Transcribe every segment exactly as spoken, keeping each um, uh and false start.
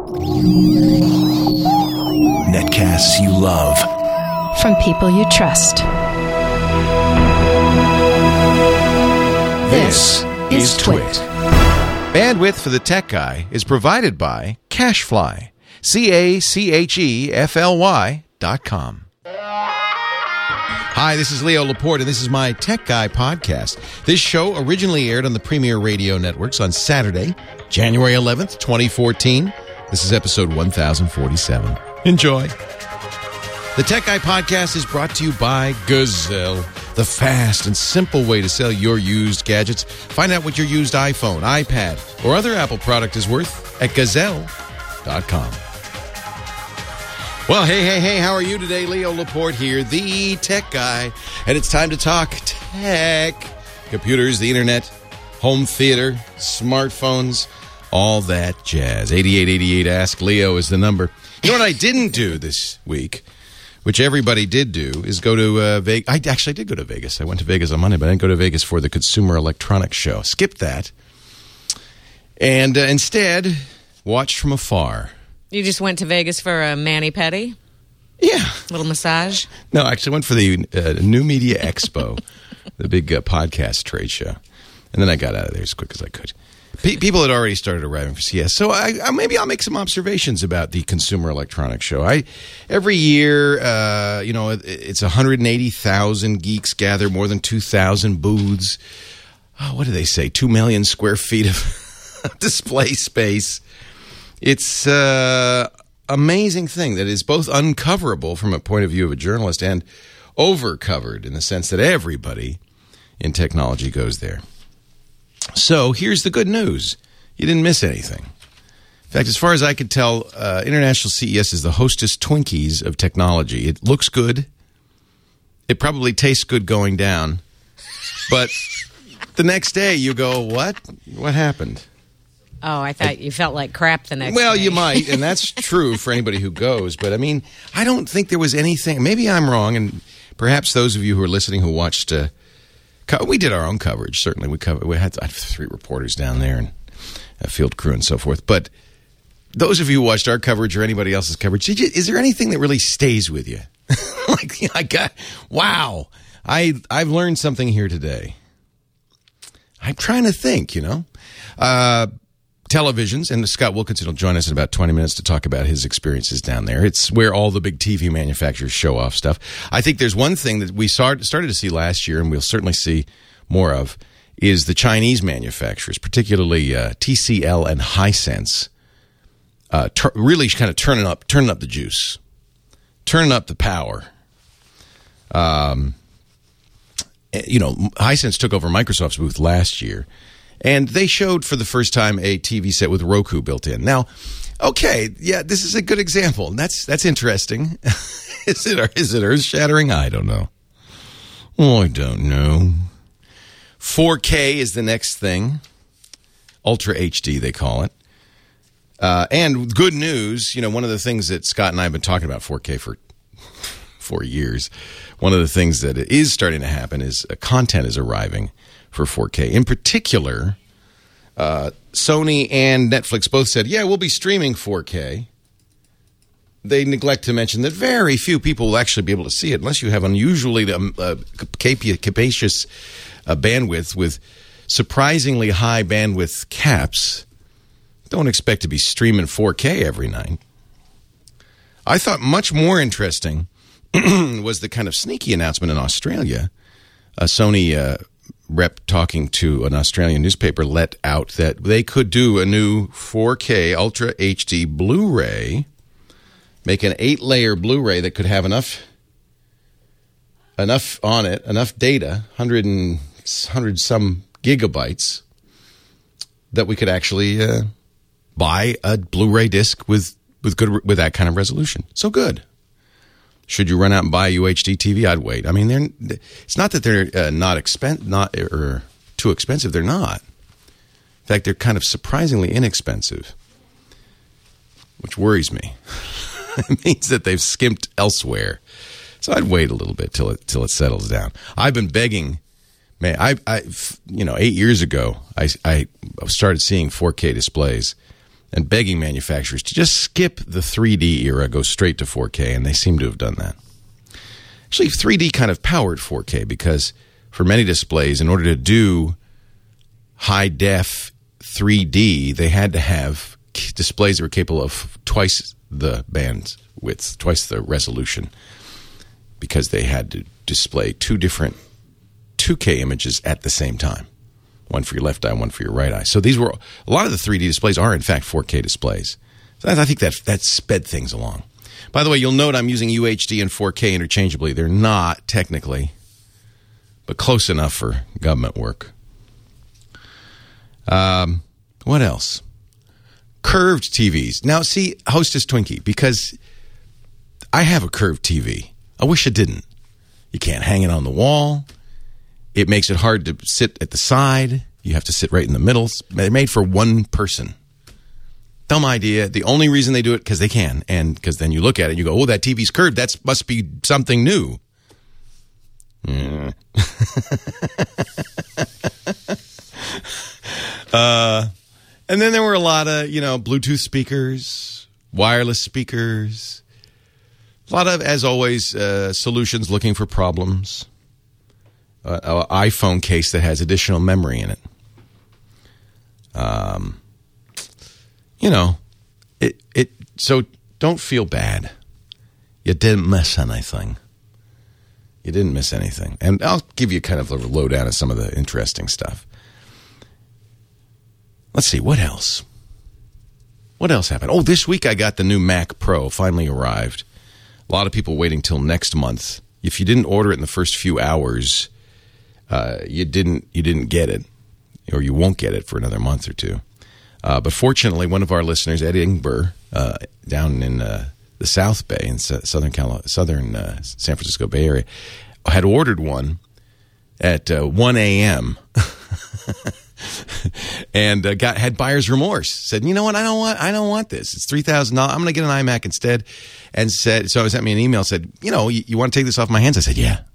Netcasts you love. From people you trust. This is Twit. Bandwidth for the Tech Guy is provided by CacheFly. C A C H E F L Y dot com. Hi, this is Leo Laporte, and this is my Tech Guy podcast. This show originally aired on the Premier Radio Networks on Saturday, January eleventh, twenty fourteen. This is episode one thousand forty-seven. Enjoy. The Tech Guy podcast is brought to you by Gazelle, the fast and simple way to sell your used gadgets. Find out what your used iPhone, iPad, or other Apple product is worth at gazelle dot com. Well, hey, hey, hey, how are you today? Leo Laporte here, the Tech Guy, and it's time to talk tech. Computers, the internet, home theater, smartphones, all that jazz. eighty-eight eighty-eight Ask Leo is the number. You know what I didn't do this week, which everybody did do, is go to uh, Vegas. I actually did go to Vegas. I went to Vegas on Monday, but I didn't go to Vegas for the Consumer Electronics Show. Skipped that. And uh, instead, watched from afar. You just went to Vegas for a mani-pedi? Yeah. Little massage? No, I actually went for the uh, New Media Expo, the big uh, podcast trade show. And then I got out of there as quick as I could. Pe- people had already started arriving for C E S, so I, I, maybe I'll make some observations about the Consumer Electronics Show. I every year, uh, you know, it, it's one hundred eighty thousand geeks gather, more than two thousand booths. Oh, what do they say? Two million square feet of display space. It's an uh, amazing thing that is both uncoverable from a point of view of a journalist and overcovered in the sense that everybody in technology goes there. So here's the good news. You didn't miss anything. In fact, as far as I could tell, uh, International C E S is the hostess Twinkies of technology. It looks good. It probably tastes good going down. But the next day you go, what? What happened? Oh, I thought I, you felt like crap the next well, day. Well, you might, and that's true for anybody who goes. But, I mean, I don't think there was anything. Maybe I'm wrong, and perhaps those of you who are listening who watched, uh, co- we did our own coverage, certainly. We covered, we had three reporters down there and a field crew and so forth. But those of you who watched our coverage or anybody else's coverage, did you, is there anything that really stays with you? like, I got, wow, I, I've learned something here today. I'm trying to think, you know. Uh... Televisions, and Scott Wilkinson will join us in about twenty minutes to talk about his experiences down there. It's where all the big T V manufacturers show off stuff. I think there's one thing that we started to see last year, and we'll certainly see more of, is the Chinese manufacturers, particularly uh, T C L and Hisense, uh, ter- really kind of turning up, turning up the juice, turning up the power. Um, you know, Hisense took over Microsoft's booth last year. And they showed for the first time a T V set with Roku built in. Now, okay, yeah, this is a good example. That's that's interesting. is it is it earth-shattering? I don't know. Oh, I don't know. four K is the next thing. Ultra H D, they call it. Uh, and good news, you know, one of the things that Scott and I have been talking about four K for four years, one of the things that is starting to happen is uh, content is arriving for four K. In particular, uh, Sony and Netflix both said, yeah, we'll be streaming four K. They neglect to mention that very few people will actually be able to see it unless you have unusually um, uh, capacious uh, bandwidth with surprisingly high bandwidth caps. Don't expect to be streaming four K every night. I thought much more interesting was the kind of sneaky announcement in Australia. Uh, Sony uh, rep talking to an Australian newspaper let out that they could do a new four K Ultra H D Blu-ray, make an eight-layer Blu-ray that could have enough enough on it, enough data, one hundred and one hundred some gigabytes, that we could actually uh, buy a Blu-ray disc with with good with that kind of resolution. So good. Should you run out and buy a U H D T V? I'd wait. I mean, they're, it's not that they're uh, not expen- not or too expensive. They're not. In fact, they're kind of surprisingly inexpensive, which worries me. It means that they've skimped elsewhere. So I'd wait a little bit till it till it settles down. I've been begging, man. I, I you know, eight years ago, I I started seeing four K displays, and begging manufacturers to just skip the three D era, go straight to four K, and they seem to have done that. Actually, three D kind of powered four K because for many displays, in order to do high-def three D, they had to have displays that were capable of twice the bandwidth, twice the resolution, because they had to display two different two K images at the same time. One for your left eye, one for your right eye. So these were, a lot of the three D displays are in fact four K displays. So I think that that sped things along. By the way, you'll note I'm using U H D and four K interchangeably. They're not technically, but close enough for government work. Um, what else? Curved T Vs. Now, see, Hostess Twinkie, because I have a curved T V. I wish I didn't. You can't hang it on the wall. It makes it hard to sit at the side. You have to sit right in the middle. They're made for one person. Dumb idea. The only reason they do it, because they can, and because then you look at it and you go, oh, that T V's curved. That must be something new. Yeah. uh, and then there were a lot of, you know, Bluetooth speakers, wireless speakers, a lot of, as always, uh, solutions looking for problems. Uh, an iPhone case that has additional memory in it. Um, you know, it it. So don't feel bad. You didn't miss anything. You didn't miss anything, and I'll give you kind of a lowdown of some of the interesting stuff. Let's see what else. What else happened? Oh, this week I got the new Mac Pro. Finally arrived. A lot of people waiting till next month. If you didn't order it in the first few hours, Uh, you didn't you didn't get it, or you won't get it for another month or two. Uh, but fortunately, one of our listeners, Ed Ingber, uh, down in uh, the South Bay in Southern Cali- Southern uh, San Francisco Bay Area, had ordered one at uh, one a.m. and uh, got had buyer's remorse. Said, you know what, I don't want I don't want this. It's three thousand dollars. I'm going to get an iMac instead. And said, so he sent me an email. Said, you know, you, you want to take this off my hands? I said, yeah.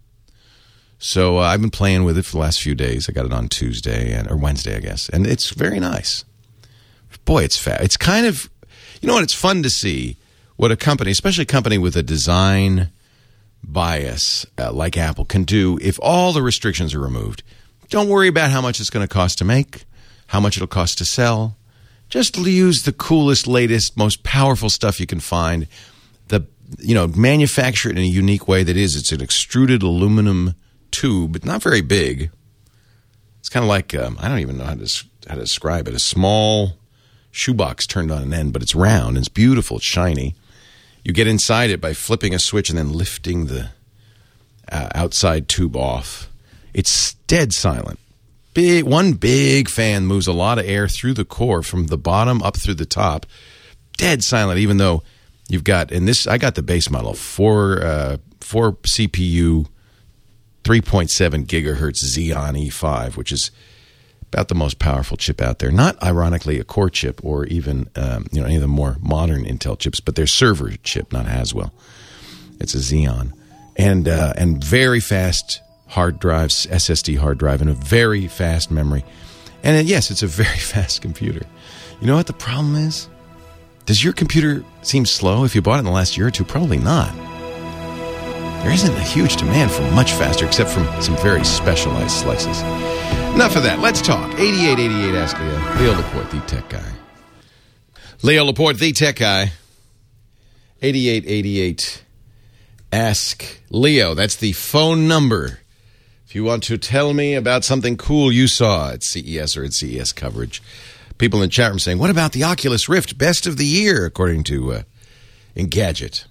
So uh, I've been playing with it for the last few days. I got it on Tuesday and or Wednesday, I guess, and it's very nice. Boy, it's fat. It's kind of, you know what? It's fun to see what a company, especially a company with a design bias uh, like Apple, can do if all the restrictions are removed. Don't worry about how much it's going to cost to make, how much it'll cost to sell. Just use the coolest, latest, most powerful stuff you can find. The you know, manufacture it in a unique way that is. It's an extruded aluminum tube, but not very big. It's kind of like, um, I don't even know how to, how to describe it. A small shoebox turned on an end, but it's round. It's beautiful. It's shiny. You get inside it by flipping a switch and then lifting the uh, outside tube off. It's dead silent. Big, one big fan moves a lot of air through the core from the bottom up through the top. Dead silent, even though you've got, and this, I got the base model, four, uh, four C P U, three point seven gigahertz Xeon E five, which is about the most powerful chip out there. Not, ironically, a Core chip or even um, you know any of the more modern Intel chips, but their server chip, not Haswell. It's a Xeon. And, uh, and very fast hard drives, S S D hard drive, and a very fast memory. And uh, yes, it's a very fast computer. You know what the problem is? Does your computer seem slow if you bought it in the last year or two? Probably not. There isn't a huge demand for much faster, except from some very specialized slices. Enough of that. Let's talk. eighty-eight eighty-eight Ask Leo. Leo Laporte, the tech guy. Leo Laporte, the tech guy. eighty-eight eighty-eight Ask Leo. That's the phone number. If you want to tell me about something cool you saw at C E S or at C E S coverage. People in the chat room saying, what about the Oculus Rift Best of the Year, according to uh, Engadget?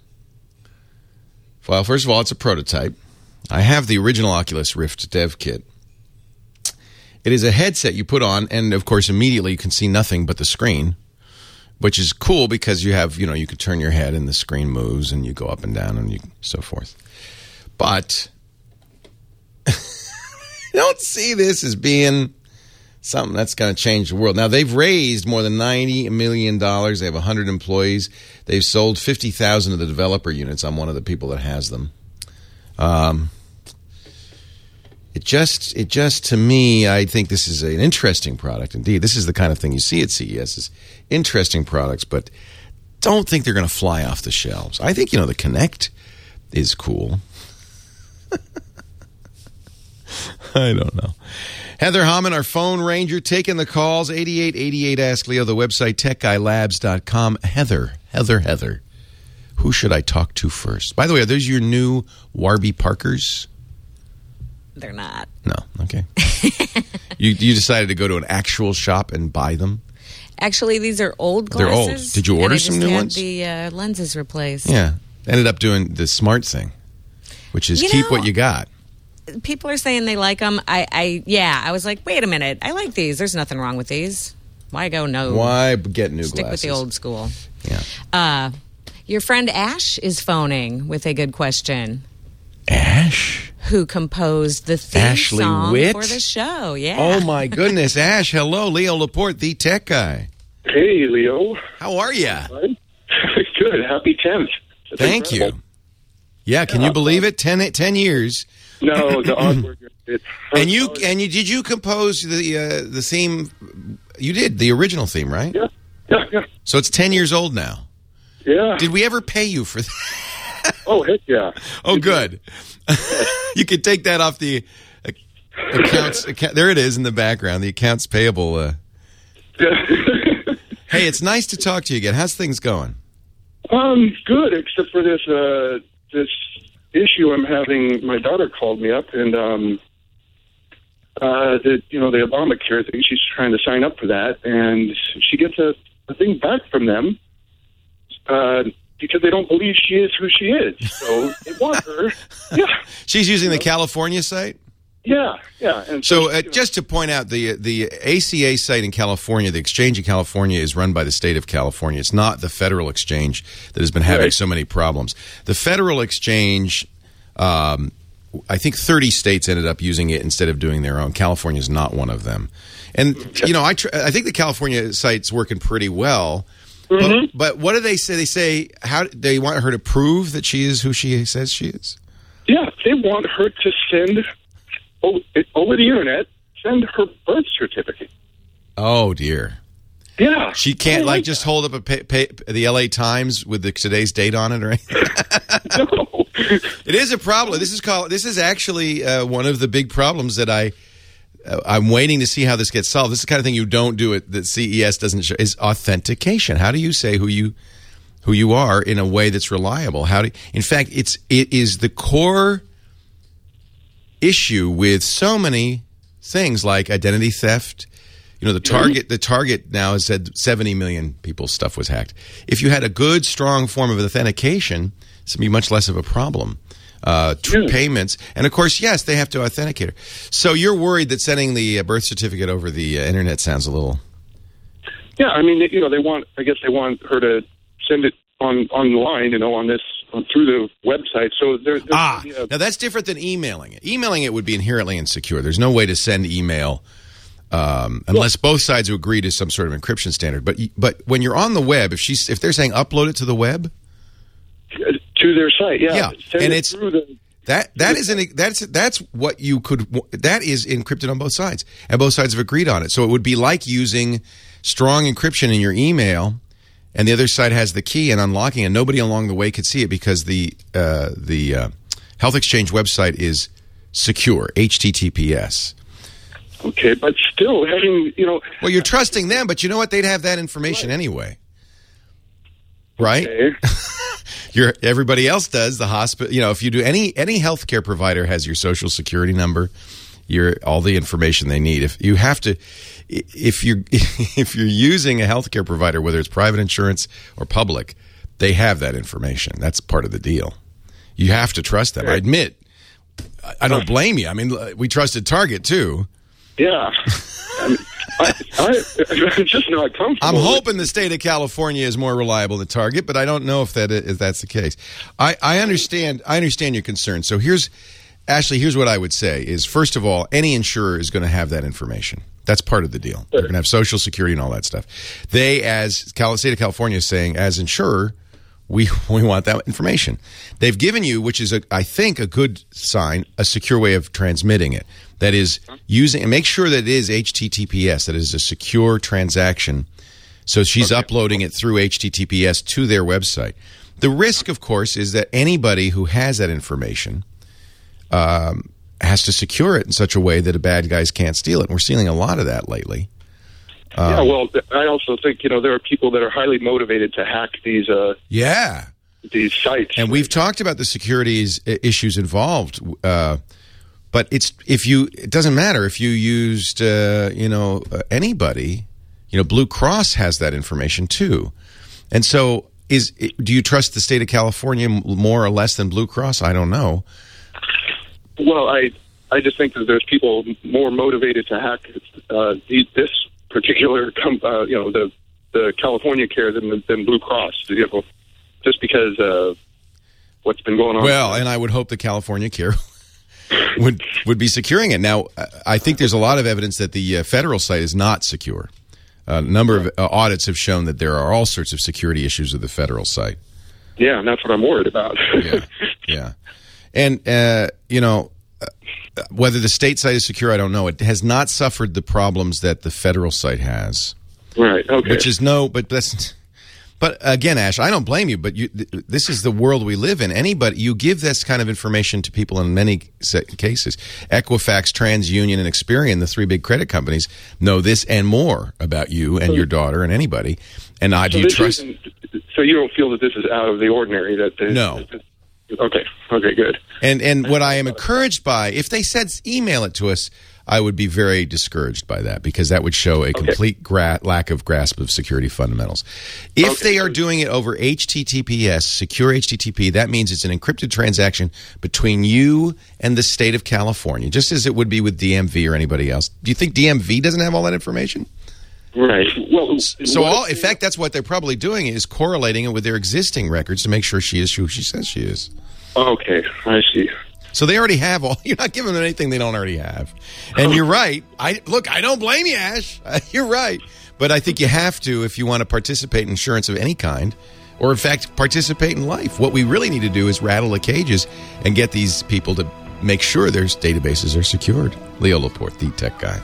Well, first of all, it's a prototype. I have the original Oculus Rift dev kit. It is a headset you put on, and of course, immediately you can see nothing but the screen, which is cool because you have, you know, you can turn your head and the screen moves, and you go up and down and you, so forth. But don't see this as being something that's going to change the world. Now, they've raised more than ninety million dollars. They have one hundred employees. They've sold fifty thousand of the developer units. I'm one of the people that has them. Um, It just, it just to me, I think this is an interesting product. Indeed, this is the kind of thing you see at C E S: is interesting products, but don't think they're going to fly off the shelves. I think, you know, the Kinect is cool. I don't know. Heather Hammond, our phone ranger, taking the calls. eighty-eight eighty-eight Ask Leo, the website, tech guy labs dot com. Heather, Heather, Heather. Who should I talk to first? By the way, are those your new Warby Parkers? They're not. No. Okay. you you decided to go to an actual shop and buy them? Actually, these are old They're glasses. old. Did you order and I some just new had ones? the uh, lenses replaced. Yeah. Ended up doing the smart thing, which is You keep know, what you got. People are saying they like them. I, I, yeah, I was like, wait a minute. I like these. There's nothing wrong with these. Why go no? Why get new Stick glasses? with the old school. Yeah. Uh, your friend Ash is phoning with a good question. Ash? Who composed the theme Ashley song Witt? for the show? Yeah. Oh, my goodness. Ash, hello. Leo Laporte, the tech guy. Hey, Leo. How are you? Good. Happy tenth. That's Thank incredible. you. Yeah, can you believe it? Ten, ten years. No, the odd word. It's And you and you did you compose the uh, the theme? You did the original theme, right? Yeah, yeah, yeah. So it's ten years old now. Yeah. Did we ever pay you for that? Oh, heck yeah. Oh, good. You could take that off the uh, accounts. Account, there it is in the background. The accounts payable. Uh. Yeah. Hey, it's nice to talk to you again. How's things going? um, good, except for this uh, this issue I'm having. My daughter called me up, and um, uh, the you know the Obamacare thing. She's trying to sign up for that, and she gets a, a thing back from them. Uh, because they don't believe she is who she is. So they want her. Yeah. She's using the California site? Yeah, yeah. And So so, uh, you know, just to point out, the the A C A site in California, the exchange in California is run by the state of California. It's not the federal exchange that has been having Right. so many problems. The federal exchange, um, I think thirty states ended up using it instead of doing their own. California is not one of them. And, you know, I, tr- I think the California site's working pretty well. Mm-hmm. But, but what do they say? They say how they want her to prove that she is who she says she is? yeah, they want her to send o- over the internet, send her birth certificate. Oh, dear. Yeah. She can't, I like, just hold up a pa- pa- the L A Times with the, today's date on it or anything? No. It is a problem. This is called. This is actually uh, one of the big problems that I. Uh, I'm waiting to see how this gets solved. This is the kind of thing you don't do it that C E S doesn't show is authentication. How do you say who you who you are in a way that's reliable? How do? In fact, it's it is the core issue with so many things like identity theft. You know, the target the target now has said seventy million people's stuff was hacked. If you had a good, strong form of authentication, this would be much less of a problem. Uh, true Yeah. payments, and of course, yes, they have to authenticate her. So you're worried that sending the uh, birth certificate over the uh, internet sounds a little. Yeah, I mean, you know, they want. I guess they want her to send it on online. You know, on this on, through the website. So there. there's Ah, gonna be a- now that's different than emailing it. Emailing it would be inherently insecure. There's no way to send email um, unless both sides agree to some sort of encryption standard. But but when you're on the web, if she's if they're saying upload it to the web, to their site. Yeah, Yeah, Send and it it's- through the. that that is an that's that's what you could that is encrypted on both sides, and both sides have agreed on it. So it would be like using strong encryption in your email, and the other side has the key and unlocking, and nobody along the way could see it because the uh, the uh, Health Exchange website is secure, H T T P S. Okay, but still having you know. Well, you're trusting them, but you know what? They'd have that information anyway, right? Okay. Your everybody else does. The hospital, you know, if you do any any healthcare provider has your social security number, your all the information they need. If you have to, if you're if you're using a healthcare provider, whether it's private insurance or public, they have that information. That's part of the deal. You have to trust them. I admit, I- I don't blame you. I mean, we trusted Target too. Yeah. I mean, I, I, I'm just not comfortable. I'm with- hoping the state of California is more reliable than Target, but I don't know if that if that's the case. I, I understand. I understand your concern. So here's, Ashley. Here's what I would say: is first of all, any insurer is going to have that information. That's part of the deal. They're going to have Social Security and all that stuff. They, as Cal- state of California, is saying, as insurer, we we want that information. They've given you, which is, a, I think, a good sign, a secure way of transmitting it. That is using, and make sure that it is H T T P S, that it is a secure transaction. So she's okay. uploading it through H T T P S to their website. The risk, of course, is that anybody who has that information um, has to secure it in such a way that a bad guys can't steal it. And we're seeing a lot of that lately. Um, yeah, well, I also think, you know, there are people that are highly motivated to hack these uh, yeah. these sites. And we've talked about the securities issues involved. Uh, but it's if you it doesn't matter if you used, uh, you know, uh, anybody. You know, Blue Cross has that information, too. And so is do you trust the state of California more or less than Blue Cross? I don't know. Well, I I just think that there's people more motivated to hack uh, these, this particular, uh, you know, the the California Care than than Blue Cross, you know, just because uh, what's been going on. Well, and I would hope the California Care would would be securing it. Now, I think there's a lot of evidence that the uh, federal site is not secure. A number of uh, audits have shown that there are all sorts of security issues with the federal site. Yeah, and that's what I'm worried about. yeah, yeah, and uh, you know. Uh, whether the state site is secure, I don't know. It has not suffered the problems that the federal site has. Right. Okay. Which is no, but that's. But again, Ash, I don't blame you. But you, th- this is the world we live in. Anybody, you give this kind of information to people in many cases. Equifax, TransUnion, and Experian, the three big credit companies, know this and more about you and your daughter and anybody. And I, do so you trust? So you don't feel that this is out of the ordinary? That they, no. That, Okay. Okay, good. And and what I am encouraged by, if they said email it to us, I would be very discouraged by that because that would show a complete gra- lack of grasp of security fundamentals. If okay. they are doing it over H T T P S, secure H T T P, that means it's an encrypted transaction between you and the state of California, just as it would be with D M V or anybody else. Do you think D M V doesn't have all that information? Right. Well, so all, in fact, that's what they're probably doing is correlating it with their existing records to make sure she is who she says she is. Okay, I see. So they already have all. You're not giving them anything they don't already have. And you're right. I look. I don't blame you, Ash. You're right. But I think you have to if you want to participate in insurance of any kind, or in fact participate in life. What we really need to do is rattle the cages and get these people to make sure their databases are secured. Leo Laporte, the tech guy.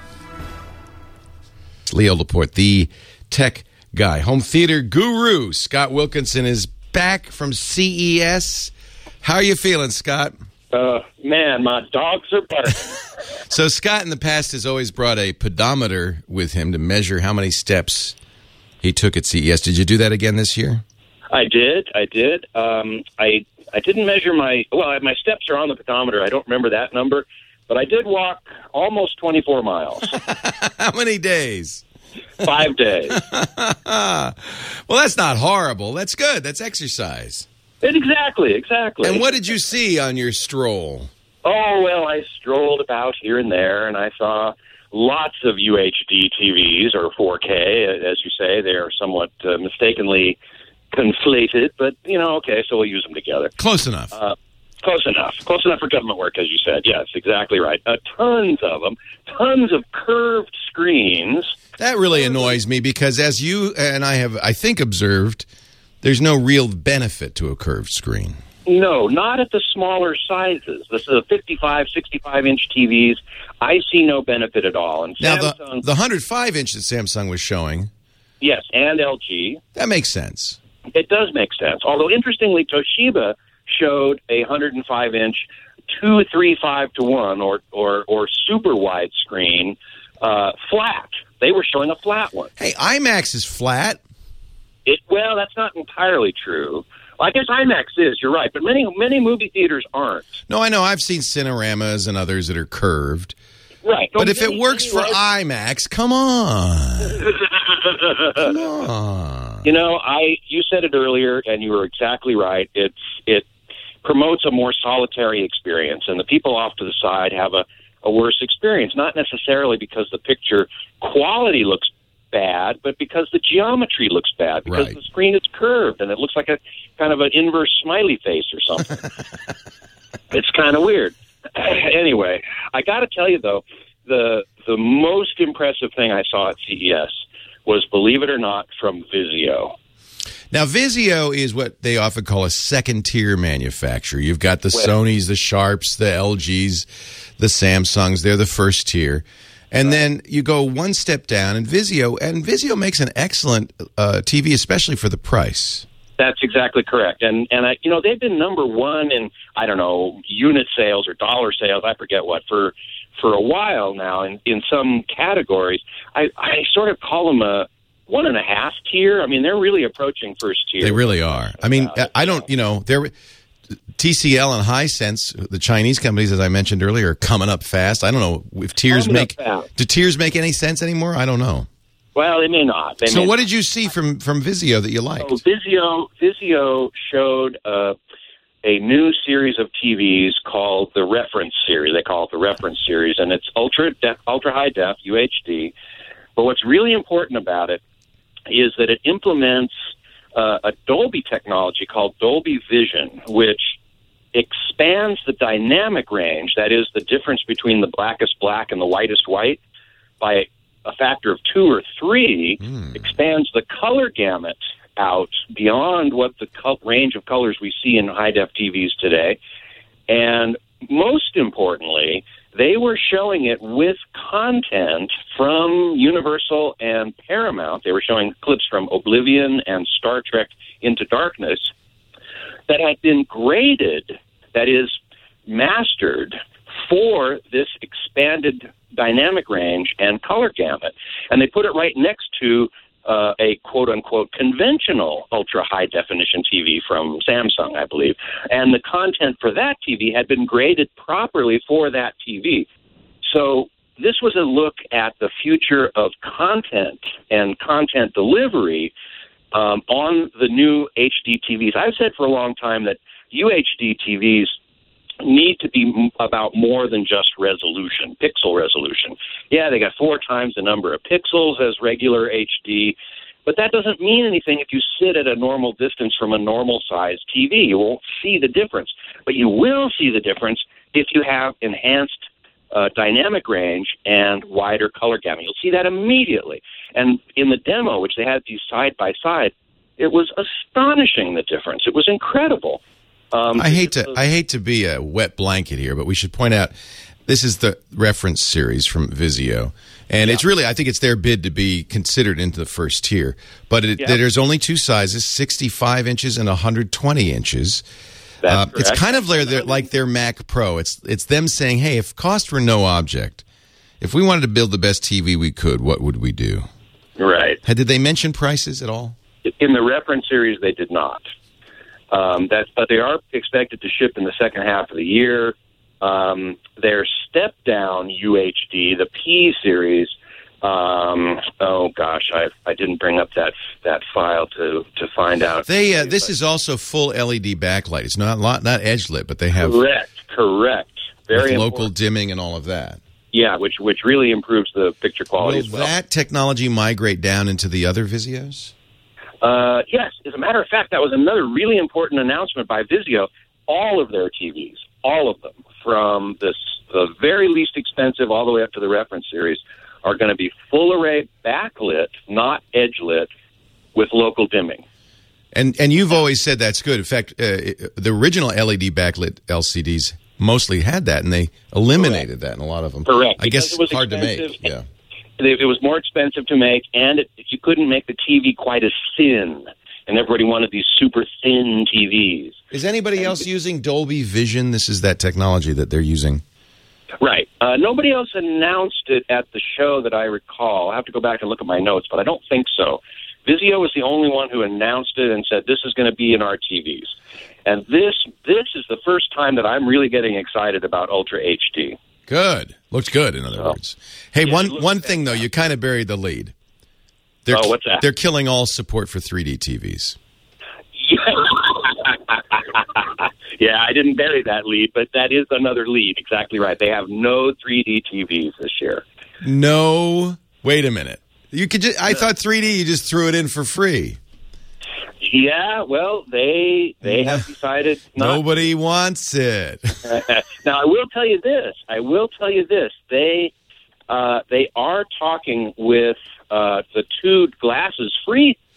Leo Laporte, the tech guy. Home theater guru Scott Wilkinson is back from C E S. How are you feeling, Scott? Uh, man, my dogs are barking. So Scott in the past has always brought a pedometer with him to measure how many steps he took at C E S. Did you do that again this year? I did. I did. Um, I I didn't measure my, well, my steps are on the pedometer. I don't remember that number. But I did walk almost twenty-four miles. How many days? Five days. Well, that's not horrible. That's good. That's exercise. Exactly, exactly. And what did you see on your stroll? Oh, well, I strolled about here and there, and I saw lots of U H D T Vs, or four K, as you say. They are somewhat uh, mistakenly conflated, but, you know, okay, so we'll use them together. Close enough. Uh, Close enough. Close enough for government work, as you said. Yes, exactly right. Uh, tons of them. Tons of curved screens. That really annoys me because, as you and I have, I think, observed, there's no real benefit to a curved screen. No, not at the smaller sizes. This is a fifty-five, sixty-five inch T Vs. I see no benefit at all. And now, Samsung, the, the one hundred five inch that Samsung was showing. Yes, and L G. That makes sense. It does make sense. Although, interestingly, Toshiba showed a one hundred five inch two three five to one or or or super wide screen uh, flat. They were showing a flat one. Hey, IMAX is flat. It well, that's not entirely true. Well, I guess IMAX is. You're right, but many many movie theaters aren't. No, I know. I've seen Cineramas and others that are curved. Right, but if many, it works for many, IMAX, come on. Come on. You know, I you said it earlier, and you were exactly right. It's it. promotes a more solitary experience, and the people off to the side have a, a worse experience, not necessarily because the picture quality looks bad, but because the geometry looks bad, because right. the screen is curved, and it looks like a kind of an inverse smiley face or something. It's kind of weird. Anyway, I got to tell you, though, the the most impressive thing I saw at C E S was, believe it or not, from Vizio. Now, Vizio is what they often call a second-tier manufacturer. You've got the Well- Sonys, the Sharps, the L Gs, the Samsungs. They're the first tier. And then you go one step down, and Vizio, and Vizio makes an excellent uh, T V, especially for the price. That's exactly correct. And, and I, you know, they've been number one in, I don't know, unit sales or dollar sales, I forget what, for for a while now in, in some categories. I, I sort of call them a one and a half tier. I mean, they're really approaching first tier. They really are. I mean, I don't, you know, they're T C L and Hisense, the Chinese companies, as I mentioned earlier, are coming up fast. I don't know if tiers Coming up make fast. do tiers make any sense anymore? I don't know. Well, they may not. They So, may what not. did you see from from Vizio that you liked? So Vizio, Vizio showed uh, a new series of T Vs called the Reference Series. They call it the Reference Series, and it's ultra def, ultra high def U H D. But what's really important about it is that it implements uh, a Dolby technology called Dolby Vision, which expands the dynamic range, that is the difference between the blackest black and the whitest white, by a factor of two or three, Mm. expands the color gamut out beyond what the co- range of colors we see in high-def T Vs today. And most importantly, they were showing it with content from Universal and Paramount. They were showing clips from Oblivion and Star Trek Into Darkness that had been graded, that is, mastered for this expanded dynamic range and color gamut. And they put it right next to uh, a quote-unquote conventional ultra-high-definition T V from Samsung, I believe. And the content for that T V had been graded properly for that T V. So this was a look at the future of content and content delivery um, on the new H D T Vs. I've said for a long time that U H D T Vs need to be m- about more than just resolution, pixel resolution. Yeah, they got four times the number of pixels as regular H D, but that doesn't mean anything if you sit at a normal distance from a normal-sized T V. You won't see the difference, but you will see the difference if you have enhanced uh, dynamic range and wider color gamut. You'll see that immediately. And in the demo, which they had these side-by-side, it was astonishing, the difference. It was incredible. Um, I hate to I hate to be a wet blanket here, but we should point out this is the reference series from Vizio, and it's really I think it's their bid to be considered into the first tier. But it, Yeah. there's only two sizes: sixty-five inches and one hundred twenty inches. That's Uh, it's correct. kind of their, their, like their Mac Pro. It's it's them saying, "Hey, if cost were no object, if we wanted to build the best T V we could, what would we do?" Right. Had, did they mention prices at all? In the reference series, they did not. Um, that, but they are expected to ship in the second half of the year. Um, their step-down U H D, the P series, um, oh gosh, I I didn't bring up that that file to, to find out. They uh, this is also full L E D backlight. It's not lot not edge lit, but they have Correct, correct. Very with local important. dimming and all of that. Yeah, which which really improves the picture quality Will as well. that technology migrate down into the other Vizios? Uh, yes, as a matter of fact, that was another really important announcement by Vizio. All of their T Vs, all of them, from this, the very least expensive all the way up to the reference series, are going to be full array backlit, not edge lit, with local dimming. And and you've always said that's good. In fact, uh, the original L E D backlit L C Ds mostly had that, and they eliminated that in a lot of them. Correct. I Because guess it was hard to expensive. make. Yeah. It, it was more expensive to make, and it, you couldn't make the T V quite as thin. And everybody wanted these super thin T Vs. Is anybody else using Dolby Vision? This is that technology that they're using. Right. Uh, nobody else announced it at the show that I recall. I have to go back and look at my notes, but I don't think so. Vizio was the only one who announced it and said, this is going to be in our T Vs. And this this is the first time that I'm really getting excited about Ultra H D. Good. Looks good, in other Oh. words. Hey, Yeah, one it looks one thing, though, you kind of buried the lead. They're, Oh, what's that? They're killing all support for three D T Vs. Yeah, I didn't bury that lead, but that is another lead. Exactly right. They have no three D T Vs this year. No. Wait a minute. You could. Just, I thought three D. You just threw it in for free. Yeah, well, they they have decided not. Nobody wants it. Now, I will tell you this. I will tell you this. They uh, they are talking with uh, the two glasses free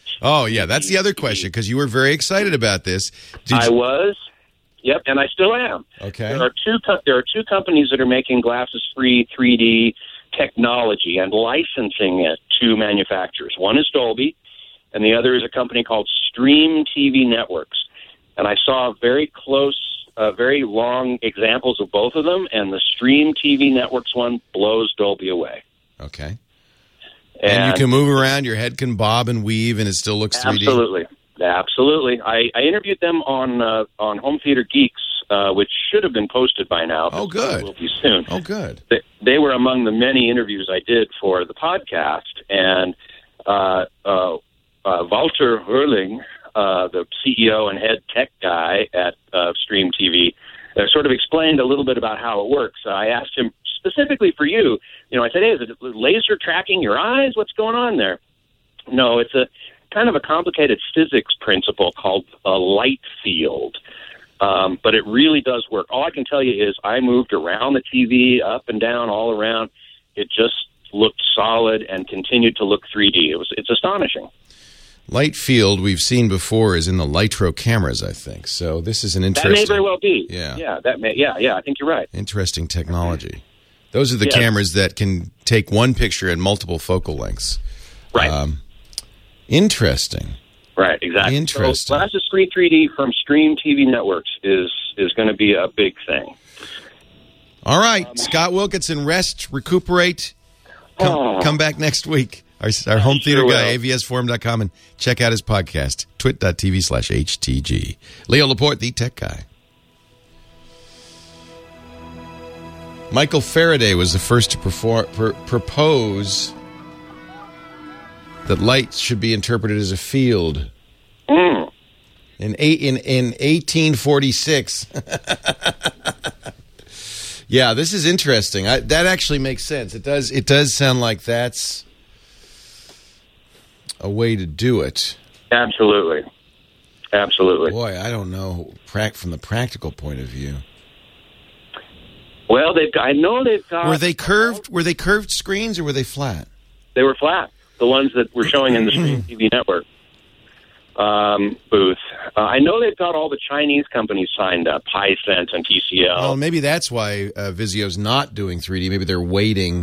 Oh, yeah. That's the other question, because you were very excited about this. Did I you- was. Yep, and I still am. Okay. There are two co- there are two companies that are making glasses-free three D technology and licensing it to manufacturers. One is Dolby, and the other is a company called Stream T V Networks. And I saw very close, uh, very long examples of both of them, and the Stream T V Networks one blows Dolby away. Okay. And, And you can move around, your head can bob and weave, and it still looks three D? Absolutely. Absolutely. I, I interviewed them on uh, on Home Theater Geeks, uh, which should have been posted by now. Oh, good. Will be soon. Oh, good. They, they were among the many interviews I did for the podcast, and uh, uh, uh, Walter Hurling, uh, the C E O and head tech guy at uh, Stream T V, uh, sort of explained a little bit about how it works. Uh, I asked him specifically for you, you know, I said, hey, is it laser tracking your eyes? What's going on there? No, it's a kind of a complicated physics principle called a light field. Um, but it really does work. All I can tell you is I moved around the T V, up and down, all around. It just looked solid and continued to look three D. It was it's astonishing. Light field we've seen before is in the Lytro cameras, I think. So this is an interesting... That may very well be. Yeah. Yeah, that may, yeah, yeah, I think you're right. Interesting technology. Those are the Yeah. cameras that can take one picture at multiple focal lengths. Right. Um, interesting. Right, exactly. Interesting. So Glasses Free three D from Stream T V Networks is is going to be a big thing. All right. Scott Wilkinson, rest, recuperate. Come, Oh. come back next week. Our, our home theater Sure guy, will. A V S forum dot com, and check out his podcast, twit.tv slash HTG. Leo Laporte, the tech guy. Michael Faraday was the first to perform, pr- propose that light should be interpreted as a field. Mm. In eight, in in eighteen forty-six. Yeah, this is interesting. I, that actually makes sense. It does. It does sound like that's a way to do it. Absolutely. Absolutely. Boy, I don't know. Prac- from the practical point of view, Well, they've got, I know they've got... were they curved? Were they curved screens or were they flat? They were flat. The ones that we're showing in the Stream T V Network um, booth. Uh, I know they've got all the Chinese companies signed up, Hisense and T C L. Well, maybe that's why uh, Vizio's not doing three D. Maybe they're waiting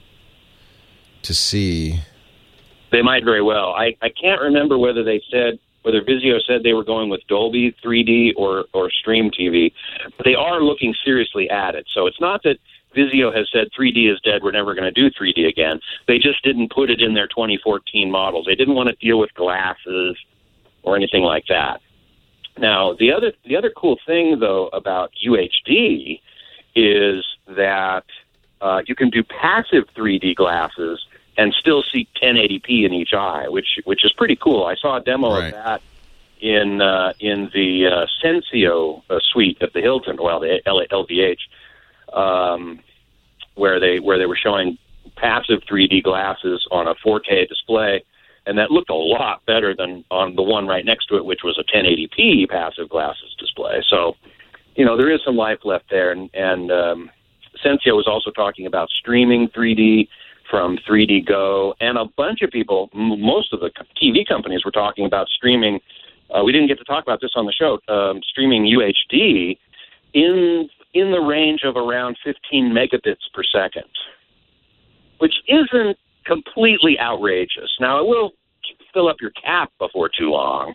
to see. They might very well. I, I can't remember whether they said whether Vizio said they were going with Dolby three D or, or Stream T V, but they are looking seriously at it. So it's not that Vizio has said three D is dead, we're never going to do three D again. They just didn't put it in their twenty fourteen models. They didn't want to deal with glasses or anything like that. Now, the other the other cool thing, though, about U H D is that uh, you can do passive three D glasses and still see ten eighty p in each eye, which which is pretty cool. I saw a demo Right. of that in uh, in the uh, Sensio uh, suite at the Hilton, well, the L V H, um, where they where they were showing passive three D glasses on a four K display, and that looked a lot better than on the one right next to it, which was a ten eighty p passive glasses display. So, you know, there is some life left there, and, and um, Sensio was also talking about streaming three D from three D Go, and a bunch of people, m- most of the T V companies were talking about streaming. Uh, we didn't get to talk about this on the show, um, streaming U H D in in the range of around fifteen megabits per second, which isn't completely outrageous. Now, it will fill up your cap before too long.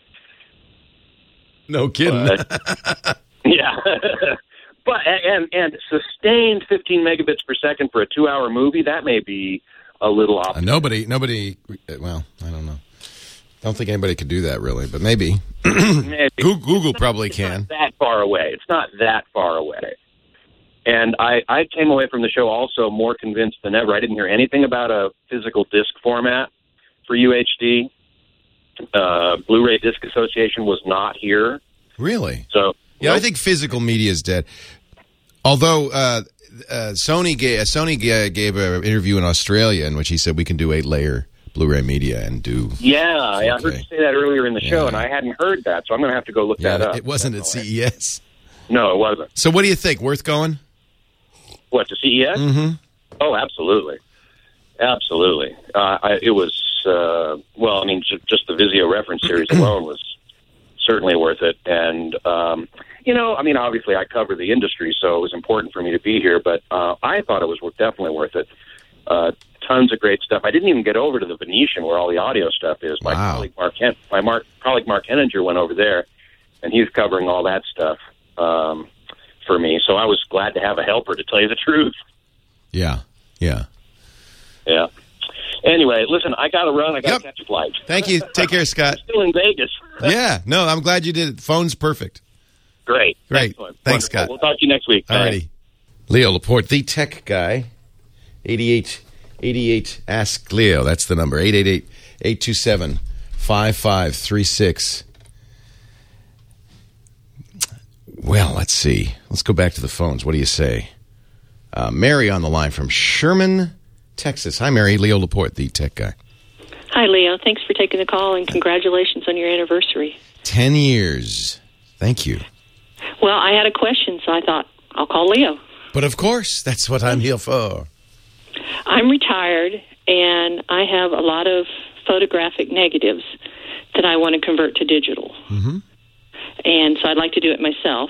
No kidding. But, yeah. But and and sustained fifteen megabits per second for a two-hour movie, that may be a little off. Uh, nobody, nobody. Well, I don't know. Don't think anybody could do that really, but maybe. Maybe. Google, Google probably It's can. not that far away. It's not that far away. And I, I came away from the show also more convinced than ever. I didn't hear anything about a physical disc format for U H D. Uh, Blu-ray Disc Association was not here. Really? So Yeah, I nope. think physical media is dead. Although uh, uh, Sony gave, Sony ga- gave an interview in Australia in which he said we can do eight-layer Blu-ray media and do. Yeah, I heard Okay. you say that earlier in the show, Yeah. and I hadn't heard that, so I'm going to have to go look Yeah, that up. it wasn't at C E S. No, it wasn't. So what do you think? Worth going? What, to C E S? Mm-hmm. Oh, absolutely. Absolutely. Uh, I, it was uh, well, I mean, j- just the Vizio reference series alone was certainly worth it. And, um, you know, I mean, obviously I cover the industry, so it was important for me to be here, but uh, I thought it was definitely worth it. Uh, tons of great stuff. I didn't even get over to the Venetian where all the audio stuff is. My Wow. colleague Mark, Hen- my Mark, colleague Mark Henninger went over there, and he's covering all that stuff um, for me. So I was glad to have a helper, to tell you the truth. Yeah, yeah. Yeah. Anyway, listen, I got to run. I got to Yep. catch a flight. Thank you. Take care, Scott. Still in Vegas. Yeah, no, I'm glad you did it. Phone's perfect. Great. Great. Excellent. Thanks, Wonderful. Scott. We'll talk to you next week. All right. Alrighty. Leo Laporte, the tech guy. eighty-eight eighty-eight Ask Leo. That's the number. eight eight eight, eight two seven, five five three six. Well, let's see. Let's go back to the phones. What do you say? Uh, Mary on the line from Sherman, Texas. Hi, Mary. Leo Laporte, the tech guy. Hi, Leo. Thanks for taking the call, and congratulations on your anniversary. Ten years. Thank you. Well, I had a question, so I thought I'll call Leo. But of course, that's what I'm here for. I'm retired, and I have a lot of photographic negatives that I want to convert to digital. Mm-hmm. And so I'd like to do it myself.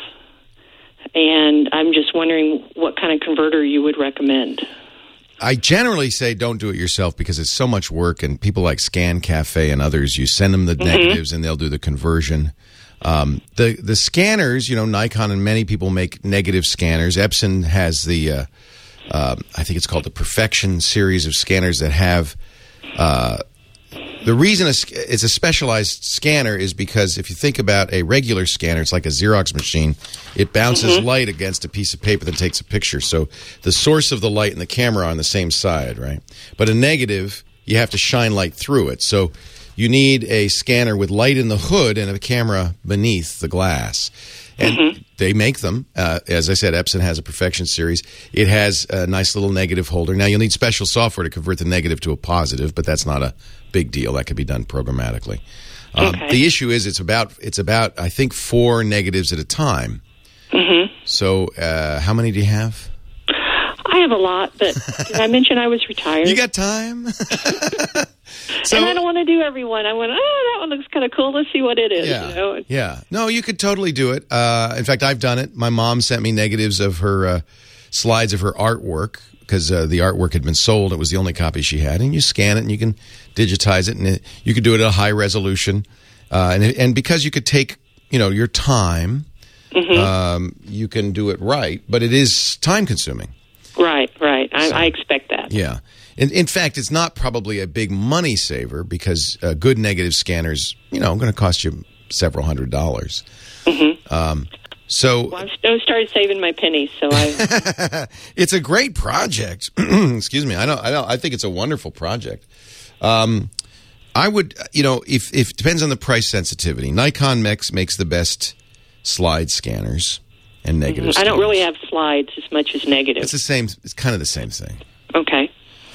And I'm just wondering what kind of converter you would recommend. I generally say don't do it yourself because it's so much work, and people like Scan Cafe and others, you send them the Mm-hmm. negatives and they'll do the conversion. Um, the the scanners, you know, Nikon and many people make negative scanners. Epson has the, uh, uh, I think it's called the Perfection series of scanners that have. Uh, the reason it's a specialized scanner is because if you think about a regular scanner, it's like a Xerox machine. It bounces Mm-hmm. light against a piece of paper that takes a picture. So the source of the light and the camera are on the same side, right? But a negative, you have to shine light through it. So you need a scanner with light in the hood and a camera beneath the glass. And Mm-hmm. they make them. Uh, as I said, Epson has a Perfection series. It has a nice little negative holder. Now, you'll need special software to convert the negative to a positive, but that's not a big deal. That can be done programmatically. Um, Okay. The issue is it's about, it's about I think, four negatives at a time. Mm-hmm. So uh, how many do you have? I have a lot, but did I mention I was retired? You got time? So, and I don't want to do every one. I went, oh, that one looks kind of cool. Let's see what it is. Yeah, You know? yeah. No, you could totally do it. Uh, in fact, I've done it. My mom sent me negatives of her uh, slides of her artwork because uh, the artwork had been sold. It was the only copy she had. And you scan it and you can digitize it, and it, you could do it at a high resolution. Uh, and and because you could take, you know, your time, Mm-hmm. um, you can do it right. But it is time consuming. Right, right. I, I expect that. Yeah. In, in fact, it's not probably a big money saver because uh, good negative scanners, you know, are going to cost you several hundred dollars. Mm-hmm. Um, so Well, I've started saving my pennies, so I. it's a great project. Excuse me. I don't. I don't. I think it's a wonderful project. Um, I would, you know, if if depends on the price sensitivity. Nikon makes makes the best slide scanners and negative. I don't scanners. really have slides as much as negative. It's the same. It's kind of the same thing. Okay.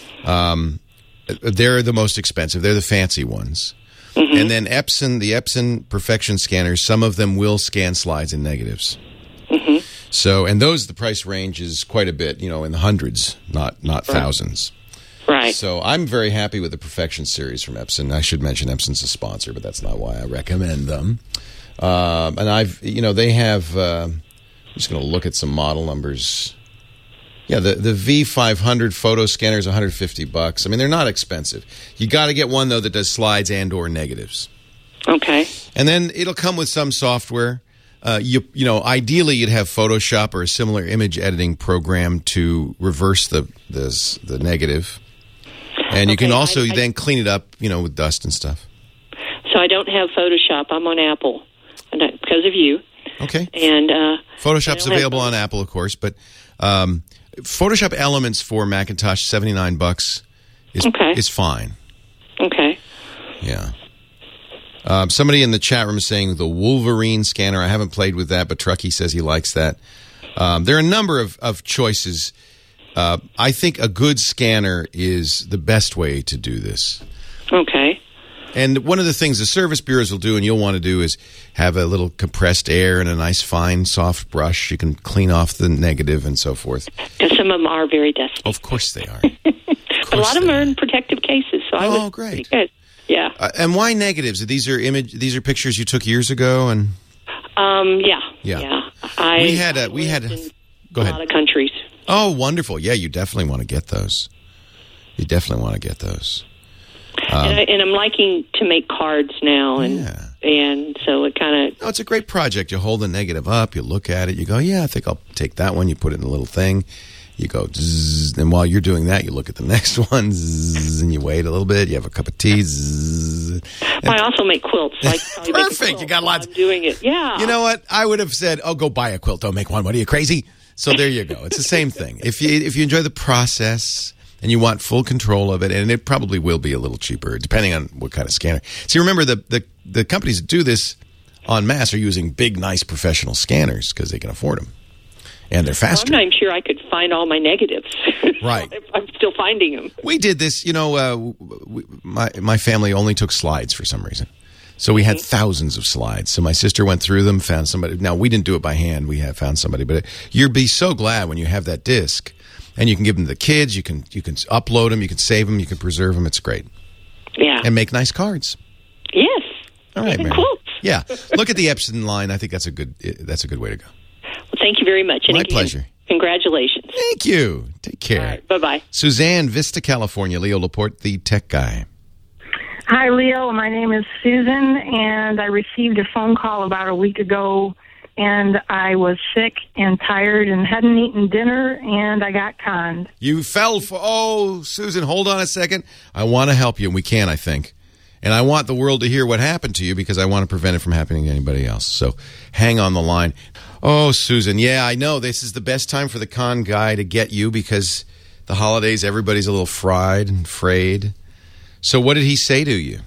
Um, they're the most expensive. They're the fancy ones. Mm-hmm. And then Epson, the Epson Perfection scanners, some of them will scan slides and negatives. Mm-hmm. So, and those, the price range is quite a bit, you know, in the hundreds, not not Right. thousands. Right. So I'm very happy with the Perfection series from Epson. I should mention Epson's a sponsor, but that's not why I recommend them. Um, and I've, you know, they have, uh, I'm just going to look at some model numbers. Yeah, the, the V five hundred photo scanner is one hundred fifty bucks. I mean, they're not expensive. You got to get one, though, that does slides and or negatives. Okay. And then it'll come with some software. Uh, you you know, ideally you'd have Photoshop or a similar image editing program to reverse the the, the negative. And you Okay, can also I- I- then clean it up, you know, with dust and stuff. So I don't have Photoshop. I'm on Apple, and I, because of you. Okay. And uh, Photoshop's I don't have- available on Apple, of course, but um, Photoshop Elements for Macintosh, seventy-nine bucks is Okay. is fine. Okay. Yeah. Um, somebody in the chat room is saying the Wolverine scanner. I haven't played with that, but Truckee says he likes that. Um, there are a number of, of choices. Uh, I think a good scanner is the best way to do this. Okay. And one of the things the service bureaus will do, and you'll want to do, is have a little compressed air and a nice, fine, soft brush. You can clean off the negative and so forth. Because some of them are very dusty. Of course they are. But a lot of them are in protective cases. So I oh, was great. Good. Yeah. Uh, and why negatives? These are image. These are pictures you took years ago, and um, yeah, yeah. yeah. I, we had a we had. A, go ahead. A lot of countries. Oh, wonderful! Yeah, you definitely want to get those. You definitely want to get those. Um, and, I, and I'm liking to make cards now, and yeah. and so it kind of. Oh, it's a great project. You hold the negative up, you look at it, you go, yeah, I think I'll take that one. You put it in a little thing. You go, zzz, and while you're doing that, you look at the next one, zzz, and you wait a little bit. You have a cup of tea. Zzz, well, I also make quilts. So I probably make a perfect. quilt You got lots. I'm doing it. Yeah. You know what? I would have said, oh, go buy a quilt. Don't make one. What are you, crazy? So there you go. It's the same thing. If you if you enjoy the process and you want full control of it, and it probably will be a little cheaper, depending on what kind of scanner. See, remember, the, the, the companies that do this en masse are using big, nice professional scanners because they can afford them. And they're faster. Well, I'm not even sure I could find all my negatives. Right. I'm still finding them. We did this, you know, uh, we, my, my family only took slides for some reason. So we had mm-hmm. thousands of slides. So my sister went through them, found somebody. Now, we didn't do it by hand. We have found somebody. But you'll be so glad when you have that disc. And you can give them to the kids. You can you can upload them. You can save them. You can preserve them. It's great. Yeah. And make nice cards. Yes. All right, Mary. Quotes. Yeah. Look at the Epson line. I think that's a good that's a good way to go. Well, thank you very much. My and again, pleasure. Congratulations. Thank you. Take care. All right, bye-bye. Suzanne, Vista, California. Leo Laporte, the tech guy. Hi, Leo. My name is Susan, and I received a phone call about a week ago, and I was sick and tired and hadn't eaten dinner, and I got conned. You fell for... Oh, Susan, hold on a second. I want to help you, and we can, I think. And I want the world to hear what happened to you because I want to prevent it from happening to anybody else. So hang on the line. Oh, Susan, yeah, I know. This is the best time for the con guy to get you because the holidays, everybody's a little fried and frayed. So what did he say to you?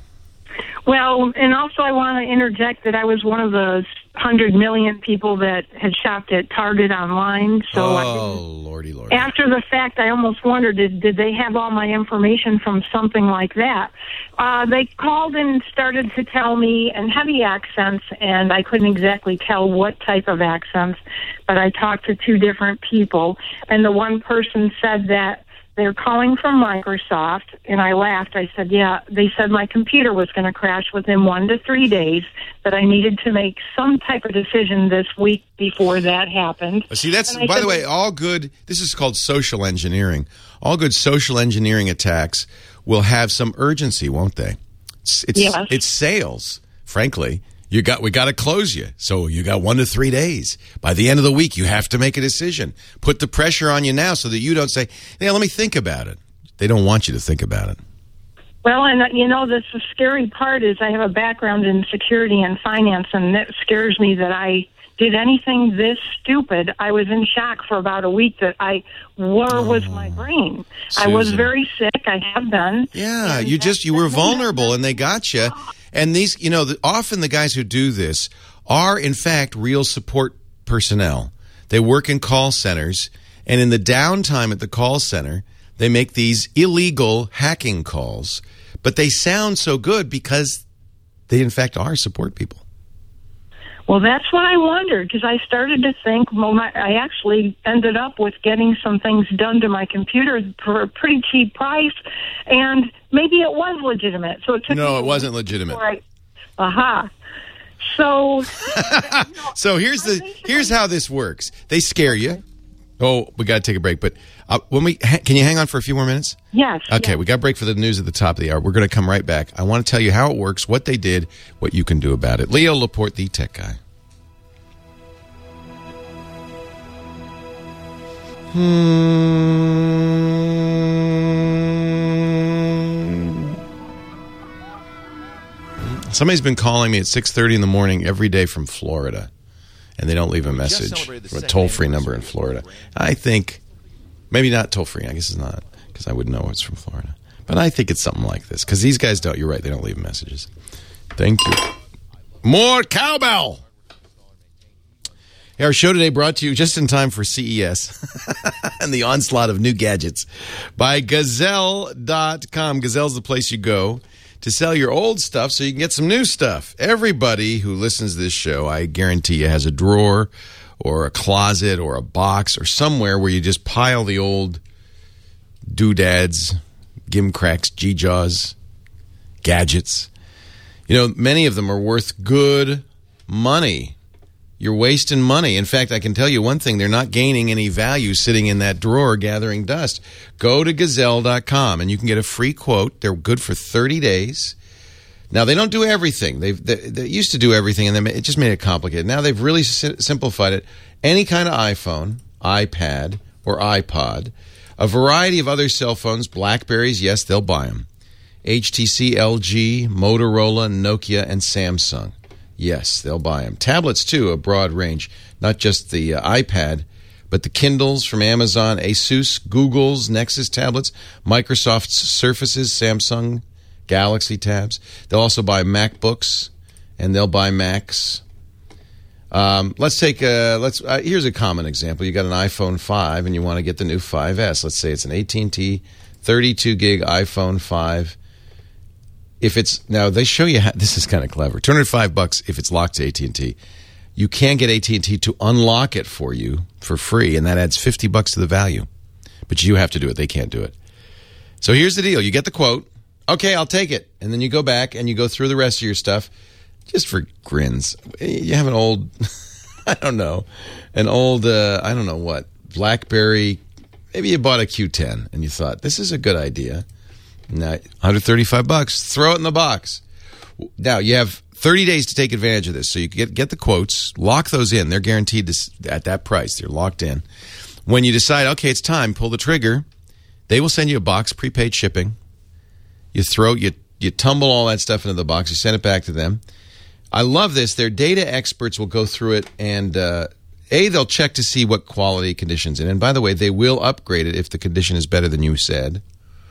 Well, and also I want to interject that I was one of the one hundred million people that had shopped at Target online. So oh, I lordy, lordy. After the fact, I almost wondered, did, did they have all my information from something like that? Uh, they called and started to tell me in heavy accents, and I couldn't exactly tell what type of accents, but I talked to two different people, and the one person said that they're calling from Microsoft, and I laughed. I said, yeah, they said my computer was going to crash within one to three days, that I needed to make some type of decision this week before that happened. See, that's, by said, the way, all good, this is called social engineering. All good social engineering attacks will have some urgency, won't they? It's, it's, yes. it's sales, frankly. You got, we got to close you. So you got one to three days. By the end of the week, you have to make a decision. Put the pressure on you now so that you don't say, yeah, let me think about it. They don't want you to think about it. Well, and, you know, this, the scary part is I have a background in security and finance, and it scares me that I did anything this stupid. I was in shock for about a week that I, where oh, was my brain? Susan. I was very sick. I have been. Yeah, you just, you were vulnerable, and they got you. And these, you know, the, often the guys who do this are, in fact, real support personnel. They work in call centers, and in the downtime at the call center, they make these illegal hacking calls. But they sound so good because they, in fact, are support people. Well, that's what I wondered, because I started to think, well, my, I actually ended up with getting some things done to my computer for a pretty cheap price, and maybe it was legitimate. So it took No, me it wasn't legitimate. I, aha. So, so here's the here's how this works. They scare you. Oh, we got to take a break, but uh, when we ha- can you hang on for a few more minutes? Yes. Okay, yes. we got a break for the news at the top of the hour. We're going to come right back. I want to tell you how it works, what they did, what you can do about it. Leo Laporte, the tech guy. Hmm. Somebody's been calling me at six thirty in the morning every day from Florida, and they don't leave a message from a toll-free number in Florida. I think, maybe not toll-free, I guess it's not, because I wouldn't know it's from Florida. But I think it's something like this, because these guys don't, you're right, they don't leave messages. Thank you. More cowbell! Our show today brought to you just in time for C E S and the onslaught of new gadgets by Gazelle dot com. Gazelle's the place you go to sell your old stuff so you can get some new stuff. Everybody who listens to this show, I guarantee you, has a drawer or a closet or a box or somewhere where you just pile the old doodads, gimcracks, G-jaws, gadgets. You know, many of them are worth good money. You're wasting money. In fact, I can tell you one thing. They're not gaining any value sitting in that drawer gathering dust. Go to gazelle dot com and you can get a free quote. They're good for thirty days. Now, they don't do everything. They've, they, they used to do everything, and they, it just made it complicated. Now they've really si- simplified it. Any kind of iPhone, iPad, or iPod, a variety of other cell phones, BlackBerries, yes, they'll buy them. H T C, L G, Motorola, Nokia, and Samsung. Yes, they'll buy them. Tablets, too, a broad range. Not just the uh, iPad, but the Kindles from Amazon, Asus, Google's Nexus tablets, Microsoft's Surfaces, Samsung Galaxy tabs. They'll also buy MacBooks, and they'll buy Macs. Um, let's take a, let's, uh, here's a common example. You got an iPhone five, and you want to get the new five S. Let's say it's an A T and T thirty-two gig iPhone five. If it's now, they show you how, this is kind of clever. two hundred five bucks if it's locked to A T and T. You can get A T and T to unlock it for you for free, and that adds fifty bucks to the value. But you have to do it. They can't do it. So here's the deal. You get the quote. Okay, I'll take it. And then you go back and you go through the rest of your stuff just for grins. You have an old, I don't know, an old, uh, I don't know what, BlackBerry. Maybe you bought a Q ten and you thought, this is a good idea. Now, one hundred thirty-five bucks, throw it in the box. Now, you have thirty days to take advantage of this. So you get get the quotes, lock those in. They're guaranteed to, at that price. They're locked in. When you decide, okay, it's time, pull the trigger, they will send you a box, prepaid shipping. You throw, you, you tumble all that stuff into the box. You send it back to them. I love this. Their data experts will go through it and, uh, A, they'll check to see what quality condition's in. And by the way, they will upgrade it if the condition is better than you said.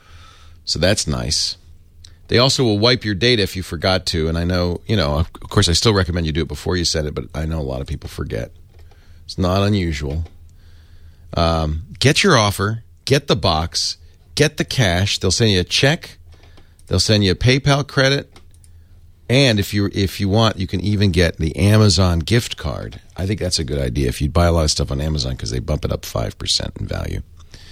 So that's nice. They also will wipe your data if you forgot to. And I know, you know, of course, I still recommend you do it before you send it, but I know a lot of people forget. It's not unusual. Um, get your offer, get the box, get the cash. They'll send you a check. They'll send you a PayPal credit. And if you if you want, you can even get the Amazon gift card. I think that's a good idea if you buy a lot of stuff on Amazon because they bump it up five percent in value.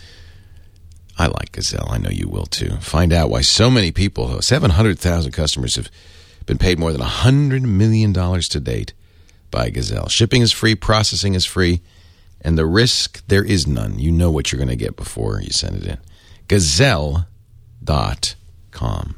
I like Gazelle. I know you will, too. Find out why so many people, seven hundred thousand customers, have been paid more than one hundred million dollars to date by Gazelle. Shipping is free. Processing is free. And the risk, there is none. You know what you're going to get before you send it in. Gazelle dot com.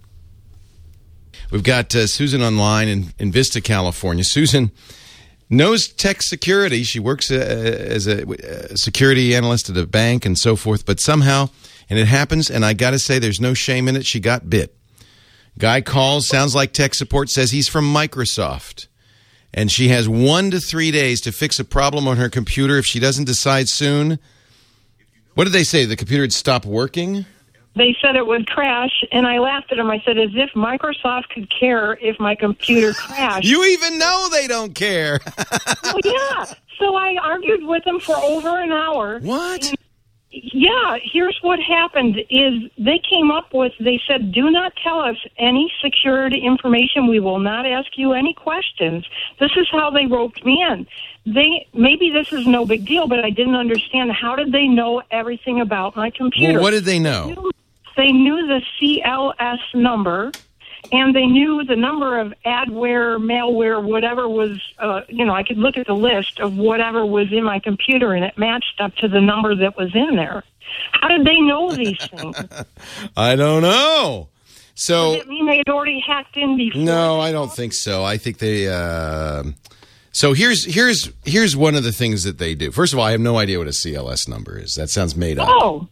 We've got uh, Susan online in, in Vista, California. Susan knows tech security. She works uh, as a uh, security analyst at a bank and so forth. But somehow, and it happens, and I got to say there's no shame in it, she got bit. Guy calls, sounds like tech support, says he's from Microsoft. And she has one to three days to fix a problem on her computer. If she doesn't decide soon, what did they say? The computer would stop working? They said it would crash, and I laughed at them. I said, as if Microsoft could care if my computer crashed. You even know they don't care. Well, yeah. So I argued with them for over an hour. What? And yeah, here's what happened is they came up with, they said, do not tell us any secured information. We will not ask you any questions. This is how they roped me in. They maybe this is no big deal, but I didn't understand. How did they know everything about my computer? Well, what did they know? They knew, they knew the C L S number, and they knew the number of adware, malware, whatever was, uh, you know, I could look at the list of whatever was in my computer, and it matched up to the number that was in there. How did they know these things? I don't know. So, Does it mean they had already hacked in before? No, I don't think so. I think they... Uh, so here's here's here's one of the things that they do. First of all, I have no idea what a C L S number is. That sounds made up. Oh.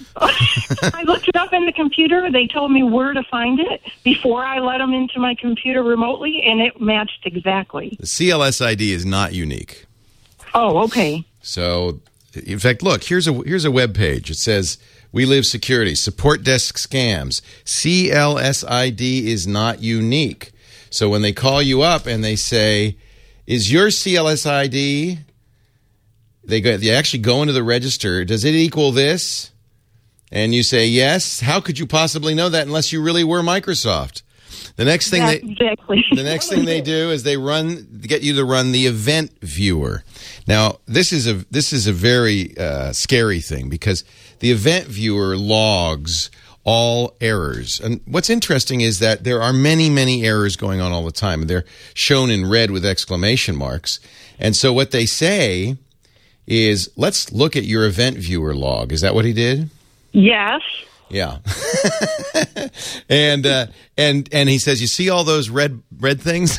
I looked it up in the computer. They told me where to find it before I let them into my computer remotely, and it matched exactly. The C L S I D is not unique. Oh, okay. So, in fact, look, here's a here's a web page. It says, We Live Security, Support Desk Scams. C L S I D is not unique. So when they call you up and they say, is your C L S I D, they, go, they actually go into the register, does it equal this? And you say, yes. How could you possibly know that unless you really were Microsoft? The next thing That's they exactly. the next thing they do is they run get you to run the event viewer. Now, this is a this is a very uh, scary thing because the event viewer logs all errors. And what's interesting is that there are many, many errors going on all the time. And they're shown in red with exclamation marks. And so what they say is, let's look at your event viewer log. Is that what he did? Yes. Yeah. and uh, and and he says, you see all those red red things?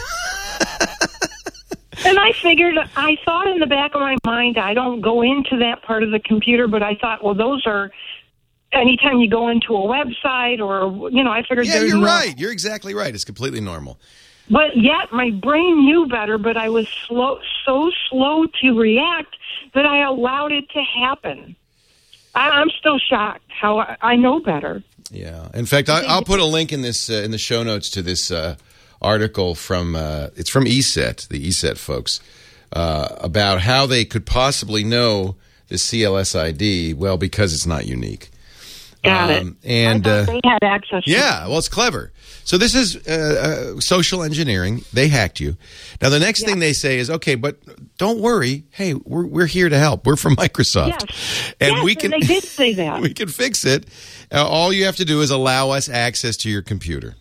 And I figured, I thought in the back of my mind, I don't go into that part of the computer, but I thought, well, those are anytime you go into a website or, you know, I figured Yeah, there's you're no- right. You're exactly right. It's completely normal. But yet my brain knew better, but I was slow, so slow to react that I allowed it to happen. I, I'm still shocked how I, I know better. Yeah. In fact, I, I'll put a link in this uh, in the show notes to this uh, article from uh, it's from E S E T, the E S E T folks, uh, about how they could possibly know the C L S I D. Well, because it's not unique. Got Um, it. and I thought uh, they had access to yeah, well, it's clever. So this is uh, uh, social engineering. They hacked you. Now, the next Yeah. thing they say is, okay, but don't worry. Hey, we're we're here to help. We're from Microsoft, Yes. and Yes, we and can they did say that. we can fix it. Uh, all you have to do is allow us access to your computer.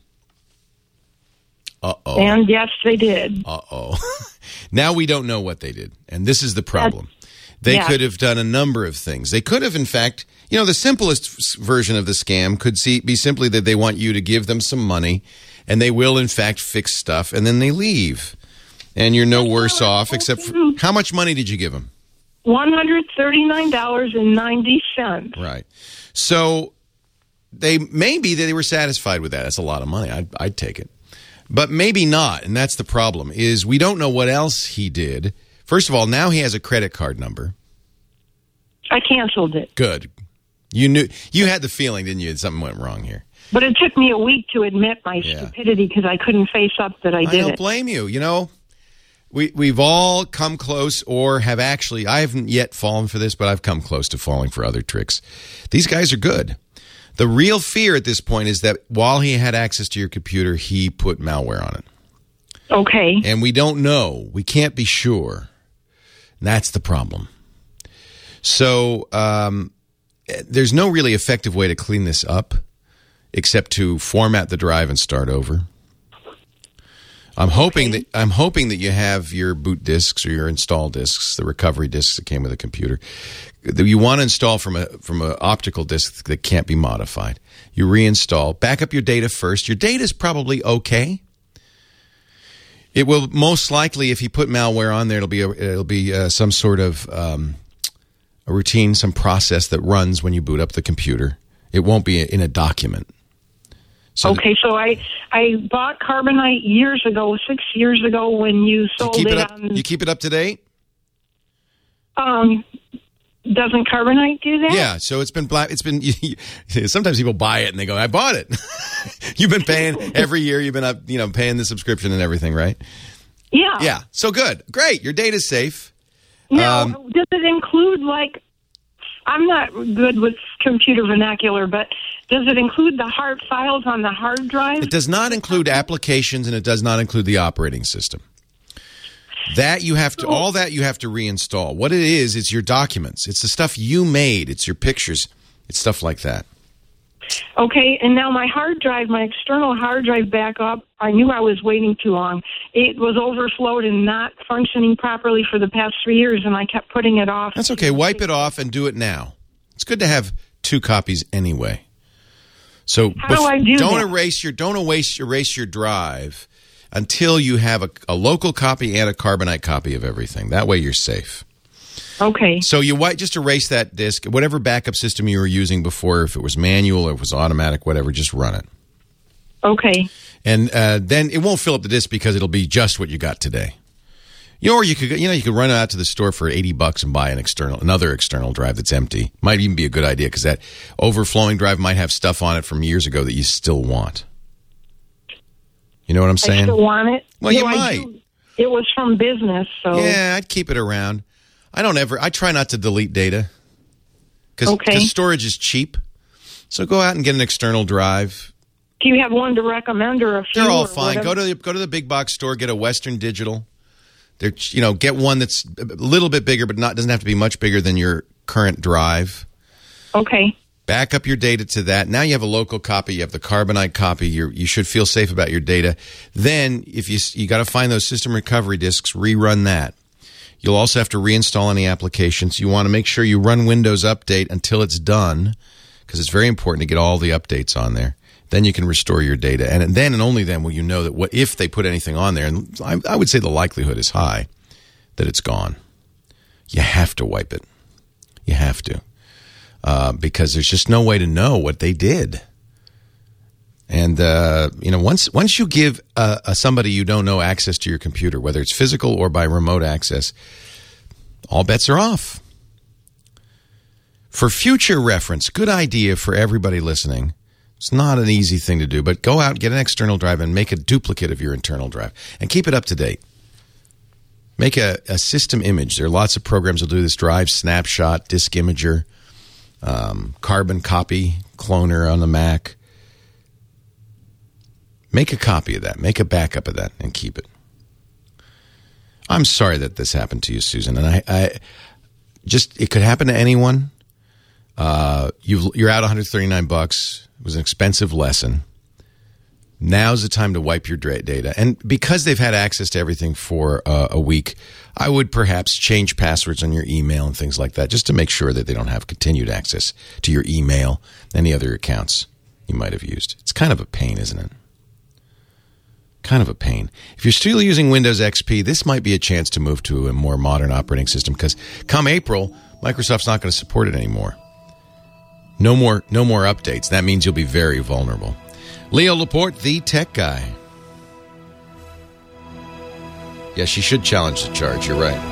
Uh oh. And yes, they did. Uh oh. Now we don't know what they did, and this is the problem. They yeah. could have done a number of things. They could have, in fact, you know, the simplest s- version of the scam could see, be simply that they want you to give them some money, and they will, in fact, fix stuff, and then they leave. And you're no worse off, except for how much money did you give them? one hundred thirty-nine dollars and ninety cents. Right. So they maybe they were satisfied with that. That's a lot of money. I'd, I'd take it. But maybe not, and that's the problem, is we don't know what else he did. First of all, now he has a credit card number. I canceled it. Good. You knew you had the feeling, didn't you, that something went wrong here. But it took me a week to admit my Yeah. stupidity because I couldn't face up that I I did don't it. blame you. You know, we we've all come close or have actually. I haven't yet fallen for this, but I've come close to falling for other tricks. These guys are good. The real fear at this point is that while he had access to your computer, he put malware on it. Okay. And we don't know. We can't be sure. And that's the problem. So um, there's no really effective way to clean this up except to format the drive and start over. I'm hoping that I'm hoping that you have your boot disks or your install disks, the recovery disks that came with the computer, that you want to install from a from an optical disk that can't be modified. You reinstall, back up your data first. Your data is probably okay. It will most likely, if you put malware on there, it'll be a, it'll be uh, some sort of um, a routine, some process that runs when you boot up the computer. It won't be in a document. So Okay, so I I bought Carbonite years ago, six years ago, when you you sold keep it, it up. on. You keep it up to date. Um, doesn't Carbonite do that? Yeah, so it's been black. It's been. Sometimes people buy it and they go, "I bought it." You've been paying every year. You've been up, you know, paying the subscription and everything, right? Yeah. Yeah. So good, great. Your data's safe. Now, Um, does it include, like, I'm not good with computer vernacular, but does it include the hard files on the hard drive? It does not include applications, and it does not include the operating system. That you have to, all that you have to reinstall. What it is, it's your documents. It's the stuff you made. It's your pictures. It's stuff like that. Okay, and now my hard drive, my external hard drive backup, I knew I was waiting too long. It was overflowed and not functioning properly for the past three years, and I kept putting it off. That's okay. Wipe it off and do it now. It's good to have two copies anyway. So How do I do don't that? erase your don't erase erase your drive until you have a, a local copy and a Carbonite copy of everything. That way you're safe. Okay. So you white just erase that disk, whatever backup system you were using before, if it was manual or if it was automatic, whatever, just run it. Okay. And uh, then it won't fill up the disk because it'll be just what you got today. You know, or you could you know you could run out to the store for eighty bucks and buy an external another external drive that's empty. Might even be a good idea because that overflowing drive might have stuff on it from years ago that you still want. You know what I'm I saying? still want it. Well, you No, I might. do. It was from business, so. Yeah, I'd keep it around. I don't ever. I try not to delete data because Okay. storage is cheap. So go out and get an external drive. Do you have one to recommend or a few? They're all or fine. whatever? Go to the, go to the big box store, get a Western Digital. They're, you know, get one that's a little bit bigger, but not doesn't have to be much bigger than your current drive. Okay. Back up your data to that. Now you have a local copy. You have the Carbonite copy. You're, you should feel safe about your data. Then, if you you got to find those system recovery disks, rerun that. You'll also have to reinstall any applications. You want to make sure you run Windows Update until it's done, because it's very important to get all the updates on there. Then you can restore your data, and then and only then will you know that what if they put anything on there. And I, I would say the likelihood is high that it's gone. You have to wipe it. You have to. Uh, because there's just no way to know what they did. And, uh, you know, once once you give uh, uh, somebody you don't know access to your computer, whether it's physical or by remote access, all bets are off. For future reference, good idea for everybody listening. It's not an easy thing to do, but go out, get an external drive, and make a duplicate of your internal drive. And keep it up to date. Make a, a system image. There are lots of programs that will do this. Drive Snapshot, Disk Imager, um, Carbon Copy, Cloner on the Mac. Make a copy of that. Make a backup of that and keep it. I'm sorry that this happened to you, Susan. And I, I just, it could happen to anyone. Uh, you've, you're out one hundred thirty-nine bucks. It was an expensive lesson. Now's the time to wipe your data. And because they've had access to everything for uh, a week, I would perhaps change passwords on your email and things like that, just to make sure that they don't have continued access to your email, any other accounts you might have used. It's kind of a pain, isn't it? Kind of a pain. If you're still using Windows X P, this might be a chance to move to a more modern operating system, because come April, Microsoft's not going to support it anymore. No more, no more updates. That means you'll be very vulnerable. Leo Laporte, the tech guy. Yeah, she should challenge the charge. You're right.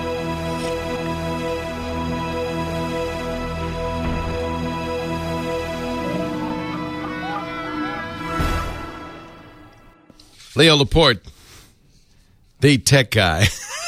Leo Laporte, the tech guy.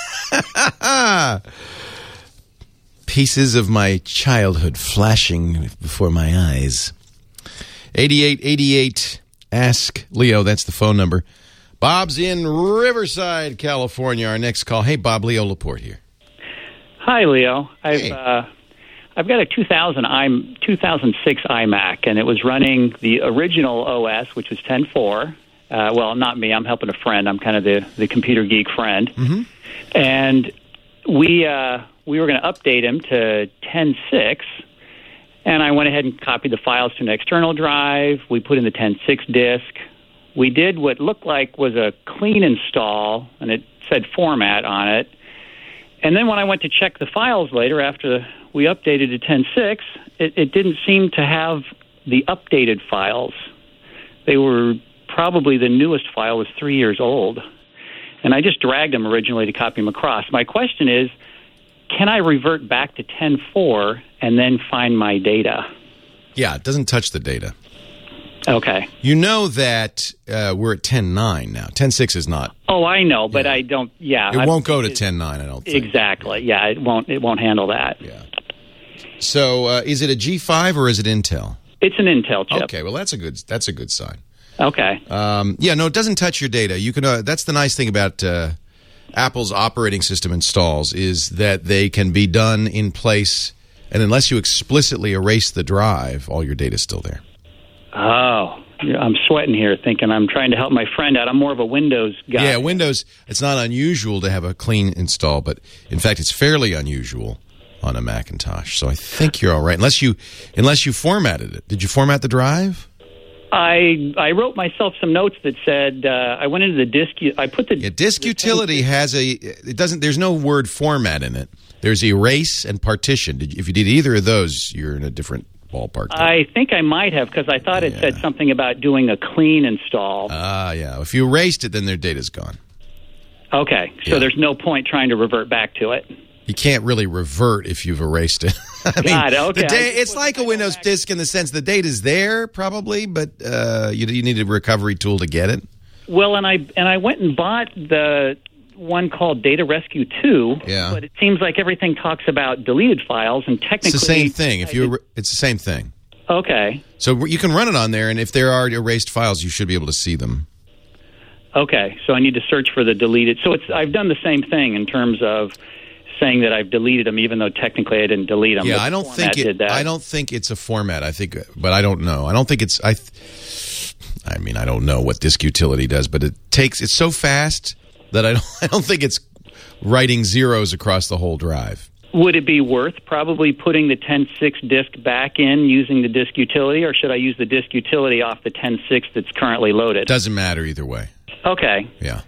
Pieces of my childhood flashing before my eyes. eighty-eight eighty-eight, ask Leo. That's the phone number. Bob's in Riverside, California. Our next call. Hey, Bob, Leo Laporte here. Hi, Leo. I've Hey. uh, I've got a two thousand i two thousand six iMac, and it was running the original O S, which was ten point four. Uh, well, not me. I'm helping a friend. I'm kind of the, the computer geek friend. Mm-hmm. And we uh, we were going to update him to ten point six, and I went ahead and copied the files to an external drive. We put in the ten point six disk. We did what looked like was a clean install, and it said format on it. And then when I went to check the files later after we updated to ten point six, it, it didn't seem to have the updated files. They were probably the newest file was three years old. And I just dragged them originally to copy them across. My question is, can I revert back to ten point four and then find my data? Yeah, it doesn't touch the data. Okay. You know that uh, we're at ten point nine now. ten point six is not. Oh, I know, but Yeah. I don't. Yeah, It I won't go to it- ten point nine, I don't think. Exactly. Yeah, it won't. It won't handle that. Yeah. So, uh, is it a G five or is it Intel? It's an Intel chip. Okay, well that's a good that's a good sign. Okay. Um, yeah, no, it doesn't touch your data. You can. Uh, that's the nice thing about uh, Apple's operating system installs is that they can be done in place, and unless you explicitly erase the drive, all your data is still there. Oh, yeah, I'm sweating here, thinking I'm trying to help my friend out. I'm more of a Windows guy. Yeah, Windows. It's not unusual to have a clean install, but in fact, it's fairly unusual on a Macintosh. So I think you're all right, unless you unless you formatted it. Did you format the drive? I I wrote myself some notes that said uh, I went into the disk. I put the Yeah, disk the utility has a. It doesn't. There's no word format in it. There's erase and partition. Did, if you did either of those, you're in a different ballpark. there. I think I might have because I thought it Yeah. said something about doing a clean install. Ah, yeah. If you erased it, then their data's gone. Okay, so Yeah. there's no point trying to revert back to it. You can't really revert if you've erased it. I mean, Got it, okay. the I da- just it's like a Windows disk in the sense the data's there probably, but uh, you, you need a recovery tool to get it. Well, and I and I went and bought the one called Data Rescue two. Yeah. But it seems like everything talks about deleted files, and technically It's the same thing. If I you, did- it's the same thing. Okay. So you can run it on there, and if there are erased files, you should be able to see them. Okay, so I need to search for the deleted. So it's I've done the same thing in terms of saying that I've deleted them, even though technically I didn't delete them. Yeah, The I don't think format it. did that. I don't think it's a format. I think, but I don't know. I don't think it's. I. Th- I mean, I don't know what disk utility does, but it takes. It's so fast that I don't. I don't think it's writing zeros across the whole drive. Would it be worth probably putting the ten six disk back in using the disk utility, or should I use the disk utility off the ten six that's currently loaded? Doesn't matter either way. Okay. Yeah.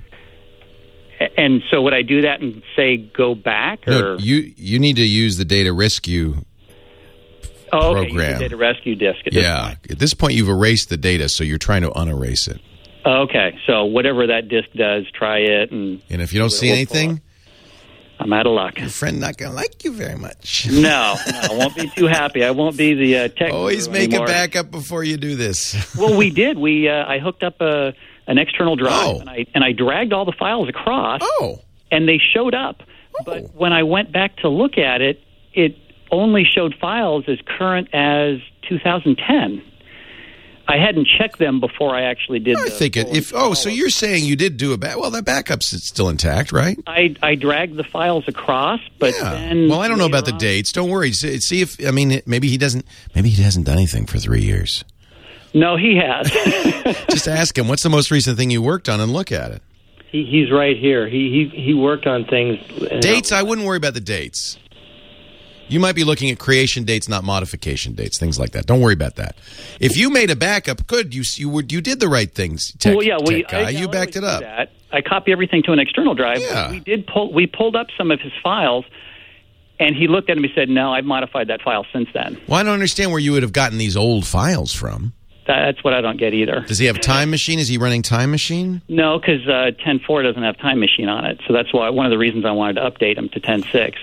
And so would I do that and say go back? Or? No, you you need to use the data rescue oh, okay, program. use the data rescue disk at this yeah. point. At this point, you've erased the data, so you're trying to unerase it. Okay, so whatever that disk does, try it. And, and if you don't see anything, I'm out of luck. Your friend not going to like you very much. No, no, I won't be too happy. I won't be the uh, tech. Always make anymore. a backup before you do this. Well, we did. We uh, I hooked up a an external drive, oh. and I and I dragged all the files across. Oh, and they showed up. Oh. But when I went back to look at it, it only showed files as current as two thousand ten. I hadn't checked them before I actually did. I the think it. If oh, so you're saying you did do a back? Well, that backup's still intact, right? I I dragged the files across, but yeah. then Well, I don't know about on, the dates. Don't worry. See, see if I mean maybe he doesn't. Maybe he hasn't done anything for three years. No, he has. Just ask him what's the most recent thing you worked on and look at it. He, he's right here. He he he worked on things. Dates. I wouldn't worry about the dates. You might be looking at creation dates, not modification dates, things like that. Don't worry about that. If you made a backup, good. You you were, you did the right things. Tech, well, yeah, we, tech guy. I, you I backed it up. That. I copy everything to an external drive. Yeah. We did pull. We pulled up some of his files, and he looked at them and said, "No, I've modified that file since then." Well, I don't understand where you would have gotten these old files from. That's what I don't get either. Does he have Time Machine? Is he running Time Machine? No, because uh, ten four doesn't have Time Machine on it. So that's why one of the reasons I wanted to update him to ten six.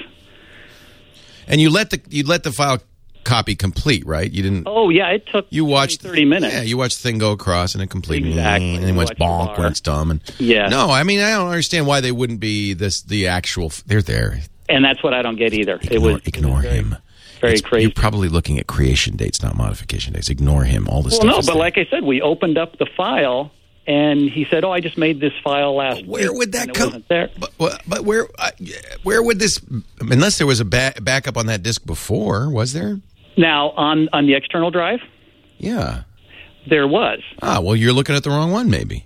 And you let the you let the file copy complete, right? You didn't. Oh yeah, it took you watched thirty minutes. Yeah, you watched the thing go across and it completed, exactly. and it went bonk when it's dumb. And yeah, no, I mean I don't understand why they wouldn't be this the actual. They're there, and that's what I don't get either. Ignore, it was ignore it was very, him. Very it's, crazy. You're probably looking at creation dates, not modification dates. Ignore him. All this. Well, stuff no, is but there. like I said, we opened up the file. And he said, "Oh, I just made this file last week." Where would that it come? Wasn't there. But, but where uh, where would this? Unless there was a ba- backup on that disk before, was there? Now on on the external drive, yeah, there was. Ah, well, you're looking at the wrong one, maybe.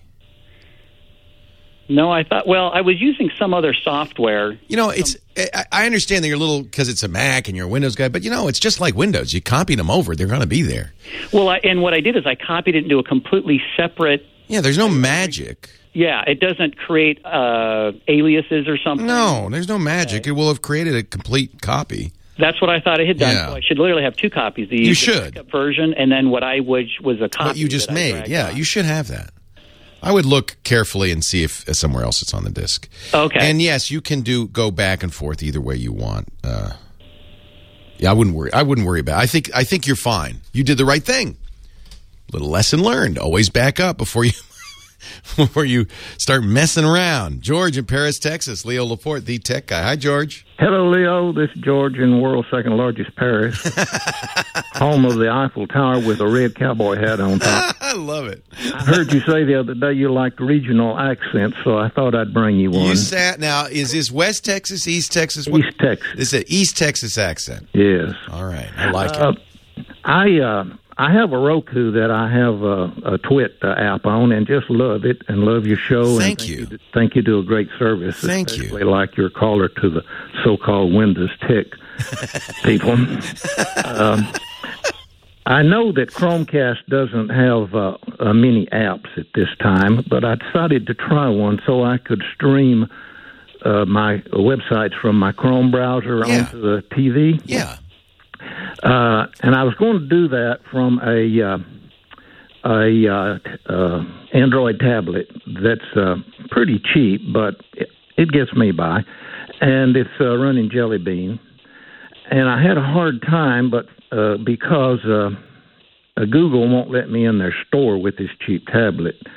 No, I thought. Well, I was using some other software. You know, it's. I, I understand that you're a little because it's a Mac and you're a Windows guy, but you know, it's just like Windows. You copy them over; they're going to be there. Well, I, and what I did is I copied it into a completely separate. Yeah, there's no magic. Yeah, it doesn't create uh, aliases or something. No, there's no magic. Okay. It will have created a complete copy. That's what I thought I had done. Yeah. So I should literally have two copies. The, you the should. backup version, and then what I which was a copy. What you just that made. Yeah, on. you should have that. I would look carefully and see if uh, somewhere else it's on the disk. Okay. And yes, you can do go back and forth either way you want. Uh, yeah, I wouldn't worry. I wouldn't worry about it. I think I think you're fine. You did the right thing. Little lesson learned. Always back up before you before you start messing around. George in Paris, Texas. Leo Laporte, the tech guy. Hi, George. Hello, Leo. This is George in the world's second largest Paris, home of the Eiffel Tower with a red cowboy hat on top. I love it. I heard you say the other day you liked regional accents, so I thought I'd bring you one. You sat now. Is this West Texas, East Texas? What? East Texas. It's an East Texas accent. Yes. All right. I like uh, it. I uh, I have a Roku that I have a, a Twit uh, app on, and just love it and love your show. Thank and you. Think you. Think you do a great service. Thank especially you. Like your caller to the so-called Windows Tech people. um, I know that Chromecast doesn't have uh, uh, many apps at this time, but I decided to try one so I could stream uh, my websites from my Chrome browser Yeah. onto the T V. Yeah. Uh, and I was going to do that from a uh, a uh, uh, Android tablet that's uh, pretty cheap, but it, it gets me by, and it's uh, running Jelly Bean. And I had a hard time, but uh, because uh, uh, Google won't let me in their store with this cheap tablet,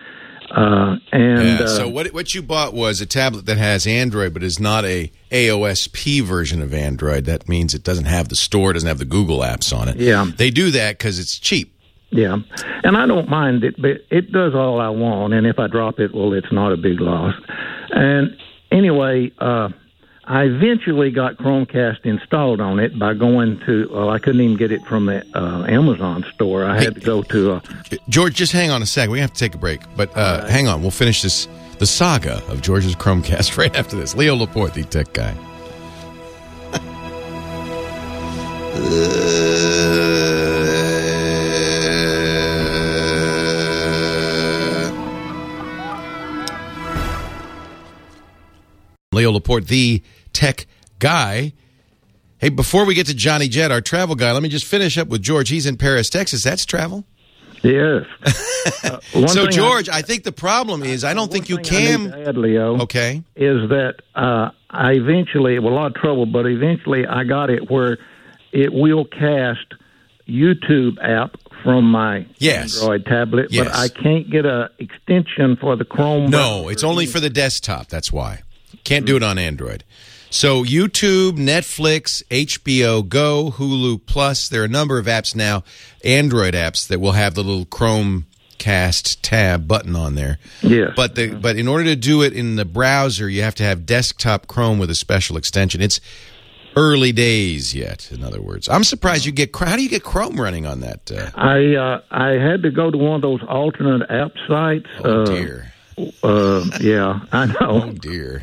Uh, and Yeah, uh, so what what you bought was a tablet that has Android, but is not a A O S P version of Android. That means it doesn't have the store, doesn't have the Google apps on it. Yeah. They do that because it's cheap. yeah, and I don't mind it, but it does all I want. And if I drop it, well, it's not a big loss. And anyway, uh, I eventually got Chromecast installed on it by going to. Well, I couldn't even get it from the uh, Amazon store. I had to go to a. George, just hang on a second. We have to take a break, but uh, right. hang on. We'll finish this the saga of George's Chromecast right after this. Leo Laporte, the tech guy. Leo Laporte, the tech guy. Hey, before we get to Johnny Jett, our travel guy, let me just finish up with George. He's in Paris, Texas. That's travel. Yes. Uh, one So, thing George, I, I think the problem is I don't think you one thing I can. need to add, Leo, Okay. is that uh, I eventually, well, a lot of trouble, but eventually I got it where it will cast YouTube app from my Yes. Android tablet, Yes. but I can't get a extension for the Chrome. No, browser. it's only for the desktop. That's why. Can't do it on Android. So YouTube, Netflix, H B O Go, Hulu Plus, there are a number of apps now, Android apps, that will have the little Chromecast tab button on there. Yes. But the but in order to do it in the browser, you have to have desktop Chrome with a special extension. It's early days yet, in other words. I'm surprised you get, how do you get Chrome running on that? Uh, I uh, I had to go to one of those alternate app sites. oh, uh, dear. Uh, yeah, I know. Oh, dear.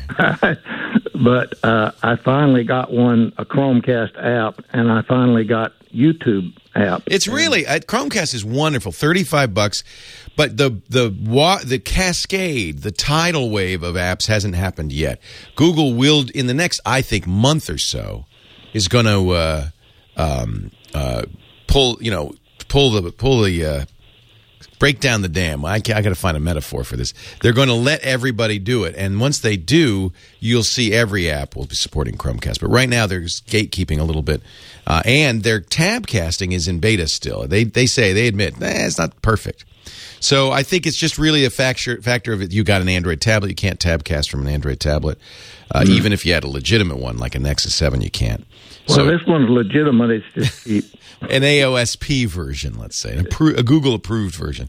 But uh, I finally got one, a Chromecast app, and I finally got YouTube app. It's really uh, Chromecast is wonderful, thirty-five bucks, but the the wa- the cascade, the tidal wave of apps hasn't happened yet. Google will, in the next, I think, month or so, is going to uh, um, uh, pull you know pull the pull the uh, break down the dam. I, I got to find a metaphor for this. They're going to let everybody do it, and once they do, you'll see every app will be supporting Chromecast. But right now, there's gatekeeping a little bit, uh, and their tab casting is in beta still. They they say they admit eh, it's not perfect. So I think it's just really a factor factor of it. You got an Android tablet, you can't tab cast from an Android tablet, uh, mm-hmm. even if you had a legitimate one like a Nexus seven, you can't. Well, so, this one's legitimate. It's just cheap. An A O S P version, let's say, an appro- a Google approved version.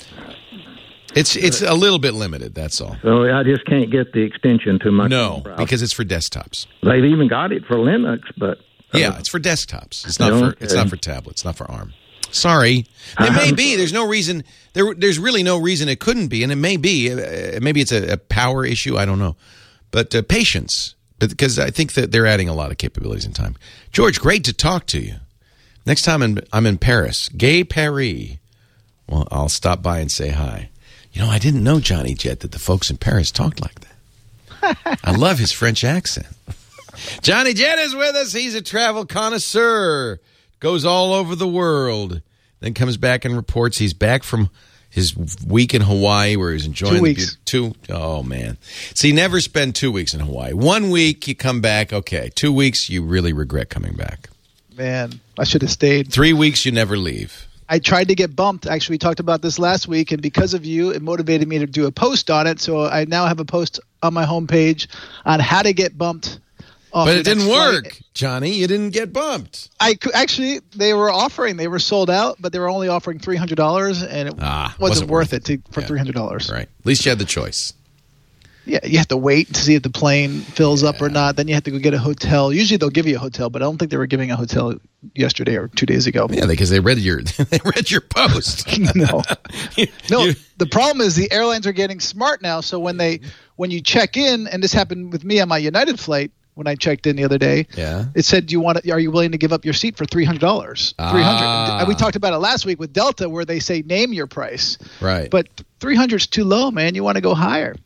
It's it's a little bit limited. That's all. So I just can't get the extension to my no browser. because it's for desktops. They've even got it for Linux, but uh, Yeah, it's for desktops. It's not Okay. for it's not for tablets. Not for ARM. Sorry, it may be. There's no reason. There, there's really no reason it couldn't be, and it may be. Uh, maybe it's a, a power issue. I don't know, but uh, patience, because I think that they're adding a lot of capabilities in time. George, great to talk to you. Next time I'm, I'm in Paris, Gay Paris. Well, I'll stop by and say hi. You know, I didn't know, Johnny Jett, that the folks in Paris talked like that. I love his French accent. Johnny Jett is with us. He's a travel connoisseur. Goes all over the world. Then comes back and reports he's back from his week in Hawaii where he's enjoying two the weeks. be- two. Oh, man. See, never spend two weeks in Hawaii. One week, you come back. Okay. Two weeks, you really regret coming back. Man, I should have stayed. Three weeks, you never leave. I tried to get bumped. Actually, we talked about this last week, and because of you, it motivated me to do a post on it. So I now have a post on my homepage on how to get bumped. Off But the it didn't next work, flight. Johnny. You didn't get bumped. I cou- actually, they were offering, they were sold out, but they were only offering three hundred dollars, and it Ah, wasn't, wasn't worth worth it to, for Yeah. three hundred dollars. Right. At least you had the choice. Yeah, you have to wait to see if the plane fills up or not. Then you have to go get a hotel. Usually they'll give you a hotel, but I don't think they were giving a hotel yesterday or two days ago. Yeah, because they read your they read your post. no, no. You- The problem is the airlines are getting smart now. So when they when you check in, and this happened with me on my United flight when I checked in the other day, Yeah. it said, "Do you want? To, are you willing to give up your seat for three hundred dollars? Three hundred. Ah. We talked about it last week with Delta, where they say name your price, Right. but three hundred is too low, man. You want to go higher.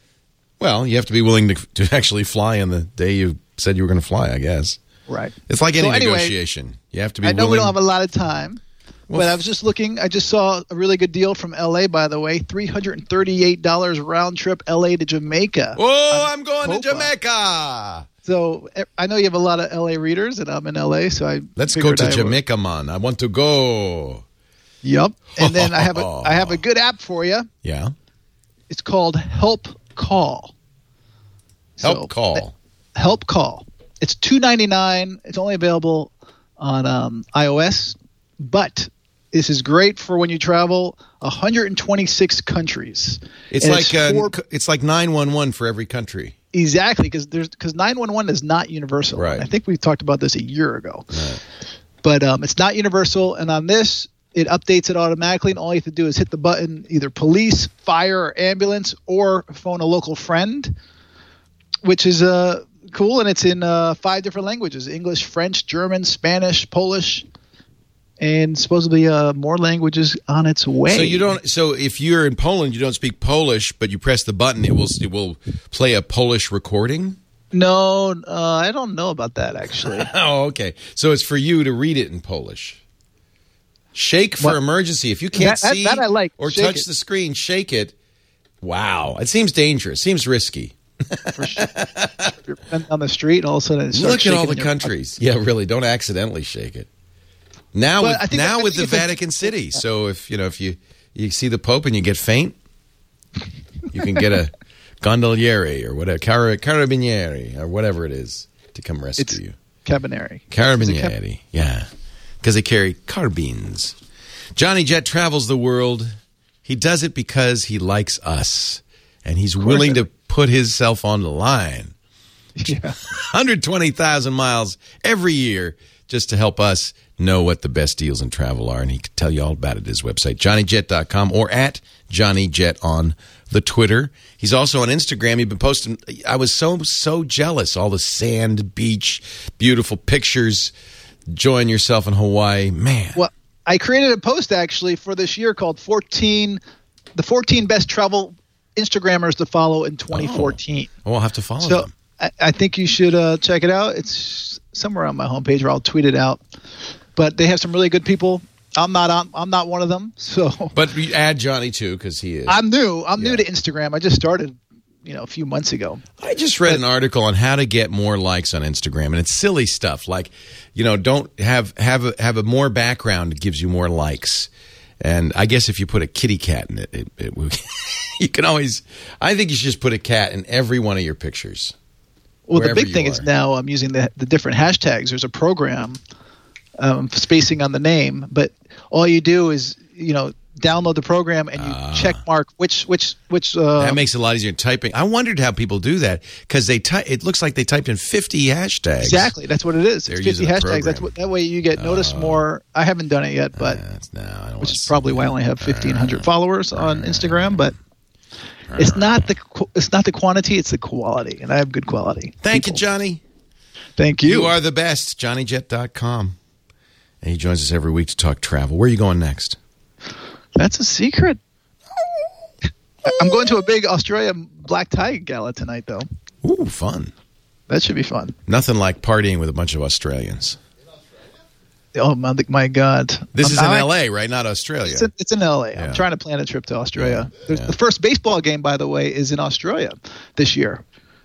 Well, you have to be willing to to actually fly on the day you said you were going to fly, I guess. Right. It's like any So anyway, negotiation. You have to be I know willing. we don't have a lot of time, Well, but I was just looking. I just saw a really good deal from L A, by the way, three hundred and thirty-eight dollars round trip L A to Jamaica. Oh, I'm going to Copa. Jamaica. So eh, I know you have a lot of L A readers, and I'm in L A, so I Let's go figured to I would- Jamaica, man. I want to go. Yep. And then I have a I have a good app for you. Yeah. It's called Help Call. Help So, Call. Help Call. It's two ninety-nine. It's only available on um, iOS, but this is great for when you travel one hundred twenty-six countries. It's And like uh, for- it's like nine one one for every country. Exactly, because there's because nine one one is not universal. Right. I think we talked about this a year ago. Right. But um, it's not universal, and on this, it updates it automatically, and all you have to do is hit the button, either police, fire, or ambulance, or phone a local friend, which is uh, cool, and it's in uh, five different languages: English, French, German, Spanish, Polish, and supposedly uh, more languages on its way. So you don't. So if you're in Poland, you don't speak Polish, but you press the button, it will it will play a Polish recording. No, uh, I don't know about that, actually. Oh, okay. So it's for you to read it in Polish. Shake for What? emergency. If you can't That- that- see that I like. or Shake touch it. the screen, shake it. Wow, it seems dangerous. Seems risky. For sure. You're on the street, and all of a sudden it starts Look at all shaking the in your- countries. Yeah, really. Don't accidentally shake it. Now, But I with, think- now I with think the if it's- Vatican City. So if you know if you you see the Pope and you get faint, you can get a gondoliere or whatever, car- carabinieri or whatever it is to come rescue It's you. Cabinary. Carabinieri, yeah, because they carry carbines. Johnny Jet travels the world. He does it because he likes us, and he's willing to put himself on the line. Yeah. one hundred twenty thousand miles every year just to help us know what the best deals in travel are. And he can tell you all about it at his website, johnny jet dot com, or at johnny jet on the Twitter. He's also on Instagram. He's been posting. I was so, so jealous. All the sand, beach, beautiful pictures. Enjoying yourself in Hawaii. Man. Well, I created a post actually for this year called fourteen, the fourteen best travel Instagrammers to follow in twenty fourteen. Oh, I'll have to follow So them. I, I think you should uh, check it out. It's somewhere on my homepage, or I'll tweet it out. But they have some really good people. I'm not on. I'm not one of them. So, But we add Johnny too, because he is. I'm new. I'm Yeah. new to Instagram. I just started, you know, a few months ago. I just read an article on how to get more likes on Instagram, and it's silly stuff like, you know, don't have have a, have a more background that gives you more likes. And I guess if you put a kitty cat in it, it, it will- you can always. I think you should just put a cat in every one of your pictures. Well, the wherever big thing you is are. now I'm using the the different hashtags. There's a program, um, spacing on the name, but all you do is you know download the program and you check mark which which which. Uh, That makes it a lot easier typing. I wondered how people do that because they ty- it looks like they typed in fifty hashtags. Exactly, that's what it is. They're It's fifty using a hashtags. That's program. what, that way you get noticed more. I haven't done it yet, but no, I don't which is probably why I only have fifteen hundred followers on Instagram. But Uh, it's not the qu- it's not the quantity; it's the quality, and I have good quality. Thank you, Johnny. Thank you. You are the best. johnny jet dot com. And he joins us every week to talk travel. Where are you going next? That's a secret. I'm going to a big Australia black tie gala tonight, though. Ooh, fun. That should be fun. Nothing like partying with a bunch of Australians. Oh my, my God! This I'm- is in I- L A, right? Not Australia. It's in, it's in L A. Yeah. I'm trying to plan a trip to Australia. There's yeah. The first baseball game, by the way, is in Australia this year.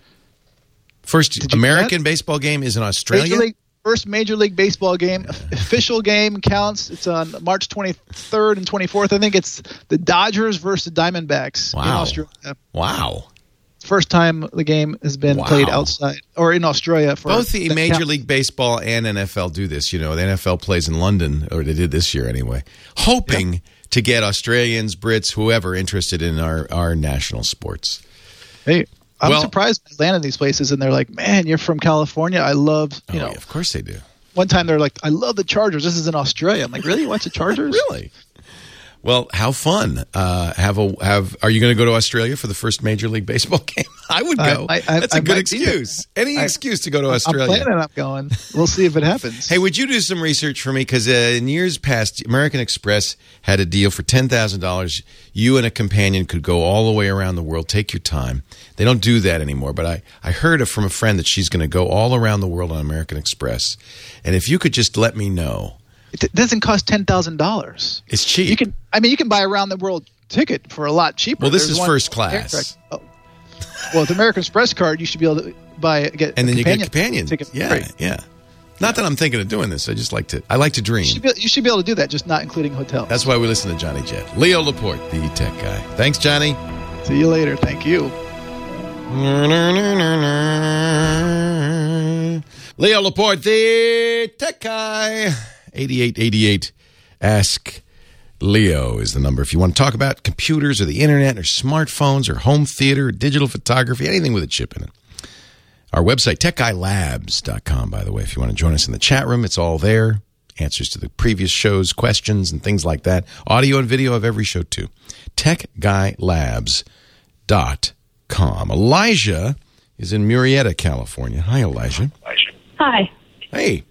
First Did you American know baseball game is in Australia? Major League, first Major League Baseball game, official game counts. It's on March twenty-third and twenty-fourth. I think it's the Dodgers versus the Diamondbacks in Wow. Australia. Wow. First time the game has been Wow. played outside or in Australia. For Both the that Major count. League Baseball and N F L do this. You know, the N F L plays in London, or they did this year anyway, hoping to get Australians, Brits, whoever interested in our, our national sports. Hey, I'm Well- surprised I land in these places and they're like, "Man, you're from California. I love you Oh, know." yeah, of course they do. One time they're like, "I love the Chargers. This is in Australia." I'm like, "Really? You watch the Chargers?" Really? Well, how fun! Uh, have a have. Are you going to go to Australia for the first Major League Baseball game? I would go. I- I- That's a I good might be there. excuse. Any I- excuse to go to Australia. I'm planning on going. We'll see if it happens. Hey, would you do some research for me? Because uh, in years past, American Express had a deal for ten thousand dollars. You and a companion could go all the way around the world. Take your time. They don't do that anymore. But I, I heard from a friend that she's going to go all around the world on American Express. And if you could just let me know. It doesn't cost ten thousand dollars. It's cheap. You can. I mean, you can buy a round the world ticket for a lot cheaper. Well, this There's is one- first class. Oh. Well, with American Express card, you should be able to buy get And a then you companion get companion. ticket for Yeah, free. yeah. Not that I'm thinking of doing this. I just like to. I like to dream. You should, be, you should be able to do that, just not including hotels. That's why we listen to Johnny Jet. Leo Laporte, the tech guy. Thanks, Johnny. See you later. Thank you. Leo Laporte, the tech guy. eighty-eight eighty-eight. Ask Leo is the number. If you want to talk about computers or the internet or smartphones or home theater or digital photography, anything with a chip in it. Our website, tech guy labs dot com, by the way. If you want to join us in the chat room, it's all there. Answers to the previous shows, questions, and things like that. Audio and video of every show, too. tech guy labs dot com. Elijah is in Murrieta, California. Hi, Elijah. Hi. Hey.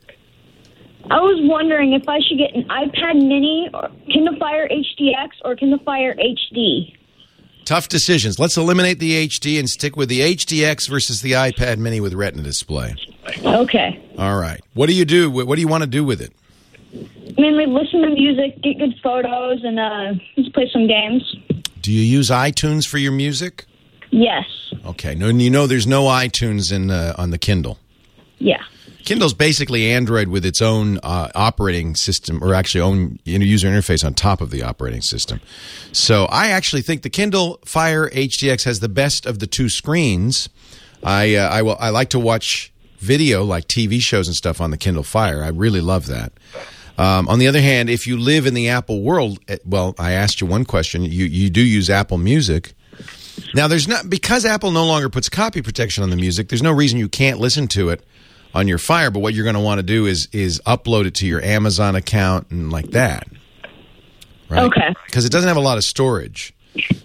I was wondering if I should get an iPad mini, or Kindle Fire H D X, or Kindle Fire H D. Tough decisions. Let's eliminate the H D and stick with the H D X versus the iPad mini with Retina display. Okay. All right. What do you do? What do you want to do with it? Mainly listen to music, get good photos, and uh, just play some games. Do you use iTunes for your music? Yes. Okay. No, you know there's no iTunes in uh, on the Kindle. Yeah. Kindle's basically Android with its own uh, operating system, or actually own user interface on top of the operating system. So I actually think the Kindle Fire H D X has the best of the two screens. I uh, I will I like to watch video like T V shows and stuff on the Kindle Fire. I really love that. Um, on the other hand, if you live in the Apple world, well, I asked you one question. You you do use Apple Music. Now, there's not because Apple no longer puts copy protection on the music. There's no reason you can't listen to it on your Fire, but what you're going to want to do is is upload it to your Amazon account and like that. Right? Okay. Because it doesn't have a lot of storage,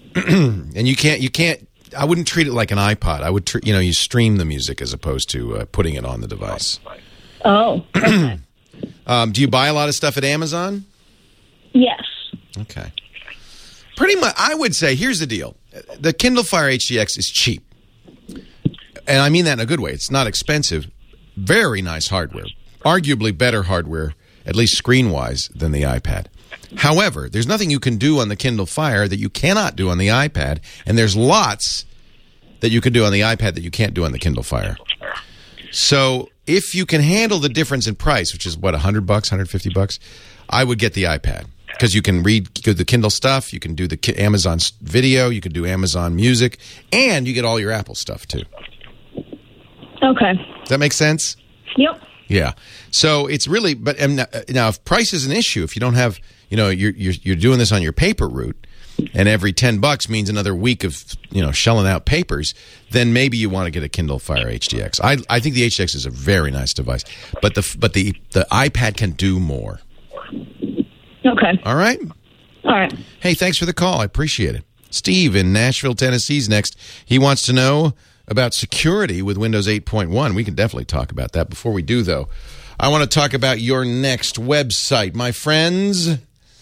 and you can't you can't. I wouldn't treat it like an iPod. I would, tr- you know, you stream the music as opposed to uh, putting it on the device. Oh. Okay. um, do you buy a lot of stuff at Amazon? Yes. Okay. Pretty much, I would say. Here's the deal: the Kindle Fire H D X is cheap, and I mean that in a good way. It's not expensive. Very nice hardware. Arguably better hardware, at least screen-wise, than the iPad. However, there's nothing you can do on the Kindle Fire that you cannot do on the iPad, and there's lots that you can do on the iPad that you can't do on the Kindle Fire. So if you can handle the difference in price, which is, what, one hundred bucks, one hundred fifty bucks, I would get the iPad. Because you can read the Kindle stuff, you can do the Amazon video, you can do Amazon Music, and you get all your Apple stuff, too. Okay. Does that make sense? Yep. Yeah. So it's really, but um, now if price is an issue, if you don't have, you know, you're you're you're doing this on your paper route, and every ten bucks means another week of, you know, shelling out papers, then maybe you want to get a Kindle Fire H D X. I I think the H D X is a very nice device, but the but the the iPad can do more. Okay. All right. All right. Hey, thanks for the call. I appreciate it. Steve in Nashville, Tennessee is next. He wants to know about security with Windows eight point one. We can definitely talk about that. Before we do, though, I want to talk about your next website. My friends,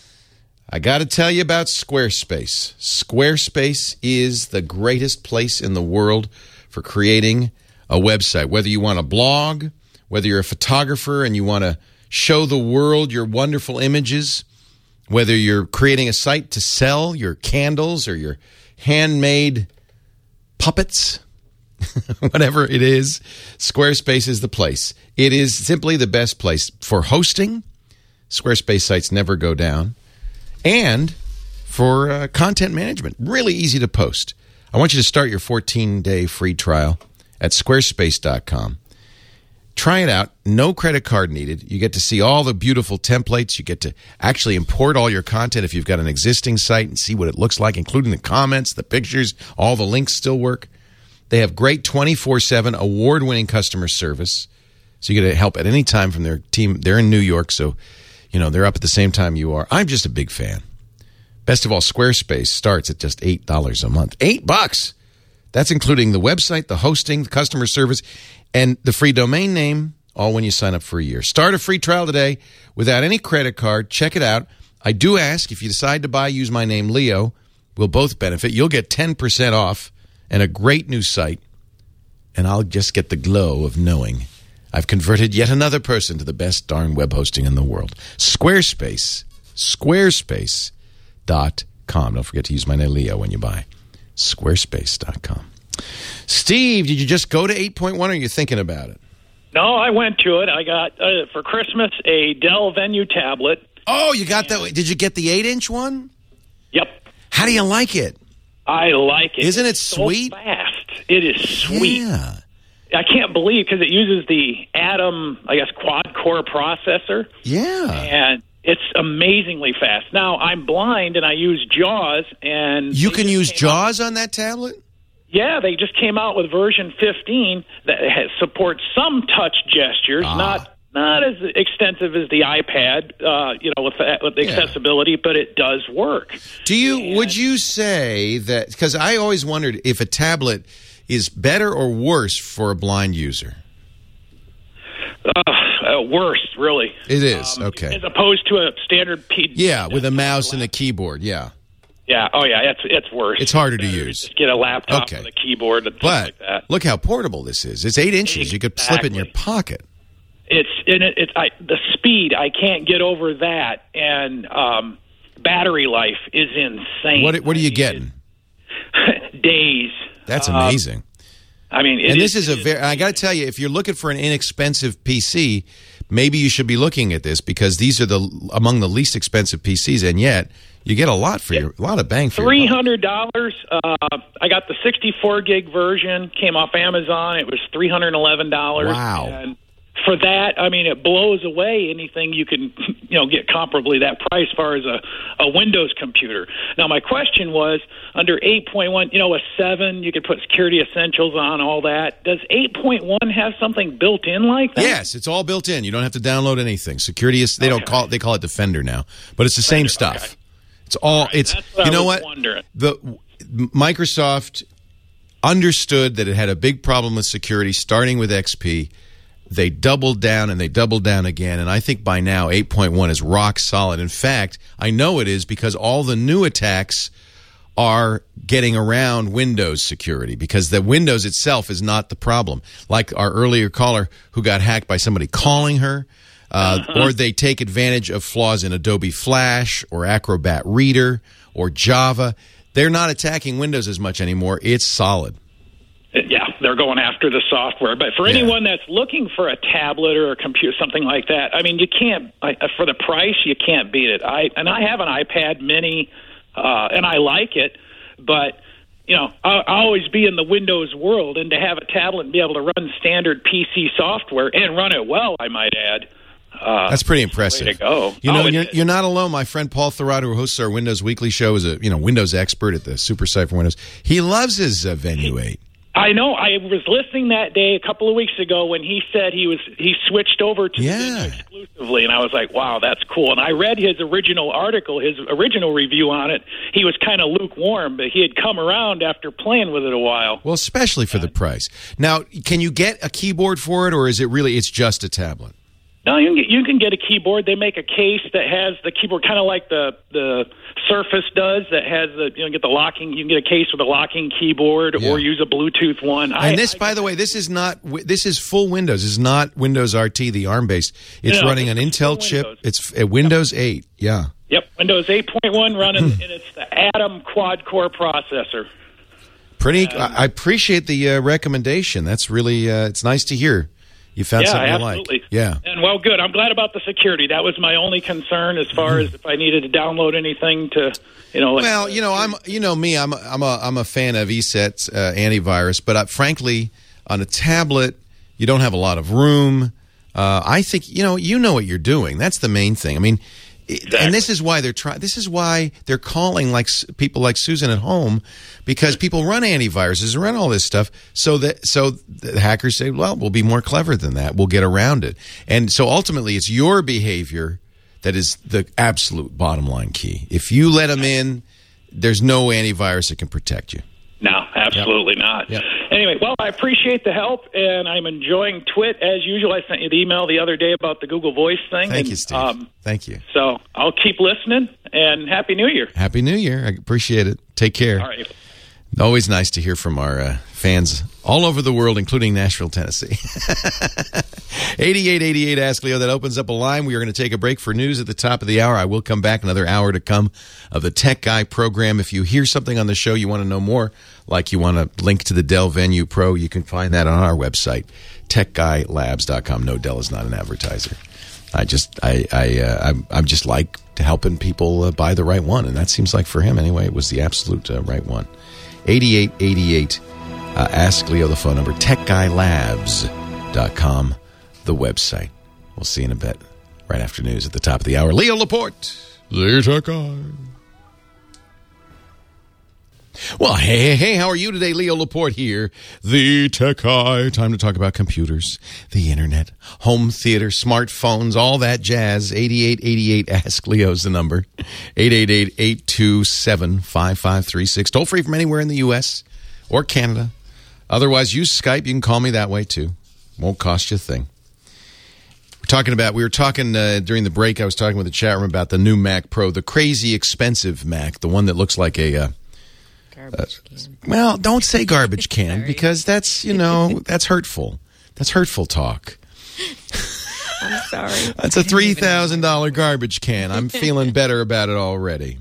I got to tell you about Squarespace. Squarespace is the greatest place in the world for creating a website. Whether you want a blog, whether you're a photographer and you want to show the world your wonderful images, whether you're creating a site to sell your candles or your handmade puppets, whatever it is, Squarespace is the place. It is simply the best place for hosting. Squarespace sites never go down. And for uh, content management. Really easy to post. I want you to start your fourteen-day free trial at squarespace dot com. Try it out. No credit card needed. You get to see all the beautiful templates. You get to actually import all your content if you've got an existing site and see what it looks like, including the comments, the pictures, all the links still work. They have great twenty-four seven award-winning customer service. So you get help at any time from their team. They're in New York, so you know they're up at the same time you are. I'm just a big fan. Best of all, Squarespace starts at just eight dollars a month. Eight bucks! That's including the website, the hosting, the customer service, and the free domain name, all when you sign up for a year. Start a free trial today without any credit card. Check it out. I do ask, if you decide to buy, use my name, Leo. We'll both benefit. You'll get ten percent off and a great new site. And I'll just get the glow of knowing I've converted yet another person to the best darn web hosting in the world. Squarespace. Squarespace dot com. Don't forget to use my name, Leo, when you buy. Squarespace dot com. Steve, did you just go to eight point one or are you thinking about it? No, I went to it. I got, uh, for Christmas, a Dell Venue tablet. Oh, you got that? Did you get the eight-inch one? Yep. How do you like it? I like it. Isn't it It's so sweet? fast. It is sweet. Yeah. I can't believe because it uses the Atom, I guess, quad-core processor. Yeah. And it's amazingly fast. Now, I'm blind, and I use JAWS. and You can use JAWS on that tablet? Yeah, they just came out with version fifteen that has, supports some touch gestures, Ah. not not as extensive as the iPad, uh, you know, with, with accessibility, but it does work. Do you? Would you say that? Because I always wondered if a tablet is better or worse for a blind user. Uh, uh, worse, really. It is Um, okay. As opposed to a standard P D. Yeah, with a mouse and a keyboard. Yeah, Yeah. Oh, yeah. It's it's worse. it's harder to use. Just get a laptop Okay. with a keyboard and things But like that. look how portable this is. It's eight inches. You could slip it in your pocket. It's in it. It's I, the speed. I can't get over that, and um, battery life is insane. What What are you getting? Days. That's Um, amazing. I mean, it and this is, is a very. I got to tell you, if you're looking for an inexpensive P C, maybe you should be looking at this because these are the among the least expensive P Cs, and yet you get a lot for your a lot of bang for your Three buck. hundred dollars. Uh, I got the sixty-four gig version. Came off Amazon. It was three hundred eleven dollars. Wow. And for that, I mean, it blows away anything you can, you know, get comparably that price as far as a, a Windows computer. Now, my question was, under eight point one, you know, a seven, you could put Security Essentials on, all that. Does eight point one have something built in like that? Yes, it's all built in. You don't have to download anything. Security is they don't call it, they call it Defender now, but it's the same stuff. It's all it's That's what you I know was what wondering. the Microsoft understood that it had a big problem with security starting with X P. They doubled down and they doubled down again, and I think by now eight point one is rock solid. In fact, I know it is because all the new attacks are getting around Windows security because the Windows itself is not the problem. Like our earlier caller who got hacked by somebody calling her, uh, Uh-huh. or they take advantage of flaws in Adobe Flash or Acrobat Reader or Java. They're not attacking Windows as much anymore. It's solid. Yeah, they're going after the software. But for Yeah. anyone that's looking for a tablet or a computer, something like that, I mean, you can't, I, for the price, you can't beat it. I And I have an iPad mini, uh, and I like it, but, you know, I, I always be in the Windows world, and to have a tablet and be able to run standard P C software and run it well, I might add. Uh, That's pretty impressive. Way to go. You know, Oh, it you're, is. you're not alone. My friend Paul Thurrott, who hosts our Windows Weekly show, is a you know Windows expert at the Super Site for Windows. He loves his uh, Venue eight. I know. I was listening that day a couple of weeks ago when he said he was he switched over to Yeah. Venue exclusively, and I was like, "Wow, that's cool." And I read his original article, his original review on it. He was kind of lukewarm, but he had come around after playing with it a while. Well, especially for the price. Now, can you get a keyboard for it, or is it really it's just a tablet? No, you can get, you can get a keyboard. They make a case that has the keyboard, kind of like the the Surface does. That has the you know get the locking. You can get a case with a locking keyboard, Yeah. or use a Bluetooth one. I, And this, I, by the way, this is not this is full Windows. This is not Windows R T, the ARM based. It's No, running an it's Intel full chip. Windows. It's uh, Windows eight. Yeah. Yep, Windows eight point one running, and it's the Atom quad-core processor. Pretty. I, I appreciate the uh, recommendation. That's really. Uh, it's nice to hear. You found Yeah, something absolutely. you like. Yeah. And well, good. I'm glad about the security. That was my only concern as far as if I needed to download anything to, you know. Like, Well, you know, I'm you know me, I'm I'm a I'm a fan of E S E T's uh, antivirus, but uh, frankly, on a tablet, you don't have a lot of room. Uh, I think you know you know what you're doing. That's the main thing. I mean, it, and this is why they're trying. This is why they're calling like s- people like Susan at home, because people run antiviruses and run all this stuff. So that so the hackers say, well, we'll be more clever than that. We'll get around it. And so ultimately, it's your behavior that is the absolute bottom line key. If you let them in, there's no antivirus that can protect you. No, absolutely not. Yep. Anyway, well, I appreciate the help, and I'm enjoying Twit as usual. I sent you the email the other day about the Google Voice thing. Thank and, you, Steve. Um, Thank you. so I'll keep listening, and Happy New Year. Happy New Year. I appreciate it. Take care. All right. Always nice to hear from our uh, fans all over the world, including Nashville, Tennessee. eighty-eight eighty-eight Ask Leo. That opens up a line. We are going to take a break for news at the top of the hour. I will come back another hour to come of the Tech Guy program. If you hear something on the show you want to know more, like you want to link to the Dell Venue Pro, you can find that on our website, tech guy labs dot com. No, Dell is not an advertiser. I just, I, I, uh, I'm, I'm just like helping people uh, buy the right one, and that seems like for him anyway, it was the absolute uh, right one. eighty-eight eighty-eight. Uh, ask Leo the phone number. tech guy labs dot com, the website. We'll see you in a bit. Right after news at the top of the hour. Leo Laporte, the Tech Guy. Well, hey, hey, hey, how are you today? Leo Laporte here, the Tech Guy. Time to talk about computers, the internet, home theater, smartphones, all that jazz. eighty-eight eighty-eight, Ask Leo's the number. eight eight eight, eight two seven, five five three six. Toll free from anywhere in the U S or Canada. Otherwise, use Skype. You can call me that way, too. Won't cost you a thing. We're talking about, we were talking uh, during the break, I was talking with the chat room about the new Mac Pro, the crazy expensive Mac, the one that looks like a... Uh, Garbage uh, can. Well, don't say garbage can because that's, you know, that's hurtful. That's hurtful talk. I'm sorry. That's a three thousand dollars garbage can. I'm feeling better about it already.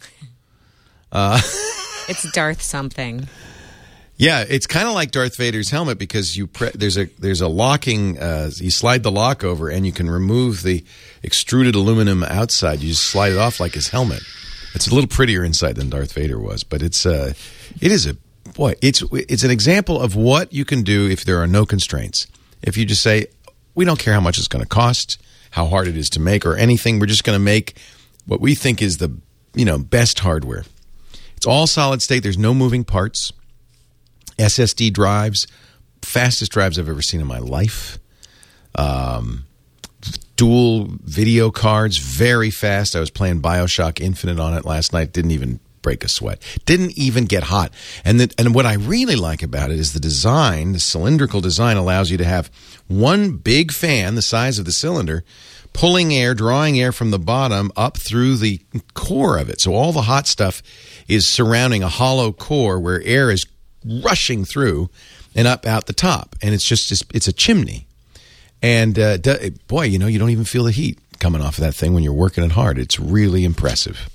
Uh, it's Darth something. Yeah, it's kind of like Darth Vader's helmet because you pre- there's a there's a locking. Uh, you slide the lock over and you can remove the extruded aluminum outside. You just slide it off like his helmet. It's a little prettier inside than Darth Vader was, but it's uh, it is a boy. It's it's an example of what you can do if there are no constraints. If you just say, we don't care how much it's going to cost, how hard it is to make, or anything. We're just going to make what we think is the you know best hardware. It's all solid state. There's no moving parts. S S D drives, fastest drives I've ever seen in my life. Um. Dual video cards, very fast. I was playing BioShock Infinite on it last night. Didn't even break a sweat. Didn't even get hot. And the, and what I really like about it is the design. The cylindrical design allows you to have one big fan, the size of the cylinder, pulling air, drawing air from the bottom up through the core of it. So all the hot stuff is surrounding a hollow core where air is rushing through and up out the top. And it's just, it's a chimney. And, uh, boy, you know, you don't even feel the heat coming off of that thing when you're working it hard. It's really impressive.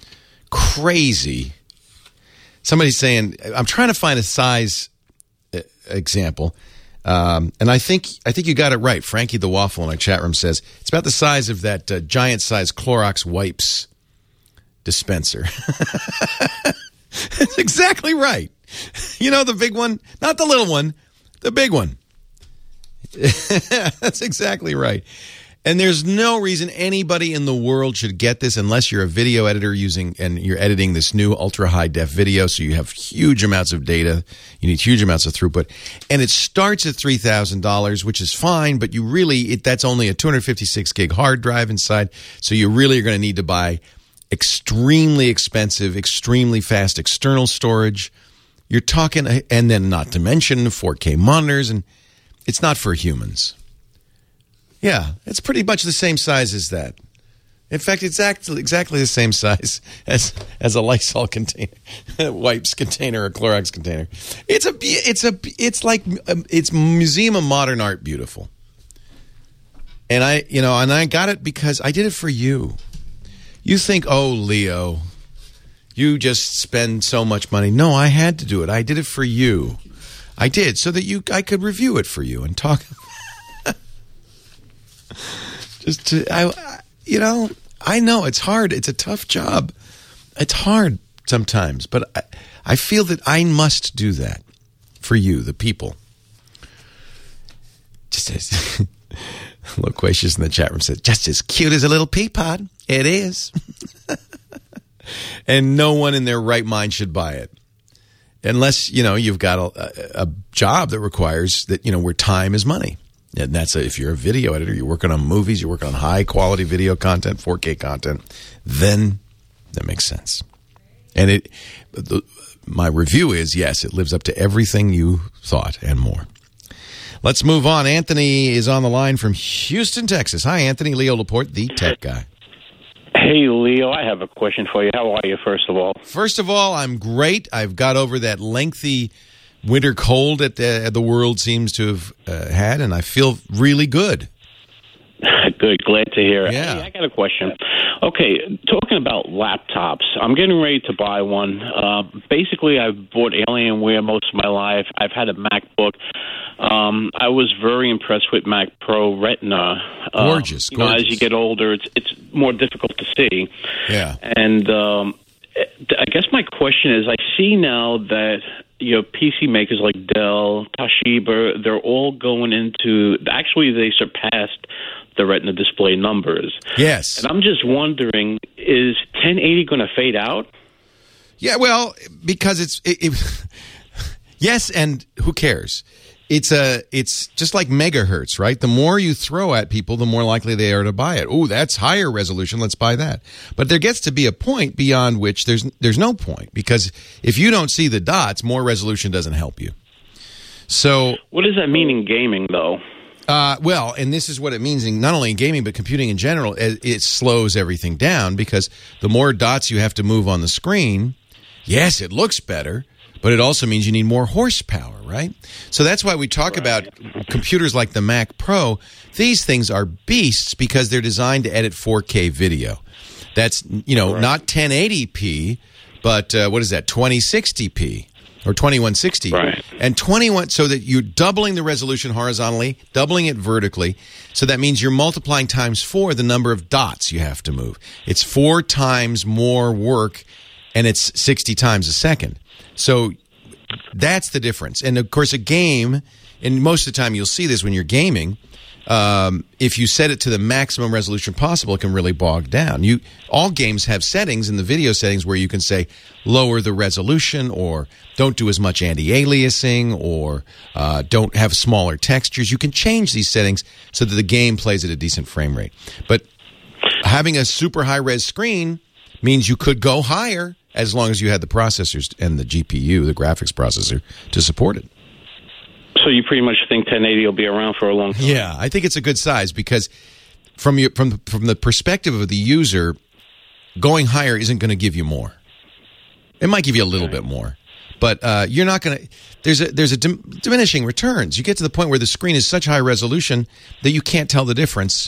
Crazy. Somebody's saying, I'm trying to find a size uh, example. Um, and I think I think you got it right. Frankie the Waffle in our chat room says, it's about the size of that uh, giant-sized Clorox wipes dispenser. That's exactly right. You know, the big one? Not the little one, the big one. That's exactly right. And there's no reason anybody in the world should get this unless you're a video editor using and you're editing this new ultra high def video. So you have huge amounts of data. You need huge amounts of throughput. And it starts at three thousand dollars, which is fine, but you really, it, that's only a two hundred fifty-six gig hard drive inside. So you really are going to need to buy extremely expensive, extremely fast external storage. You're talking, and then not to mention four K monitors, and it's not for humans. Yeah, it's pretty much the same size as that. In fact, it's exactly exactly the same size as as a Lysol container, wipes container, or Clorox container. It's a it's a it's like it's Museum of Modern Art beautiful. And I, you know, and I got it because I did it for you. You think, oh, Leo, you just spend so much money. No, I had to do it. I did it for you. I did so that you I could review it for you and talk. Just to, I, you know, I know it's hard. It's a tough job. It's hard sometimes, but I, I feel that I must do that for you, the people. Just as Loquacious in the chat room said, just as cute as a little pea pod. It is. And no one in their right mind should buy it. Unless, you know, you've got a, a job that requires that, you know, where time is money. And that's a, if you're a video editor, you're working on movies, you're working on high quality video content, four K content, then that makes sense. And it, the, my review is, yes, it lives up to everything you thought and more. Let's move on. Anthony is on the line from Houston, Texas. Hi, Anthony. Leo Laporte, the tech guy. Hey, Leo, I have a question for you. How are you, first of all? First of all, I'm great. I've got over that lengthy winter cold that the, the world seems to have uh, had, and I feel really good. Good, glad to hear it. Yeah. Hey, I got a question. Okay, talking about laptops, I'm getting ready to buy one. Uh, basically, I've bought Alienware most of my life. I've had a MacBook. Um, I was very impressed with Mac Pro Retina. Uh, Gorgeous, you know, gorgeous. as you get older, it's it's more difficult to see. Yeah. And um, I guess my question is, I see now that you know P C makers like Dell, Toshiba, they're all going into. Actually, they surpassed the Retina display numbers. Yes. And I'm just wondering, is ten eighty going to fade out? Yeah, well, because it's it, it, yes, and who cares? It's a it's just like megahertz, right? The more you throw at people, the more likely they are to buy it. Oh, that's higher resolution. Let's buy that. But there gets to be a point beyond which there's there's no point, because if you don't see the dots, more resolution doesn't help you. So, what does that mean in gaming, though? Uh, well, and this is what it means in not only in gaming but computing in general. It, it slows everything down, because the more dots you have to move on the screen, yes, it looks better, but it also means you need more horsepower, right? So that's why we talk about computers like the Mac Pro. These things are beasts because they're designed to edit four K video. That's, you know, not ten eighty p, but uh, what is that, twenty sixty p or twenty-one sixty. Right. And twenty-one, so that you're doubling the resolution horizontally, doubling it vertically. So that means you're multiplying times four the number of dots you have to move. It's four times more work, and it's sixty times a second. So that's the difference. And of course, a game, and most of the time you'll see this when you're gaming, um, if you set it to the maximum resolution possible, it can really bog down. You all games have settings in the video settings where you can say lower the resolution, or don't do as much anti-aliasing, or uh, don't have smaller textures. You can change these settings so that the game plays at a decent frame rate. But having a super high-res screen means you could go higher, as long as you had the processors and the G P U, the graphics processor, to support it. So you pretty much think ten eighty will be around for a long time? Yeah, I think it's a good size, because from your from from the perspective of the user, going higher isn't going to give you more. It might give you a little bit more, but uh, you're not going to. There's a there's a dim, diminishing returns. You get to the point where the screen is such high resolution that you can't tell the difference.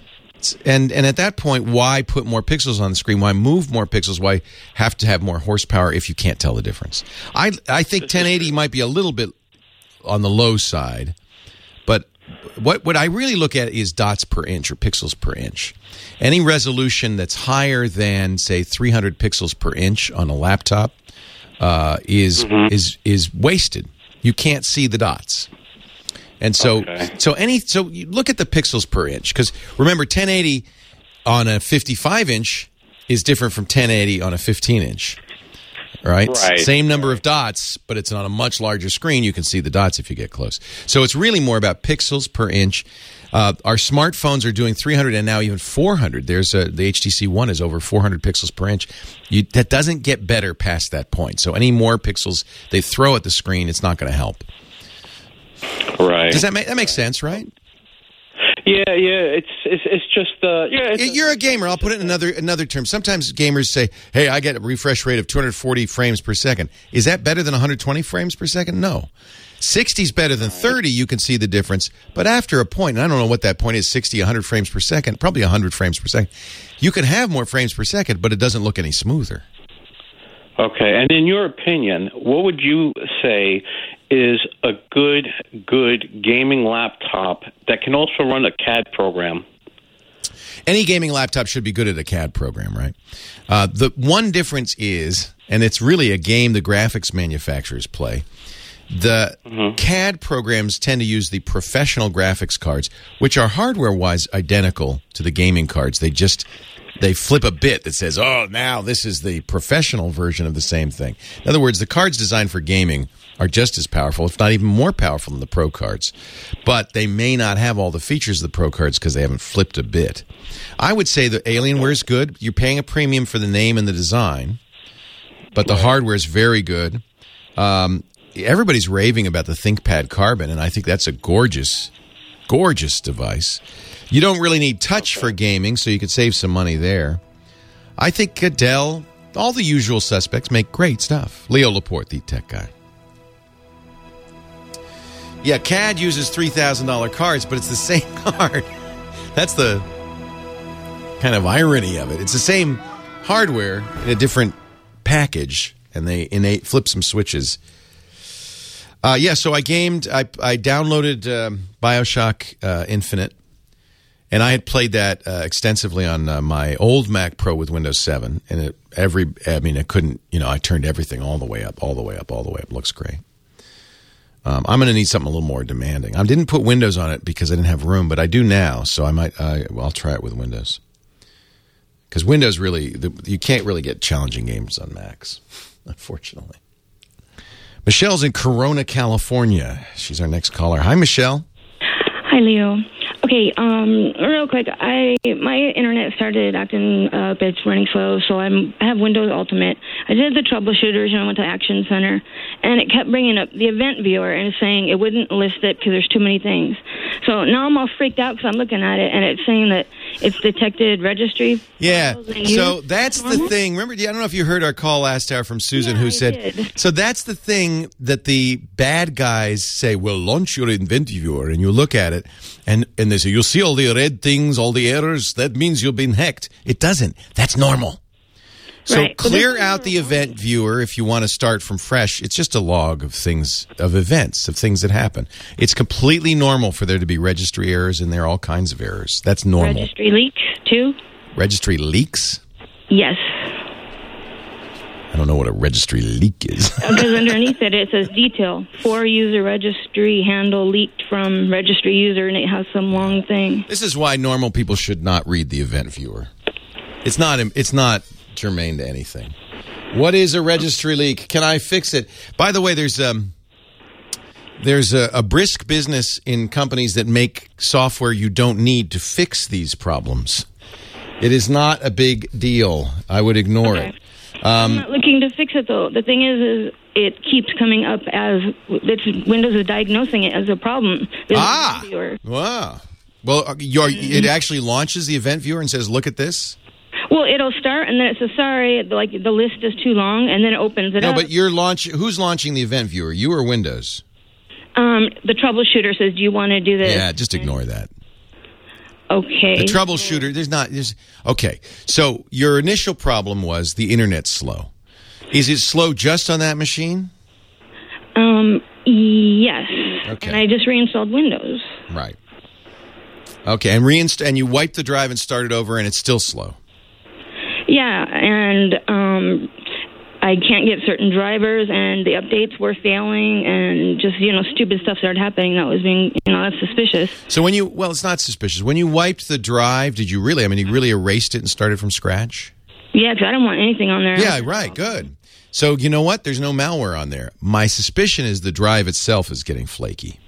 And and at that point, why put more pixels on the screen? Why move more pixels? Why have to have more horsepower if you can't tell the difference? I I think ten eighty might be a little bit on the low side, but what what I really look at is dots per inch, or pixels per inch. Any resolution that's higher than, say, three hundred pixels per inch on a laptop uh, is mm-hmm. is is wasted. You can't see the dots. And so, okay. so any so you look at the pixels per inch, because remember, ten eighty on a fifty-five inch is different from ten eighty on a fifteen inch, right? Right. Same number of dots, but it's on a much larger screen. You can see the dots if you get close. So it's really more about pixels per inch. Uh, our smartphones are doing three hundred and now even four hundred. There's a, the H T C One is over four hundred pixels per inch. You, that doesn't get better past that point. So any more pixels they throw at the screen, it's not going to help. Right. Does that make that makes sense, right? Yeah, yeah. It's it's it's just uh, yeah. It's You're a gamer. I'll put it in another another term. Sometimes gamers say, "Hey, I get a refresh rate of two hundred forty frames per second." Is that better than one hundred twenty frames per second? No. sixty is better than thirty. You can see the difference. But after a point, and I don't know what that point is, sixty, one hundred frames per second, probably one hundred frames per second. You can have more frames per second, but it doesn't look any smoother. Okay. And in your opinion, what would you say is a good, good gaming laptop that can also run a C A D program? Any gaming laptop should be good at a C A D program, right? Uh, the one difference is, and it's really a game the graphics manufacturers play, the mm-hmm. C A D programs tend to use the professional graphics cards, which are hardware-wise identical to the gaming cards. They just... They flip a bit that says, oh, now this is the professional version of the same thing. In other words, the cards designed for gaming are just as powerful, if not even more powerful than the Pro cards. But they may not have all the features of the Pro cards because they haven't flipped a bit. I would say the Alienware is good. You're paying a premium for the name and the design, but the hardware is very good. Um, everybody's raving about the ThinkPad Carbon, and I think that's a gorgeous, gorgeous device. You don't really need touch for gaming, so you could save some money there. I think Dell, all the usual suspects, make great stuff. Leo Laporte, the tech guy. Yeah, C A D uses three thousand dollars cards, but it's the same card. That's the kind of irony of it. It's the same hardware in a different package, and they innate flip some switches. Uh, yeah, so I gamed, I, I downloaded um, Bioshock uh, Infinite, and I had played that uh, extensively on uh, my old Mac Pro with Windows seven, and it, every, I mean, I couldn't, you know, I turned everything all the way up, all the way up, all the way up. Looks great. Um, I'm going to need something a little more demanding. I didn't put Windows on it because I didn't have room, but I do now, so I might, uh, well, I'll try it with Windows. Because Windows really, the, you can't really get challenging games on Macs, unfortunately. Michelle's in Corona, California. She's our next caller. Hi, Michelle. Hi, Leo. Okay, um, real quick, I my internet started acting up. It's running slow, so I'm, I have Windows Ultimate. I did the troubleshooters, and I went to Action Center, and it kept bringing up the event viewer and saying it wouldn't list it because there's too many things. So now I'm all freaked out because I'm looking at it, and it's saying that it's detected registry. Yeah, so that's the thing. Remember, I don't know if you heard our call last hour from Susan, Yeah, who I said, did. so that's the thing that the bad guys say, well, launch your event viewer, and you look at it, and, and they say, you'll see all the red things, all the errors. That means you've been hacked. It doesn't. That's normal. So Right. clear out the event viewer if you want to start from fresh. It's just a log of things, of events, of things that happen. It's completely normal for there to be registry errors in there, all kinds of errors. That's normal. Registry leaks, too? Registry leaks? Yes. I don't know what a registry leak is. Because underneath it, it says detail. For user registry handle leaked from registry user, and it has some long thing. This is why normal people should not read the event viewer. It's not. It's not germane to anything. What is a registry leak? Can I fix it? By the way, there's um, there's a, a brisk business in companies that make software you don't need to fix these problems. It is not a big deal. I would ignore Okay. it. Um, I'm not looking to fix it, though. The thing is, is it keeps coming up as it's, Windows is diagnosing it as a problem. There's Ah! a viewer. wow. Well, you're, it actually launches the event viewer and says, "Look at this." Well, it'll start, and then it says, sorry, like the list is too long, and then it opens it No, up. but you're launch. Who's launching the event viewer? You or Windows? Um, the troubleshooter says, do you want to do this? Yeah, just ignore that. Okay. The troubleshooter, there's not, there's, okay. So your initial problem was the internet's slow. Is it slow just on that machine? Um, yes. Okay. And I just reinstalled Windows. Right. Okay, and reinst- and you wiped the drive and started over, and it's still slow. Yeah, and um, I can't get certain drivers, and the updates were failing, and just, you know, stupid stuff started happening that was being, you know, that's suspicious. So when you, well, it's not suspicious. When you wiped the drive, did you really, I mean, you really erased it and started from scratch? Yeah, because I don't want anything on there. Yeah, right, good. So you know what? There's no malware on there. My suspicion is the drive itself is getting flaky.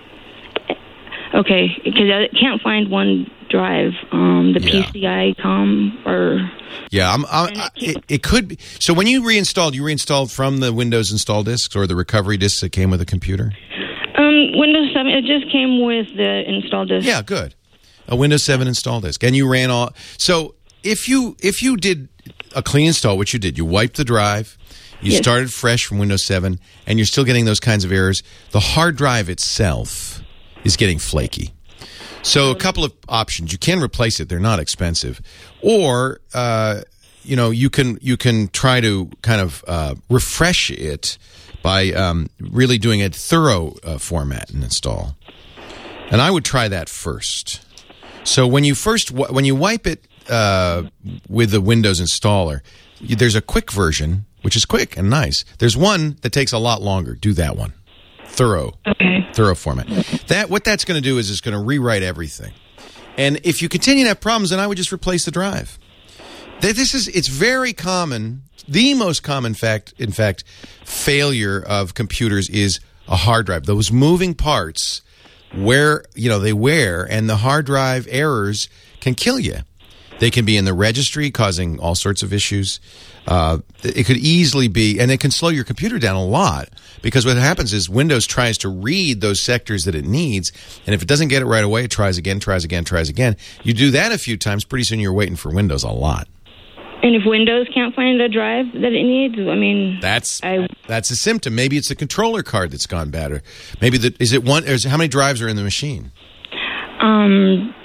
Okay, because I can't find one drive, um, the Yeah. P C I com or... Yeah, I'm, I'm, I, it, it could be. So when you reinstalled, you reinstalled from the Windows install disks or the recovery disks that came with the computer? Um, Windows seven, it just came with the install disk. Yeah, good. A Windows seven install disk. And you ran all... So if you if you did a clean install, which you did, you wiped the drive, you Yes. started fresh from Windows seven, and you're still getting those kinds of errors, the hard drive itself is getting flaky. So a couple of options. You can replace it. They're not expensive. Or, uh, you know, you can you can try to kind of uh, refresh it by um, really doing a thorough uh, format and install. And I would try that first. So when you first when you wipe it uh, with the Windows installer, you, there's a quick version, which is quick and nice. There's one that takes a lot longer. Do that one. Thorough. Okay. Thorough format. That what that's going to do is it's going to rewrite everything. And if you continue to have problems, then I would just replace the drive. This is it's very common. The most common fact, in fact, failure of computers is a hard drive. Those moving parts where you know they wear, and the hard drive errors can kill you. They can be in the registry, causing all sorts of issues. Uh, it could easily be, and it can slow your computer down a lot, because what happens is Windows tries to read those sectors that it needs, and if it doesn't get it right away, it tries again, tries again, tries again. You do that a few times, pretty soon you're waiting for Windows a lot. And if Windows can't find a drive that it needs, I mean... That's I, that's a symptom. Maybe it's the controller card that's gone bad, or maybe the, is it one? Is how many drives are in the machine? um,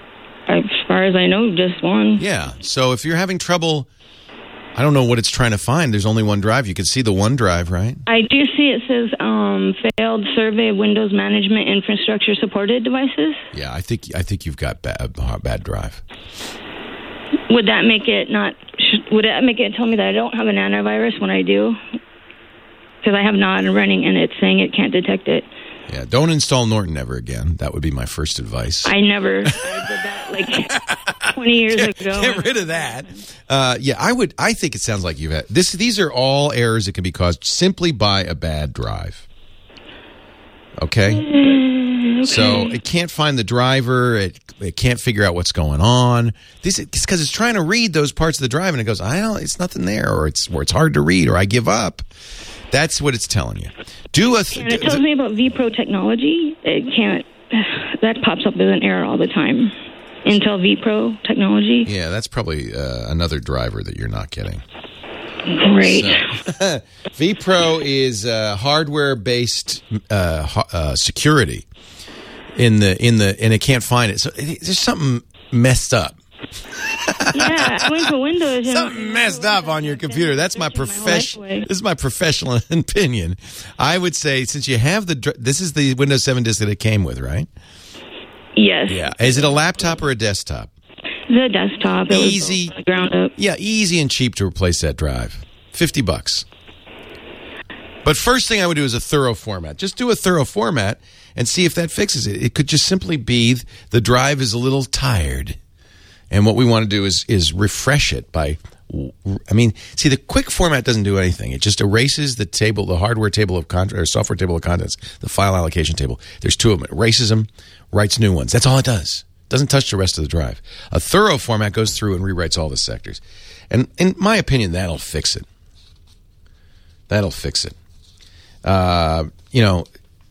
As far as I know, just one. Yeah. So if you're having trouble, I don't know what it's trying to find. There's only one drive. You can see the OneDrive, right? I do see it says um, failed survey of Windows management infrastructure supported devices. Yeah, I think I think you've got bad bad drive. Would that make it not? Would it make it tell me that I don't have an antivirus when I do? Because I have Nod running and it's saying it can't detect it. Yeah, don't install Norton ever again. That would be my first advice. I never I did that like twenty years get, ago. Get rid of that. Uh, yeah, I would. I think it sounds like you've had this. These are all errors that can be caused simply by a bad drive. Okay. Mm, okay. So it can't find the driver. It it can't figure out what's going on. This is because it's trying to read those parts of the drive and it goes, I don't. It's nothing there, or it's or it's hard to read, or I give up. That's what it's telling you. Do a. Th- and it tells me about vPro technology. It can't. That pops up as an error all the time. Intel vPro technology. Yeah, that's probably uh, another driver that you're not getting. Great. So, vPro is uh, hardware-based uh, uh, security in the in the, and it can't find it. So it, there's something messed up. Yeah, I went to Windows. Something messed up on your computer. That's my profession. This is my professional opinion. I would say, since you have the, dr- this is the Windows seven disk that it came with, right? Yes. Yeah. Is it a laptop or a desktop? The desktop. It Easy. Was ground up. Yeah, easy and cheap to replace that drive. Fifty bucks. But first thing I would do is a thorough format. Just do a thorough format and see if that fixes it. It could just simply be the drive is a little tired. And what we want to do is is refresh it by, I mean, see, the quick format doesn't do anything. It just erases the table, the hardware table of contents, or software table of contents, the file allocation table. There's two of them. It erases them, writes new ones. That's all it does. Doesn't touch the rest of the drive. A thorough format goes through and rewrites all the sectors. And in my opinion, that'll fix it. That'll fix it. Uh, you know,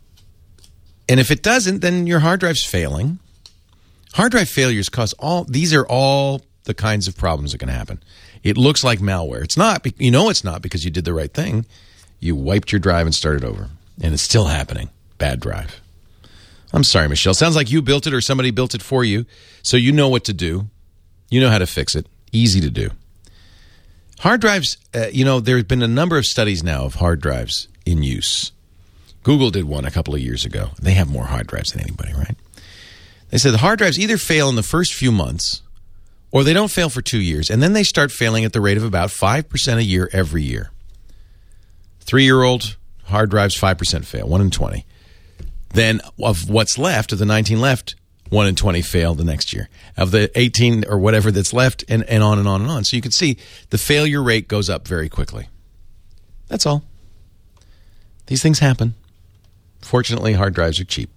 and if it doesn't, then your hard drive's failing. Hard drive failures cause all, these are all the kinds of problems that can happen. It looks like malware. It's not, you know it's not because you did the right thing. You wiped your drive and started over. And it's still happening. Bad drive. I'm sorry, Michelle. Sounds like you built it or somebody built it for you. So you know what to do. You know how to fix it. Easy to do. Hard drives, uh, you know, there's been a number of studies now of hard drives in use. Google did one a couple of years ago. They have more hard drives than anybody, right? They said the hard drives either fail in the first few months or they don't fail for two years, and then they start failing at the rate of about five percent a year every year. Three-year-old hard drives, five percent fail, one in twenty. Then of what's left, of the nineteen left, one in twenty fail the next year. Of the eighteen or whatever that's left, and, and on and on and on. So you can see the failure rate goes up very quickly. That's all. These things happen. Fortunately, hard drives are cheap.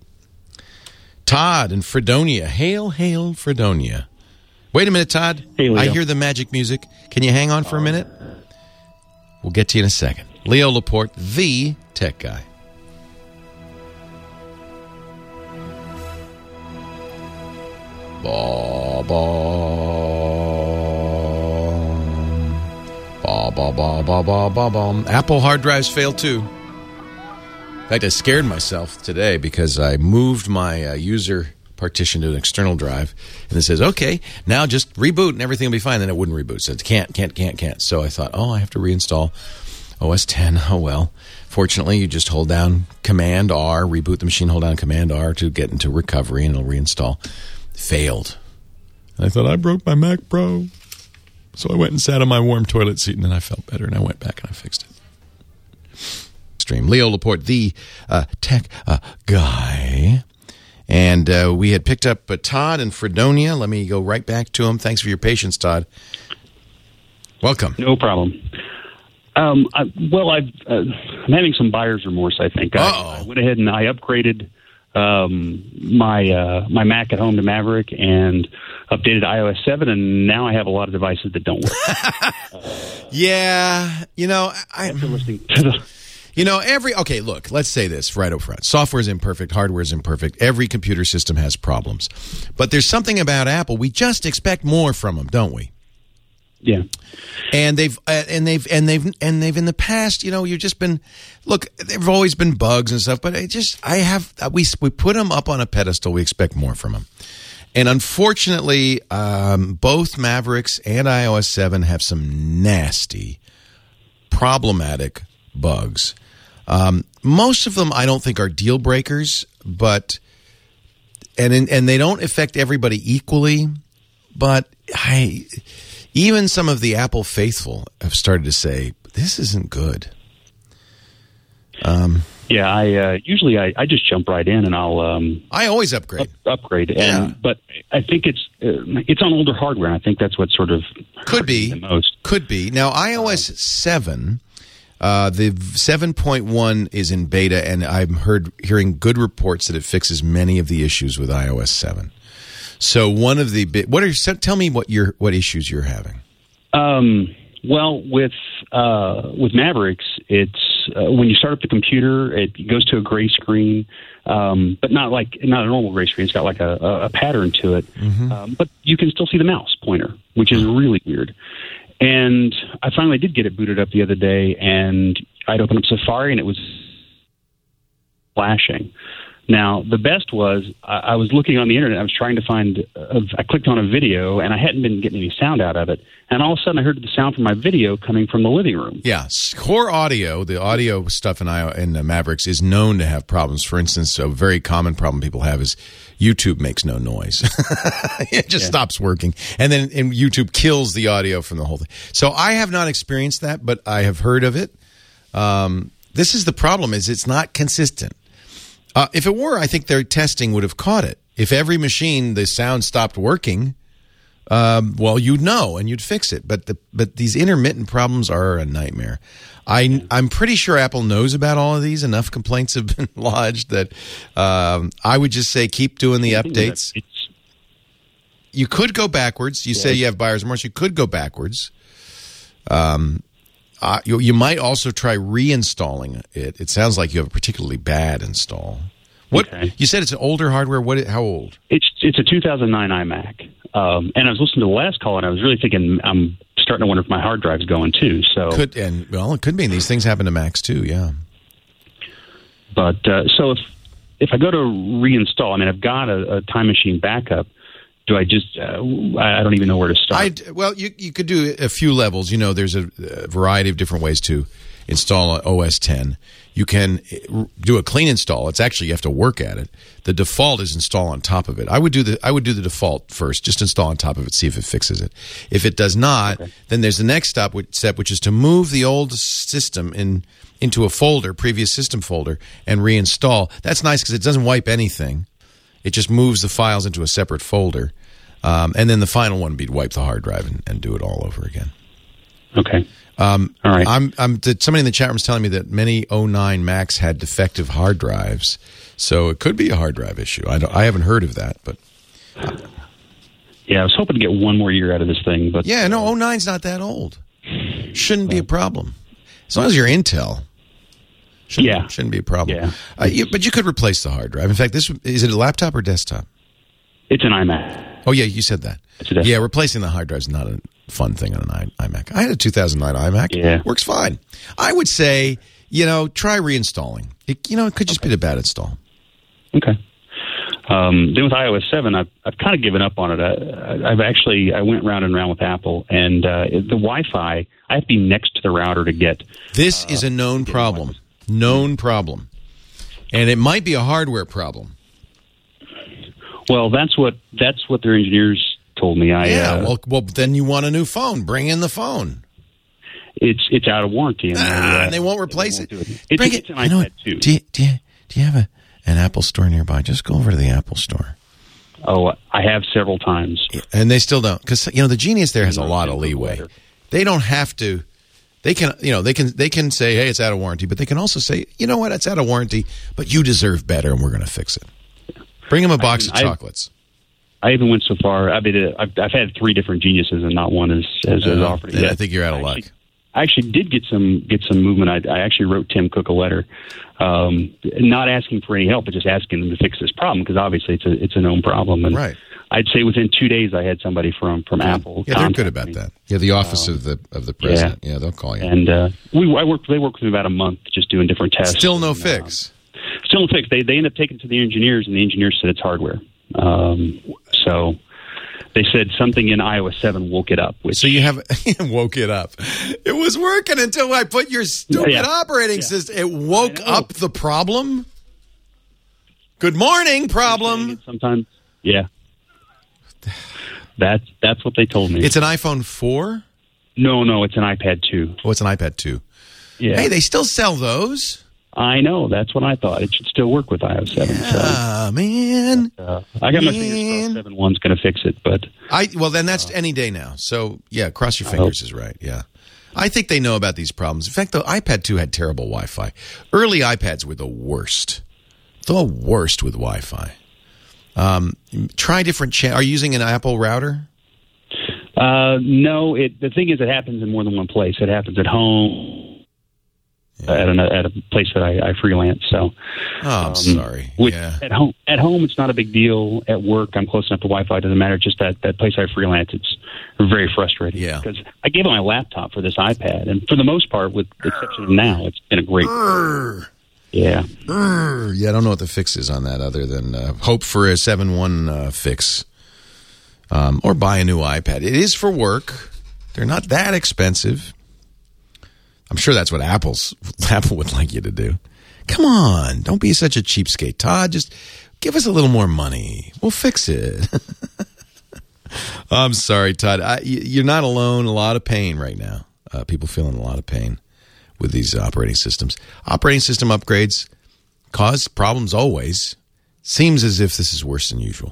Todd in Fredonia. Hail, hail, Fredonia. Wait a minute, Todd. Hey, Leo. I hear the magic music. Can you hang on for a minute? We'll get to you in a second. Leo Laporte, the tech guy. Ba, ba, ba, ba, ba, ba, ba, ba, ba. Apple hard drives fail too. In fact, I scared myself today because I moved my uh, user partition to an external drive, and it says, okay, now just reboot and everything will be fine. Then it wouldn't reboot. So it can't, can't, can't, can't. So I thought, oh, I have to reinstall O S ten. Oh, well. Fortunately, you just hold down Command R, reboot the machine, hold down Command R to get into recovery, and it'll reinstall. Failed. And I thought, I broke my Mac Pro. So I went and sat on my warm toilet seat, and then I felt better, and I went back and I fixed it. Stream. Leo Laporte, the uh, tech uh, guy. And uh, we had picked up uh, Todd in Fredonia. Let me go right back to him. Thanks for your patience, Todd. Welcome. No problem. Um, I, well, I've, uh, I'm having some buyer's remorse, I think. I, I went ahead and I upgraded um, my uh, my Mac at home to Maverick and updated to i O S seven, and now I have a lot of devices that don't work. Yeah, you know, I, after listening to the... You know, every, okay, look, let's say this right up front. Software is imperfect. Hardware is imperfect. Every computer system has problems. But there's something about Apple. We just expect more from them, don't we? Yeah. And they've, uh, and they've, and they've, and they've in the past, you know, you've just been, look, there've always been bugs and stuff, but I just, I have, we, we put them up on a pedestal. We expect more from them. And unfortunately, um, both Mavericks and iOS seven have some nasty, problematic bugs. Um, most of them I don't think are deal breakers, but and in, and they don't affect everybody equally. But I, even some of the Apple faithful have started to say this isn't good. Um, yeah, I uh, usually I, I just jump right in and I'll. Um, I always upgrade. Up, upgrade, yeah. and but I think it's uh, it's on older hardware. I think that's what sort of could be the most. Could be now iOS seven. Uh, the seven point one is in beta, and I'm heard hearing good reports that it fixes many of the issues with iOS seven. So one of the bit, what are so tell me what your what issues you're having? Um, well, with uh, with Mavericks, it's uh, when you start up the computer, it goes to a gray screen, um, but not like not a normal gray screen. It's got like a, a, a pattern to it, mm-hmm. um, but you can still see the mouse pointer, which is really weird. And I finally did get it booted up the other day, and I'd open up Safari, and it was flashing. Now, the best was I, I was looking on the internet. I was trying to find a, I clicked on a video, and I hadn't been getting any sound out of it. And all of a sudden, I heard the sound from my video coming from the living room. Yeah, Core Audio, the audio stuff in, I, in uh, Mavericks is known to have problems. For instance, a very common problem people have is YouTube makes no noise. It just yeah. stops working. And then and YouTube kills the audio from the whole thing. So I have not experienced that, but I have heard of it. Um, this is the problem, is it's not consistent. Uh, if it were, I think their testing would have caught it. If every machine, the sound stopped working, um, well, you'd know and you'd fix it. But the but these intermittent problems are a nightmare. I, I'm pretty sure Apple knows about all of these. Enough complaints have been lodged that um, I would just say keep doing the updates. You could go backwards. You say you have buyer's remorse. You could go backwards. Um, uh, you, you might also try reinstalling it. It sounds like you have a particularly bad install. What okay. You said it's an older hardware. What? How old? It's it's a two thousand nine iMac. Um, and I was listening to the last call, and I was really thinking I'm starting to wonder if my hard drive's going too. So could and well, it could be. These things happen to Macs too. Yeah. But uh, so if if I go to reinstall, I mean, I've got a, a Time Machine backup. Do I just? Uh, I don't even know where to start. I'd, well, you you could do a few levels. You know, there's a, a variety of different ways to install O S ten. You can do a clean install. It's actually you have to work at it. The default is install on top of it. I would do the I would do the default first. Just install on top of it, see if it fixes it. If it does not, okay. then there's the next step, which, step, which is to move the old system in into a folder, previous system folder, and reinstall. That's nice because it doesn't wipe anything. It just moves the files into a separate folder. Um, and then the final one would be to wipe the hard drive and, and do it all over again. Okay. Um, all right. I'm, I'm, somebody in the chat room is telling me that many oh nine Macs had defective hard drives. So it could be a hard drive issue. I, don't, I haven't heard of that. but uh, Yeah, I was hoping to get one more year out of this thing. But Yeah, no, oh nine's not that old. Shouldn't be a problem. As long as you're Intel. Shouldn't, yeah. Shouldn't be a problem. Yeah. Uh, you, but you could replace the hard drive. In fact, this is it a laptop or desktop? It's an iMac. Oh, yeah, you said that. It's a desktop. Yeah, replacing the hard drive is not a fun thing on an iMac. I had a two thousand nine iMac. Yeah. Works fine. I would say, you know, try reinstalling. It, you know, it could just okay. be a bad install. Okay. Um, then with iOS seven, I've, I've kind of given up on it. I, I've actually, I went round and round with Apple, and uh, the Wi-Fi, I have to be next to the router to get. This uh, is a known problem. Known problem. And it might be a hardware problem. Well, that's what that's what their engineers told me. I, yeah, uh, well, well, then you want a new phone. Bring in the phone. It's it's out of warranty, and, ah, they, uh, and they won't replace it. it. It's, Bring it's it. an You know iPad what? too. Do you, do you, do you have a, an Apple store nearby? Just go over to the Apple store. Oh, I have several times, and they still don't, because you know the Genius there has a lot of leeway. They don't have to. They can, you know, they can they can say, hey, it's out of warranty, but they can also say, you know what, it's out of warranty, but you deserve better, and we're going to fix it. Bring them a box I, of chocolates. I even went so far. I mean, I've, I've had three different Geniuses, and not one has has, has uh, offered it yet. I think you're out of I luck. Actually, I actually did get some get some movement. I, I actually wrote Tim Cook a letter, um, not asking for any help, but just asking them to fix this problem because obviously it's a it's a known problem. And right. I'd say within two days I had somebody from from yeah. Apple. Yeah, they're good about me. that. Yeah, the office um, of the of the president. Yeah, yeah they'll call you. And uh, we I worked. They worked with me about a month just doing different tests. Still no and, fix. Uh, still no fix. They they ended up taking it to the engineers, and the engineers said it's hardware. Um, So they said something in iOS seven woke it up. Which, so you have woke it up. It was working until I put your stupid yeah. operating Yeah. system. It woke up the problem. Good morning, problem. Sometimes, yeah. That's that's what they told me. It's an iPhone four? No, no, it's an iPad two. Oh, it's an iPad two. Yeah. Hey, they still sell those. I know. That's what I thought. It should still work with iOS seven. Ah, so. man. But, uh, I got my fingers crossed seven one's going to fix it, but I well then that's uh, any day now. So yeah, cross your fingers is right. Yeah, I think they know about these problems. In fact, the iPad two had terrible Wi-Fi. Early iPads were the worst, the worst with Wi-Fi. Um, try different. Cha- Are you using an Apple router? Uh, no. It the thing is, it happens in more than one place. It happens at home. Yeah. At, an, at a place that I, I freelance, so. Oh, I'm um, sorry. With, yeah. At home, at home, it's not a big deal. At work, I'm close enough to Wi-Fi. It doesn't matter. Just that that place I freelance, it's very frustrating. Yeah. Because I gave my laptop for this iPad, and for the most part, with the exception of now, it's been a great. Urgh. Yeah. Urgh. Yeah. I don't know what the fix is on that, other than uh, hope for a seven one uh, fix, um, or buy a new iPad. It is for work. They're not that expensive. I'm sure that's what Apple's Apple would like you to do. Come on, don't be such a cheapskate, Todd. Just give us a little more money. We'll fix it. I'm sorry, Todd. I, you're not alone. A lot of pain right now. Uh, people feeling a lot of pain with these operating systems. Operating system upgrades cause problems always. Seems as if this is worse than usual.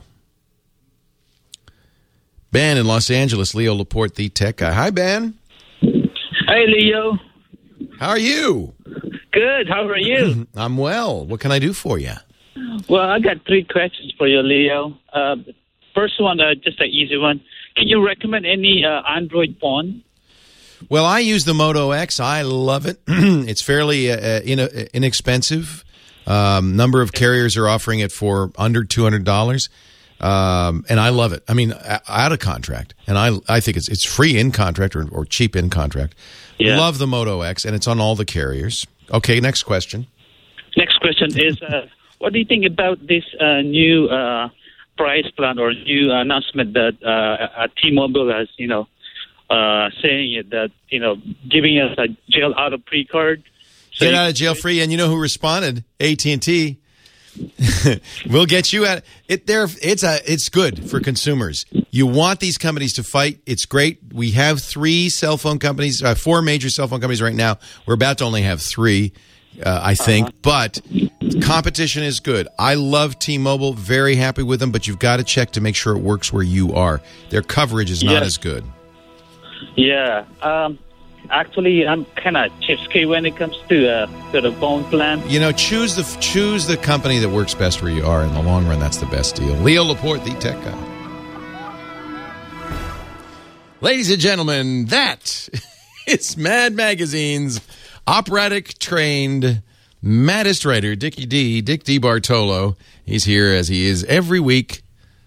Ben in Los Angeles, Leo Laporte, the tech guy. Hi, Ben. Hey, Leo. How are you? Good. How are you? I'm well. What can I do for you? Well, I got three questions for you, Leo. Uh, first one, uh, just an easy one. Can you recommend any uh, Android phone? Well, I use the Moto X. I love it. It's fairly uh, in, uh, inexpensive. Um, number of carriers are offering it for under two hundred dollars. Um, and I love it. I mean, out of contract. And I I think it's it's free in contract or, or cheap in contract. Yeah. Love the Moto X, and it's on all the carriers. Okay, next question. Next question is, uh, what do you think about this uh, new uh, price plan or new announcement that uh, T-Mobile has, you know, uh, saying it that, you know, giving us a jail out of free card? So Get out of jail free, and you know who responded? A T and T. We'll get you out. It there. It's a. It's good for consumers. You want these companies to fight. It's great. We have three cell phone companies, uh, four major cell phone companies right now. We're about to only have three, uh, I think. Uh-huh. But competition is good. I love T-Mobile. Very happy with them. But you've got to check to make sure it works where you are. Their coverage is not yeah. as good. Yeah. Um, Actually, I'm kind of cheapskate when it comes to uh, to the phone plan. You know, choose the choose the company that works best where you are. In the long run, that's the best deal. Leo Laporte, the tech guy. Ladies and gentlemen, that is Mad Magazine's operatic-trained maddest writer, Dickie D, Dick D. Bartolo. He's here as he is every week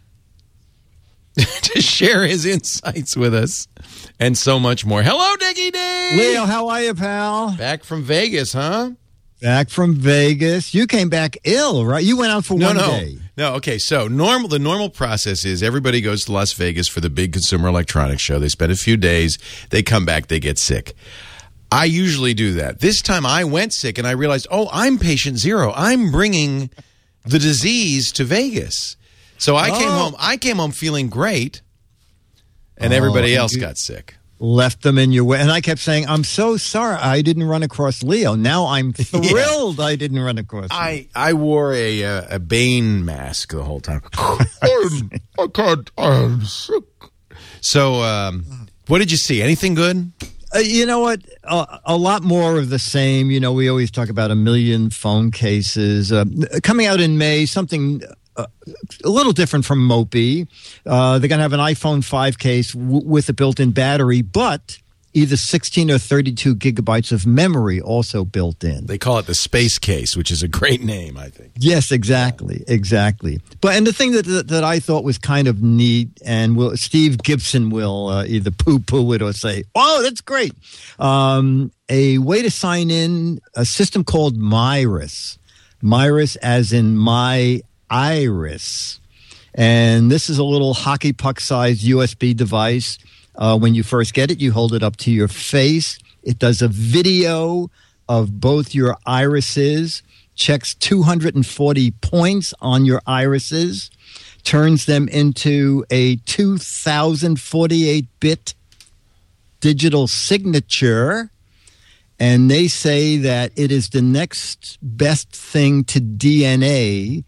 to share his insights with us and so much more. Hello, Dickie D! Leo, how are you, pal? Back from Vegas, huh? Back from Vegas. You came back ill, right? You went out for no, one no. day. No, okay. So normal. the normal process is everybody goes to Las Vegas for the big Consumer Electronics Show. They spend a few days. They come back. They get sick. I usually do that. This time I went sick, and I realized, oh, I'm patient zero. I'm bringing the disease to Vegas. So I oh. came home. I came home feeling great, and oh, everybody else got sick. Left them in your way. And I kept saying, I'm so sorry I didn't run across Leo. Now I'm thrilled yeah. I didn't run across I, him. I wore a uh, a Bane mask the whole time. I'm, I can't, I'm sick. So, um, what did you see? Anything good? Uh, you know what? Uh, a lot more of the same. You know, we always talk about a million phone cases. Uh, coming out in May, something... Uh, a little different from Mopi. Uh, they're going to have an iPhone five case w- with a built-in battery, but either sixteen or thirty-two gigabytes of memory also built in. They call it the space case, which is a great name, I think. Yes, exactly, exactly. But and the thing that that, that I thought was kind of neat, and will, Steve Gibson will uh, either poo-poo it or say, "Oh, that's great." Um, a way to sign in, a system called Myris. Myris, as in my. Iris. And this is a little hockey puck-sized U S B device. Uh, when you first get it, you hold it up to your face. It does a video of both your irises, checks two hundred forty points on your irises, turns them into a two thousand forty-eight bit digital signature, and they say that it is the next best thing to D N A,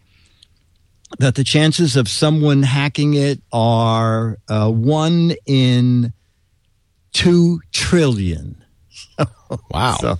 that the chances of someone hacking it are uh, one in two trillion. Wow. So,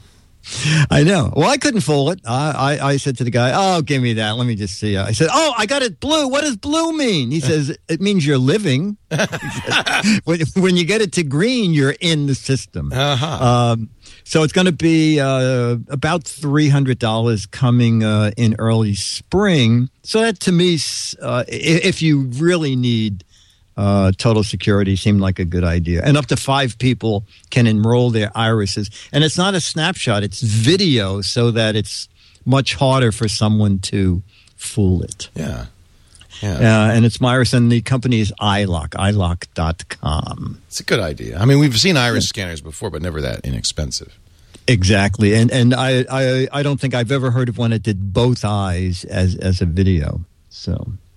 I know. Well, I couldn't fool it. I, I, I said to the guy, oh, give me that. Let me just see. I said, oh, I got it blue. What does blue mean? He says, it means you're living. when, when you get it to green, you're in the system. Uh-huh. Um, so it's going to be uh, about three hundred dollars coming uh, in early spring. So that to me, uh, if you really need Uh, total security seemed like a good idea. And up to five people can enroll their irises. And it's not a snapshot, it's video, so that it's much harder for someone to fool it. Yeah. Yeah. Uh, and it's Myris, and the company is iLock, i lock dot com. It's a good idea. I mean, we've seen iris scanners before, but never that inexpensive. Exactly. And and I, I, I don't think I've ever heard of one that did both eyes as, as a video. So,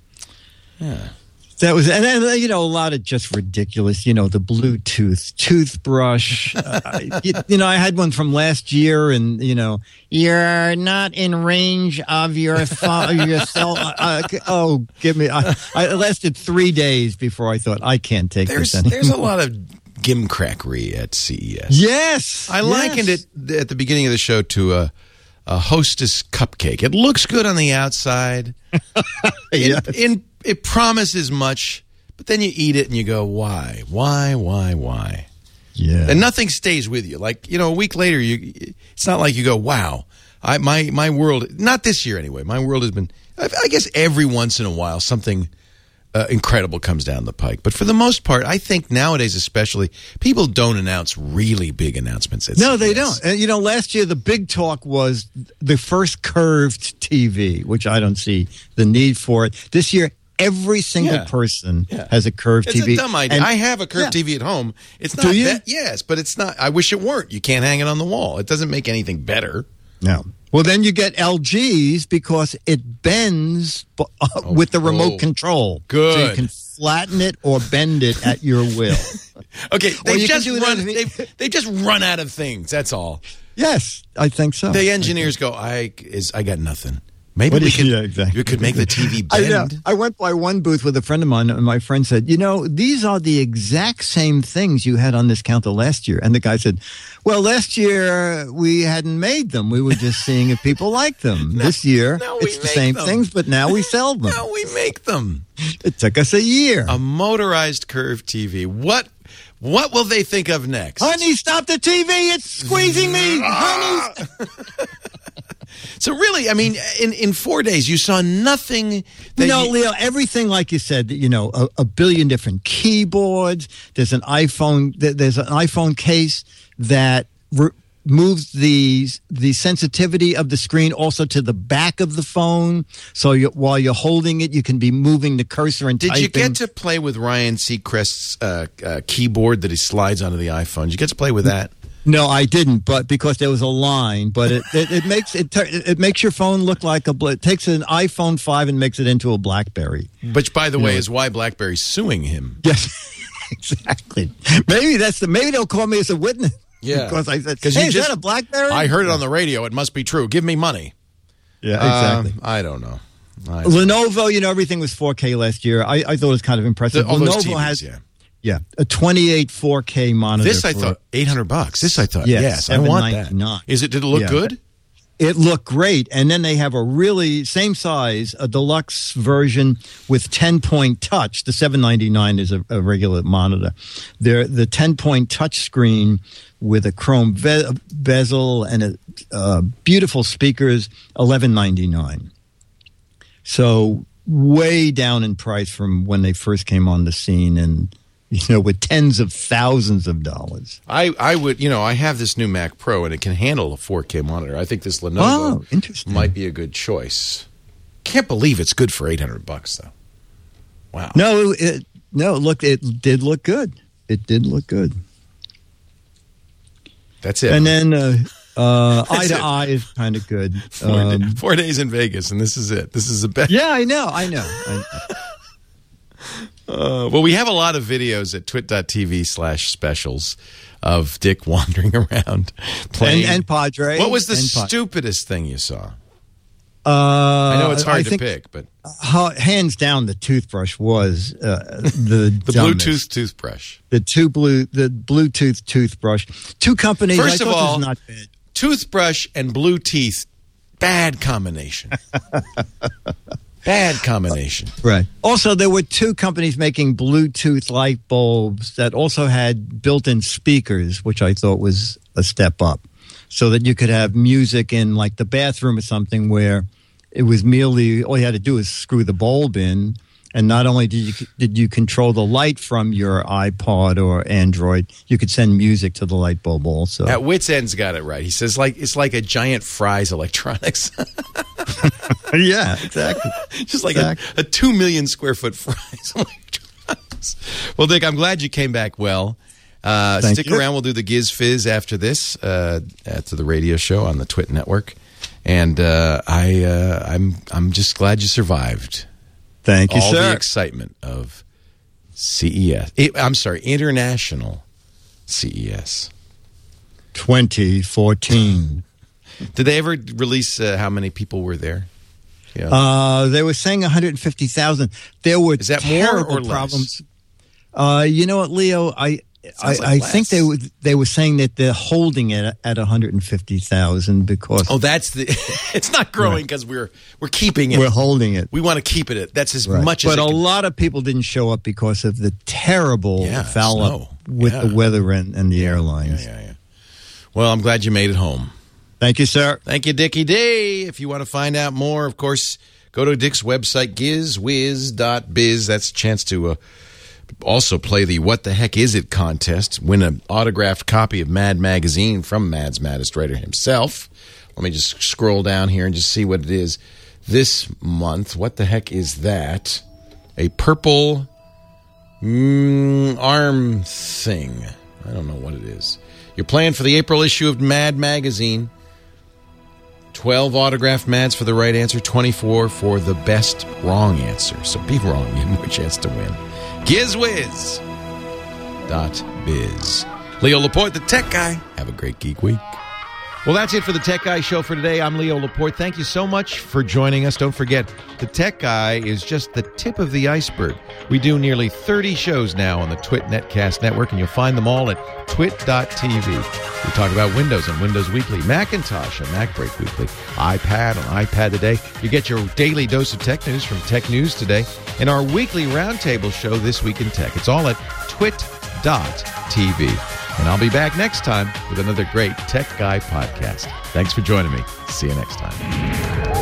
yeah. That was, and then, you know, a lot of just ridiculous, you know, the Bluetooth toothbrush. uh, you, you know, I had one from last year, and, you know, you're not in range of your phone, your cell. Uh, oh, give me, I, I it lasted three days before I thought, I can't take there's, this anymore. There's a lot of gimcrackery at C E S. Yes. I yes. likened it at the beginning of the show to a, a Hostess cupcake. It looks good on the outside. in, yes. in It promises much, but then you eat it and you go, why? Why, why, why? Yeah. And nothing stays with you. Like, you know, a week later, you it's not like you go, wow, I, my, my world, not this year anyway, my world has been, I, I guess every once in a while, something uh, incredible comes down the pike. But for the most part, I think nowadays especially, people don't announce really big announcements. At No, C E S. they don't. And, you know, last year the big talk was the first curved T V, which I don't see the need for it. This year, every single Yeah. person Yeah. has a curved It's T V. a dumb idea. And- I have a curved Yeah. T V at home. It's not Do you? that, yes, but it's not. I wish it weren't. You can't hang it on the wall. It doesn't make anything better. No. Well, then you get L Gs because it bends b- uh, with the remote oh, control. good. So you can flatten it or bend it at your will. Okay, Or they you can just do it run. on- They've, they've just run out of things. That's all. Yes, I think so. The engineers go. I is. I got nothing. Maybe What we is- could. yeah, exactly. We could make the T V I know. bend. I went by one booth with a friend of mine, and my friend said, "You know, these are the exact same things you had on this counter last year." And the guy said, "Well, last year we hadn't made them. We were just seeing if people liked them. This year, now we it's the make same them. things, but now we sell them. Now we make them. It took us a year. A motorized curved T V. What? What will they think of next? Honey, stop the T V! It's squeezing me, honey." So really, I mean, in, in four days, you saw nothing. That No, you, Leo, everything, like you said, you know, a, a billion different keyboards. There's an iPhone, th- there's an iPhone case that re- moves the the sensitivity of the screen also to the back of the phone. So you, while you're holding it, you can be moving the cursor and Did typing. you get to play with Ryan Seacrest's uh, uh, keyboard that he slides onto the iPhone? Did you get to play with that? No, I didn't, but because there was a line. But it it, it makes it tur- it makes your phone look like a. Bl- it takes an iPhone five and makes it into a BlackBerry. Which, by the You way, know, is why BlackBerry's suing him. Yes, exactly. Maybe that's the. Maybe they'll call me as a witness. Yeah, because I said, Because "Hey, you is just, that a BlackBerry?" I heard it on the radio. It must be true. Give me money. Yeah, exactly. Um, I don't know. I, Lenovo, you know, everything was four K last year. I, I thought it was kind of impressive. The- all those Lenovo T Vs, has yeah. yeah a twenty-eight four K monitor. This I for- thought eight hundred bucks. This I thought Yes, yes, I want that. seven ninety-nine. Is it? Did it look Yeah. good? It looked great. And then they have a really same size, a deluxe version with ten point touch. The seven ninety-nine is a, a regular monitor. They're, the ten point touch screen with a chrome ve- bezel and a, uh, beautiful speakers, eleven ninety-nine. So way down in price from when they first came on the scene, and you know, with tens of thousands of dollars. I, I would, you know, I have this new Mac Pro and it can handle a four K monitor. I think this Lenovo Oh, interesting. might be a good choice. Can't believe it's good for eight hundred bucks though. Wow. No, it, no, look, it did look good. It did look good. That's it. And then uh, uh, Eye That's to it. Eye is kind of good. Four, Um, da- four days in Vegas, and this is it. This is the best. yeah, I know. I know. I, Uh, well, we have a lot of videos at twit.tv slash specials of Dick wandering around playing. and, and Padre. What was the and Pa- stupidest thing you saw? Uh, I know it's hard I to think, pick, but uh, hands down, the toothbrush was uh, the the dumbest. Bluetooth toothbrush. The two blue, the Bluetooth toothbrush. Two companies. First I of thought this all, was not bad. toothbrush and blue teeth, bad combination. Bad combination. Right. Also, there were two companies making Bluetooth light bulbs that also had built-in speakers, which I thought was a step up, so that you could have music in like the bathroom or something where it was merely all you had to do is screw the bulb in, and not only did you did you control the light from your iPod or Android, you could send music to the light bulb also. At Wits End's got it right. He says like it's like a giant Fry's Electronics. Yeah, exactly. Just like Exactly. a, a two million square foot Fry's Electronics. Well, Dick, I'm glad you came back well. Uh, Thank stick you. around. We'll do the Giz Fizz after this, uh, after the radio show on the Twit Network. And uh, I, uh, I'm, I'm just glad you survived. Thank you, all sir. the excitement of C E S. It, I'm sorry, International C E S. twenty fourteen. Did they ever release uh, how many people were there? Yeah. Uh, they were saying one hundred fifty thousand. There were Is that more terrible or less? problems. Uh, you know what, Leo? I I, Sounds like I less. think they were they were saying that they're holding it at one hundred fifty thousand because Oh, that's the. It's not growing because we're we're keeping it. we're holding it. We want to keep it at that's as Right. much as. But it a can- lot of people didn't show up because of the terrible Yeah, foul snow. up with Yeah. the weather and, and the airlines. Yeah, yeah, yeah. Well, I'm glad you made it home. Thank you, sir. Thank you, Dickie D. If you want to find out more, of course, go to Dick's website, gizwiz dot biz. That's a chance to uh, also play the What the Heck Is It contest. Win an autographed copy of Mad Magazine from Mad's Maddest Writer himself. Let me just scroll down here and just see what it is this month. What the heck is that? A purple mm, arm thing. I don't know what it is. You're playing for the April issue of Mad Magazine. twelve autographed Mads for the right answer, twenty-four for the best wrong answer. So be wrong, you have more chance to win. Gizwiz dot biz. Leo Laporte, the tech guy. Have a great geek week. Well, that's it for the Tech Guy Show for today. I'm Leo Laporte. Thank you so much for joining us. Don't forget, the Tech Guy is just the tip of the iceberg. We do nearly thirty shows now on the Twit Netcast Network, and you'll find them all at twit dot t v. We talk about Windows on Windows Weekly, Macintosh on MacBreak Weekly, iPad on iPad Today. You get your daily dose of tech news from Tech News Today, and our weekly roundtable show, This Week in Tech. It's all at twit dot t v. And I'll be back next time with another great Tech Guy podcast. Thanks for joining me. See you next time.